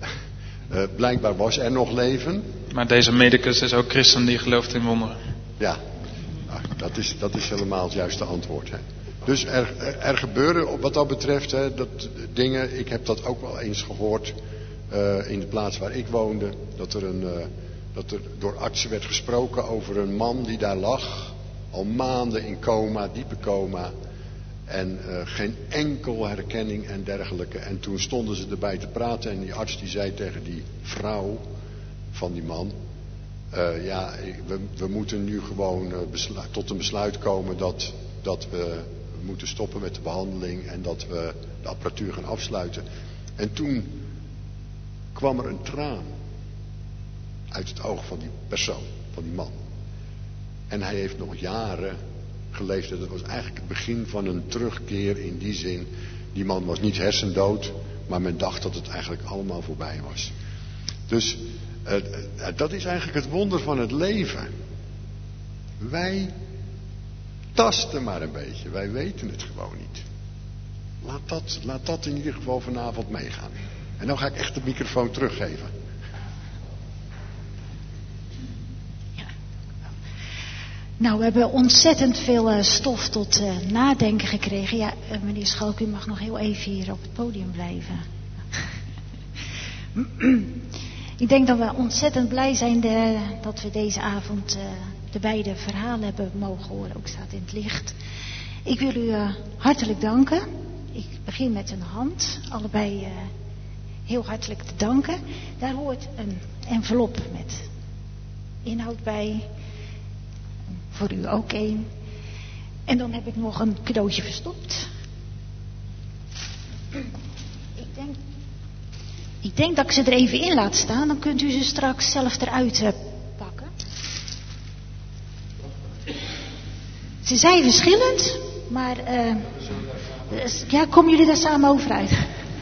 uh, blijkbaar was er nog leven. Maar deze medicus is ook christen die gelooft in wonderen. Ja, nou, dat, is, dat is helemaal het juiste antwoord. Hè. Dus er, er, er gebeuren wat dat betreft hè, dat, dingen, ik heb dat ook wel eens gehoord uh, in de plaats waar ik woonde. Dat er, een, uh, dat er door artsen werd gesproken over een man die daar lag. Al maanden in coma, diepe coma. En uh, geen enkel herkenning en dergelijke. En toen stonden ze erbij te praten en die arts die zei tegen die vrouw van die man. Uh, ja, we, we moeten nu gewoon uh, beslu- tot een besluit komen dat, dat we moeten stoppen met de behandeling en dat we de apparatuur gaan afsluiten. En toen kwam er een traan uit het oog van die persoon, van die man. En hij heeft nog jaren geleefd. Dat was eigenlijk het begin van een terugkeer in die zin. Die man was niet hersendood, maar men dacht dat het eigenlijk allemaal voorbij was. Dus uh, uh, dat is eigenlijk het wonder van het leven. Wij tasten maar een beetje, wij weten het gewoon niet. Laat dat, laat dat in ieder geval vanavond meegaan. En dan ga ik echt de microfoon teruggeven. Nou, we hebben ontzettend veel uh, stof tot uh, nadenken gekregen. Ja, uh, meneer Schalk, u mag nog heel even hier op het podium blijven. Ik denk dat we ontzettend blij zijn de, dat we deze avond uh, de beide verhalen hebben mogen horen. Ook staat in het licht. Ik wil u uh, hartelijk danken. Ik begin met een hand. Allebei uh, heel hartelijk te danken. Daar hoort een envelop met inhoud bij. Voor u ook één. En dan heb ik nog een cadeautje verstopt. Ik denk, ik denk dat ik ze er even in laat staan. Dan kunt u ze straks zelf eruit uh, pakken. Ze zijn verschillend. Maar uh, ja, komen jullie daar samen over uit?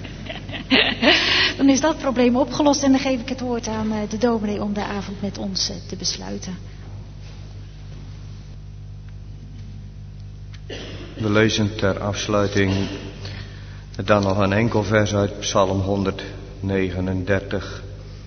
Dan is dat probleem opgelost. En dan geef ik het woord aan uh, de dominee om de avond met ons uh, te besluiten. We lezen ter afsluiting dan nog een enkel vers uit Psalm honderdnegenendertig.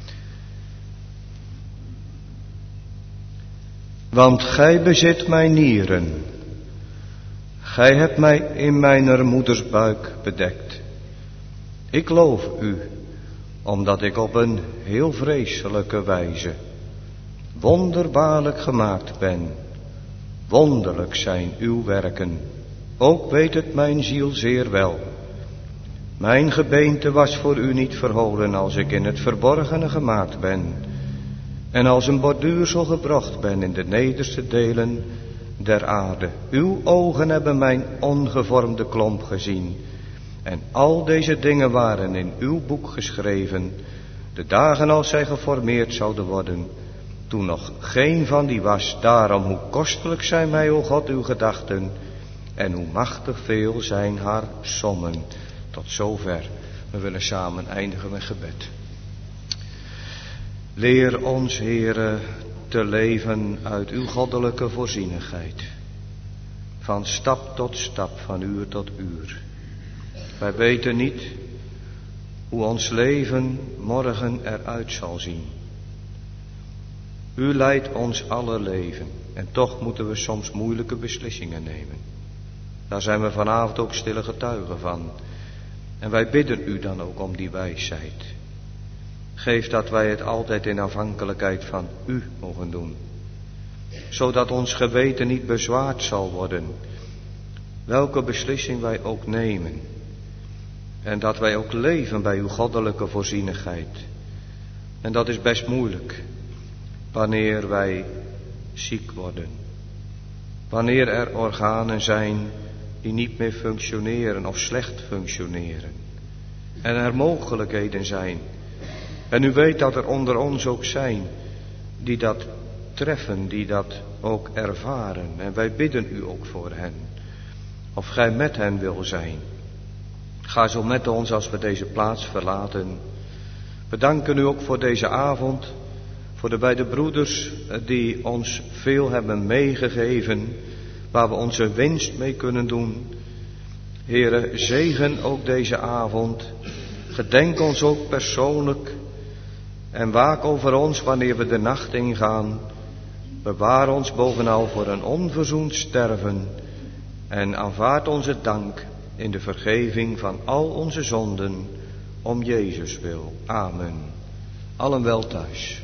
Want gij bezit mijn nieren, gij hebt mij in mijner moeders buik bedekt. Ik loof u, omdat ik op een heel vreselijke wijze wonderbaarlijk gemaakt ben. Wonderlijk zijn uw werken. Ook weet het mijn ziel zeer wel. Mijn gebeente was voor u niet verholen als ik in het verborgene gemaakt ben. En als een borduursel gebracht ben in de nederste delen der aarde. Uw ogen hebben mijn ongevormde klomp gezien. En al deze dingen waren in uw boek geschreven, de dagen als zij geformeerd zouden worden, toen nog geen van die was. Daarom hoe kostelijk zijn mij, o God, uw gedachten, en hoe machtig veel zijn haar sommen. Tot zover. We willen samen eindigen met gebed. Leer ons, Heere, te leven uit uw goddelijke voorzienigheid. Van stap tot stap, van uur tot uur. Wij weten niet hoe ons leven morgen eruit zal zien. U leidt ons alle leven en toch moeten we soms moeilijke beslissingen nemen. Daar zijn we vanavond ook stille getuigen van. En wij bidden u dan ook om die wijsheid. Geef dat wij het altijd in afhankelijkheid van u mogen doen. Zodat ons geweten niet bezwaard zal worden. Welke beslissing wij ook nemen. En dat wij ook leven bij uw goddelijke voorzienigheid. En dat is best moeilijk. Wanneer wij ziek worden. Wanneer er organen zijn die niet meer functioneren of slecht functioneren. En er mogelijkheden zijn. En u weet dat er onder ons ook zijn die dat treffen, die dat ook ervaren. En wij bidden u ook voor hen. Of gij met hen wil zijn. Ga zo met ons als we deze plaats verlaten. We danken u ook voor deze avond. Voor de beide broeders die ons veel hebben meegegeven. Waar we onze winst mee kunnen doen. Heere, zegen ook deze avond. Gedenk ons ook persoonlijk. En waak over ons wanneer we de nacht ingaan. Bewaar ons bovenal voor een onverzoend sterven. En aanvaard onze dank in de vergeving van al onze zonden. Om Jezus wil. Amen. Allen wel thuis.